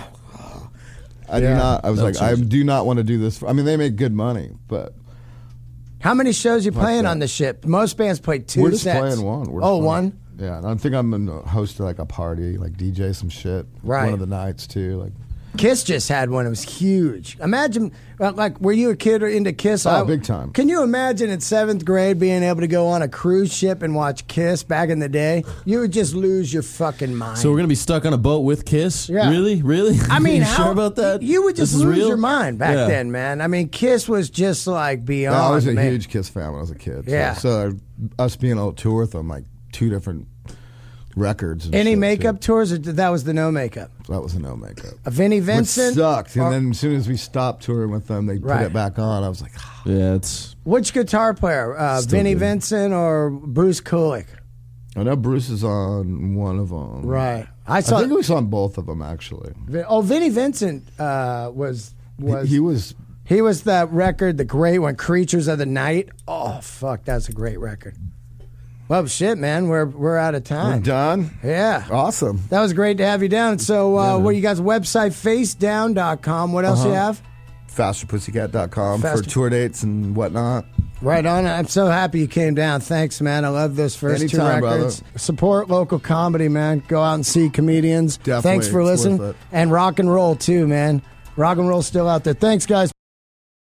[SPEAKER 2] I do
[SPEAKER 1] Yeah.
[SPEAKER 2] not. I was
[SPEAKER 3] No
[SPEAKER 2] like, I
[SPEAKER 3] change.
[SPEAKER 2] do not want to do this. For, I mean, they make good money, but
[SPEAKER 1] how many shows you playing
[SPEAKER 2] that.
[SPEAKER 1] on the ship? Most bands play two
[SPEAKER 2] we're just
[SPEAKER 1] sets.
[SPEAKER 2] playing one. We're just
[SPEAKER 1] oh,
[SPEAKER 2] playing-
[SPEAKER 1] one.
[SPEAKER 2] Yeah, and I think I'm gonna host like a party, like D J some shit.
[SPEAKER 1] Right.
[SPEAKER 2] One of the nights too. Like,
[SPEAKER 1] Kiss just had one. It was huge. Imagine, uh, like, were you a kid or into Kiss?
[SPEAKER 2] Oh,
[SPEAKER 1] I-
[SPEAKER 2] big time.
[SPEAKER 1] Can you imagine in seventh grade being able to go on a cruise ship and watch Kiss back in the day? You would just lose your fucking mind.
[SPEAKER 3] So we're gonna be stuck on a boat with Kiss?
[SPEAKER 1] Yeah.
[SPEAKER 3] Really? Really?
[SPEAKER 1] I mean,
[SPEAKER 3] you
[SPEAKER 1] how,
[SPEAKER 3] sure about that?
[SPEAKER 1] You would just
[SPEAKER 3] This is
[SPEAKER 1] lose
[SPEAKER 3] real?
[SPEAKER 1] your mind back
[SPEAKER 3] Yeah.
[SPEAKER 1] then, man. I mean, Kiss was just like beyond.
[SPEAKER 2] I was a
[SPEAKER 1] man.
[SPEAKER 2] huge Kiss fan when I was a kid. So-
[SPEAKER 1] Yeah.
[SPEAKER 2] So, us being able to tour with them, like two different records. And
[SPEAKER 1] Any
[SPEAKER 2] shit,
[SPEAKER 1] makeup
[SPEAKER 2] too.
[SPEAKER 1] tours, or that was the no makeup?
[SPEAKER 2] That was a no makeup.
[SPEAKER 1] A Vinnie
[SPEAKER 2] Which
[SPEAKER 1] Vincent
[SPEAKER 2] sucked. And
[SPEAKER 1] or-
[SPEAKER 2] then as soon as we stopped touring with them, they
[SPEAKER 1] Right.
[SPEAKER 2] put it back on. I was like, ah.
[SPEAKER 3] Yeah, it's
[SPEAKER 1] Which guitar player, uh,
[SPEAKER 3] Still
[SPEAKER 1] Vinnie
[SPEAKER 3] good.
[SPEAKER 1] Vincent or Bruce Kulick?
[SPEAKER 2] I know Bruce is on one of them.
[SPEAKER 1] Right. I
[SPEAKER 2] I
[SPEAKER 1] saw.
[SPEAKER 2] think he was on both of them actually.
[SPEAKER 1] oh, Vinnie Vincent uh, was was
[SPEAKER 2] he, he was.
[SPEAKER 1] He was that record, the great one, Creatures of the Night. Oh, fuck, that's a great record. Well, shit, man, we're we're out of
[SPEAKER 2] We're
[SPEAKER 1] time.
[SPEAKER 2] done.
[SPEAKER 1] Yeah.
[SPEAKER 2] Awesome.
[SPEAKER 1] That was great to have you down. So, uh,
[SPEAKER 3] Yeah, man.
[SPEAKER 1] what you guys' website, face down dot com. What else you
[SPEAKER 2] Uh-huh.
[SPEAKER 1] have?
[SPEAKER 2] faster pussycat dot com for
[SPEAKER 1] Faster-
[SPEAKER 2] tour dates and whatnot.
[SPEAKER 1] Right on. I'm so happy you came down. Thanks, man. I love those first
[SPEAKER 2] Anytime,
[SPEAKER 1] two records.
[SPEAKER 2] brother.
[SPEAKER 1] Support local comedy, man. Go out and see comedians.
[SPEAKER 2] Definitely.
[SPEAKER 1] Thanks for
[SPEAKER 2] It's
[SPEAKER 1] listening.
[SPEAKER 2] worth it.
[SPEAKER 1] And rock and roll, too, man. Rock and roll's still out there. Thanks, guys.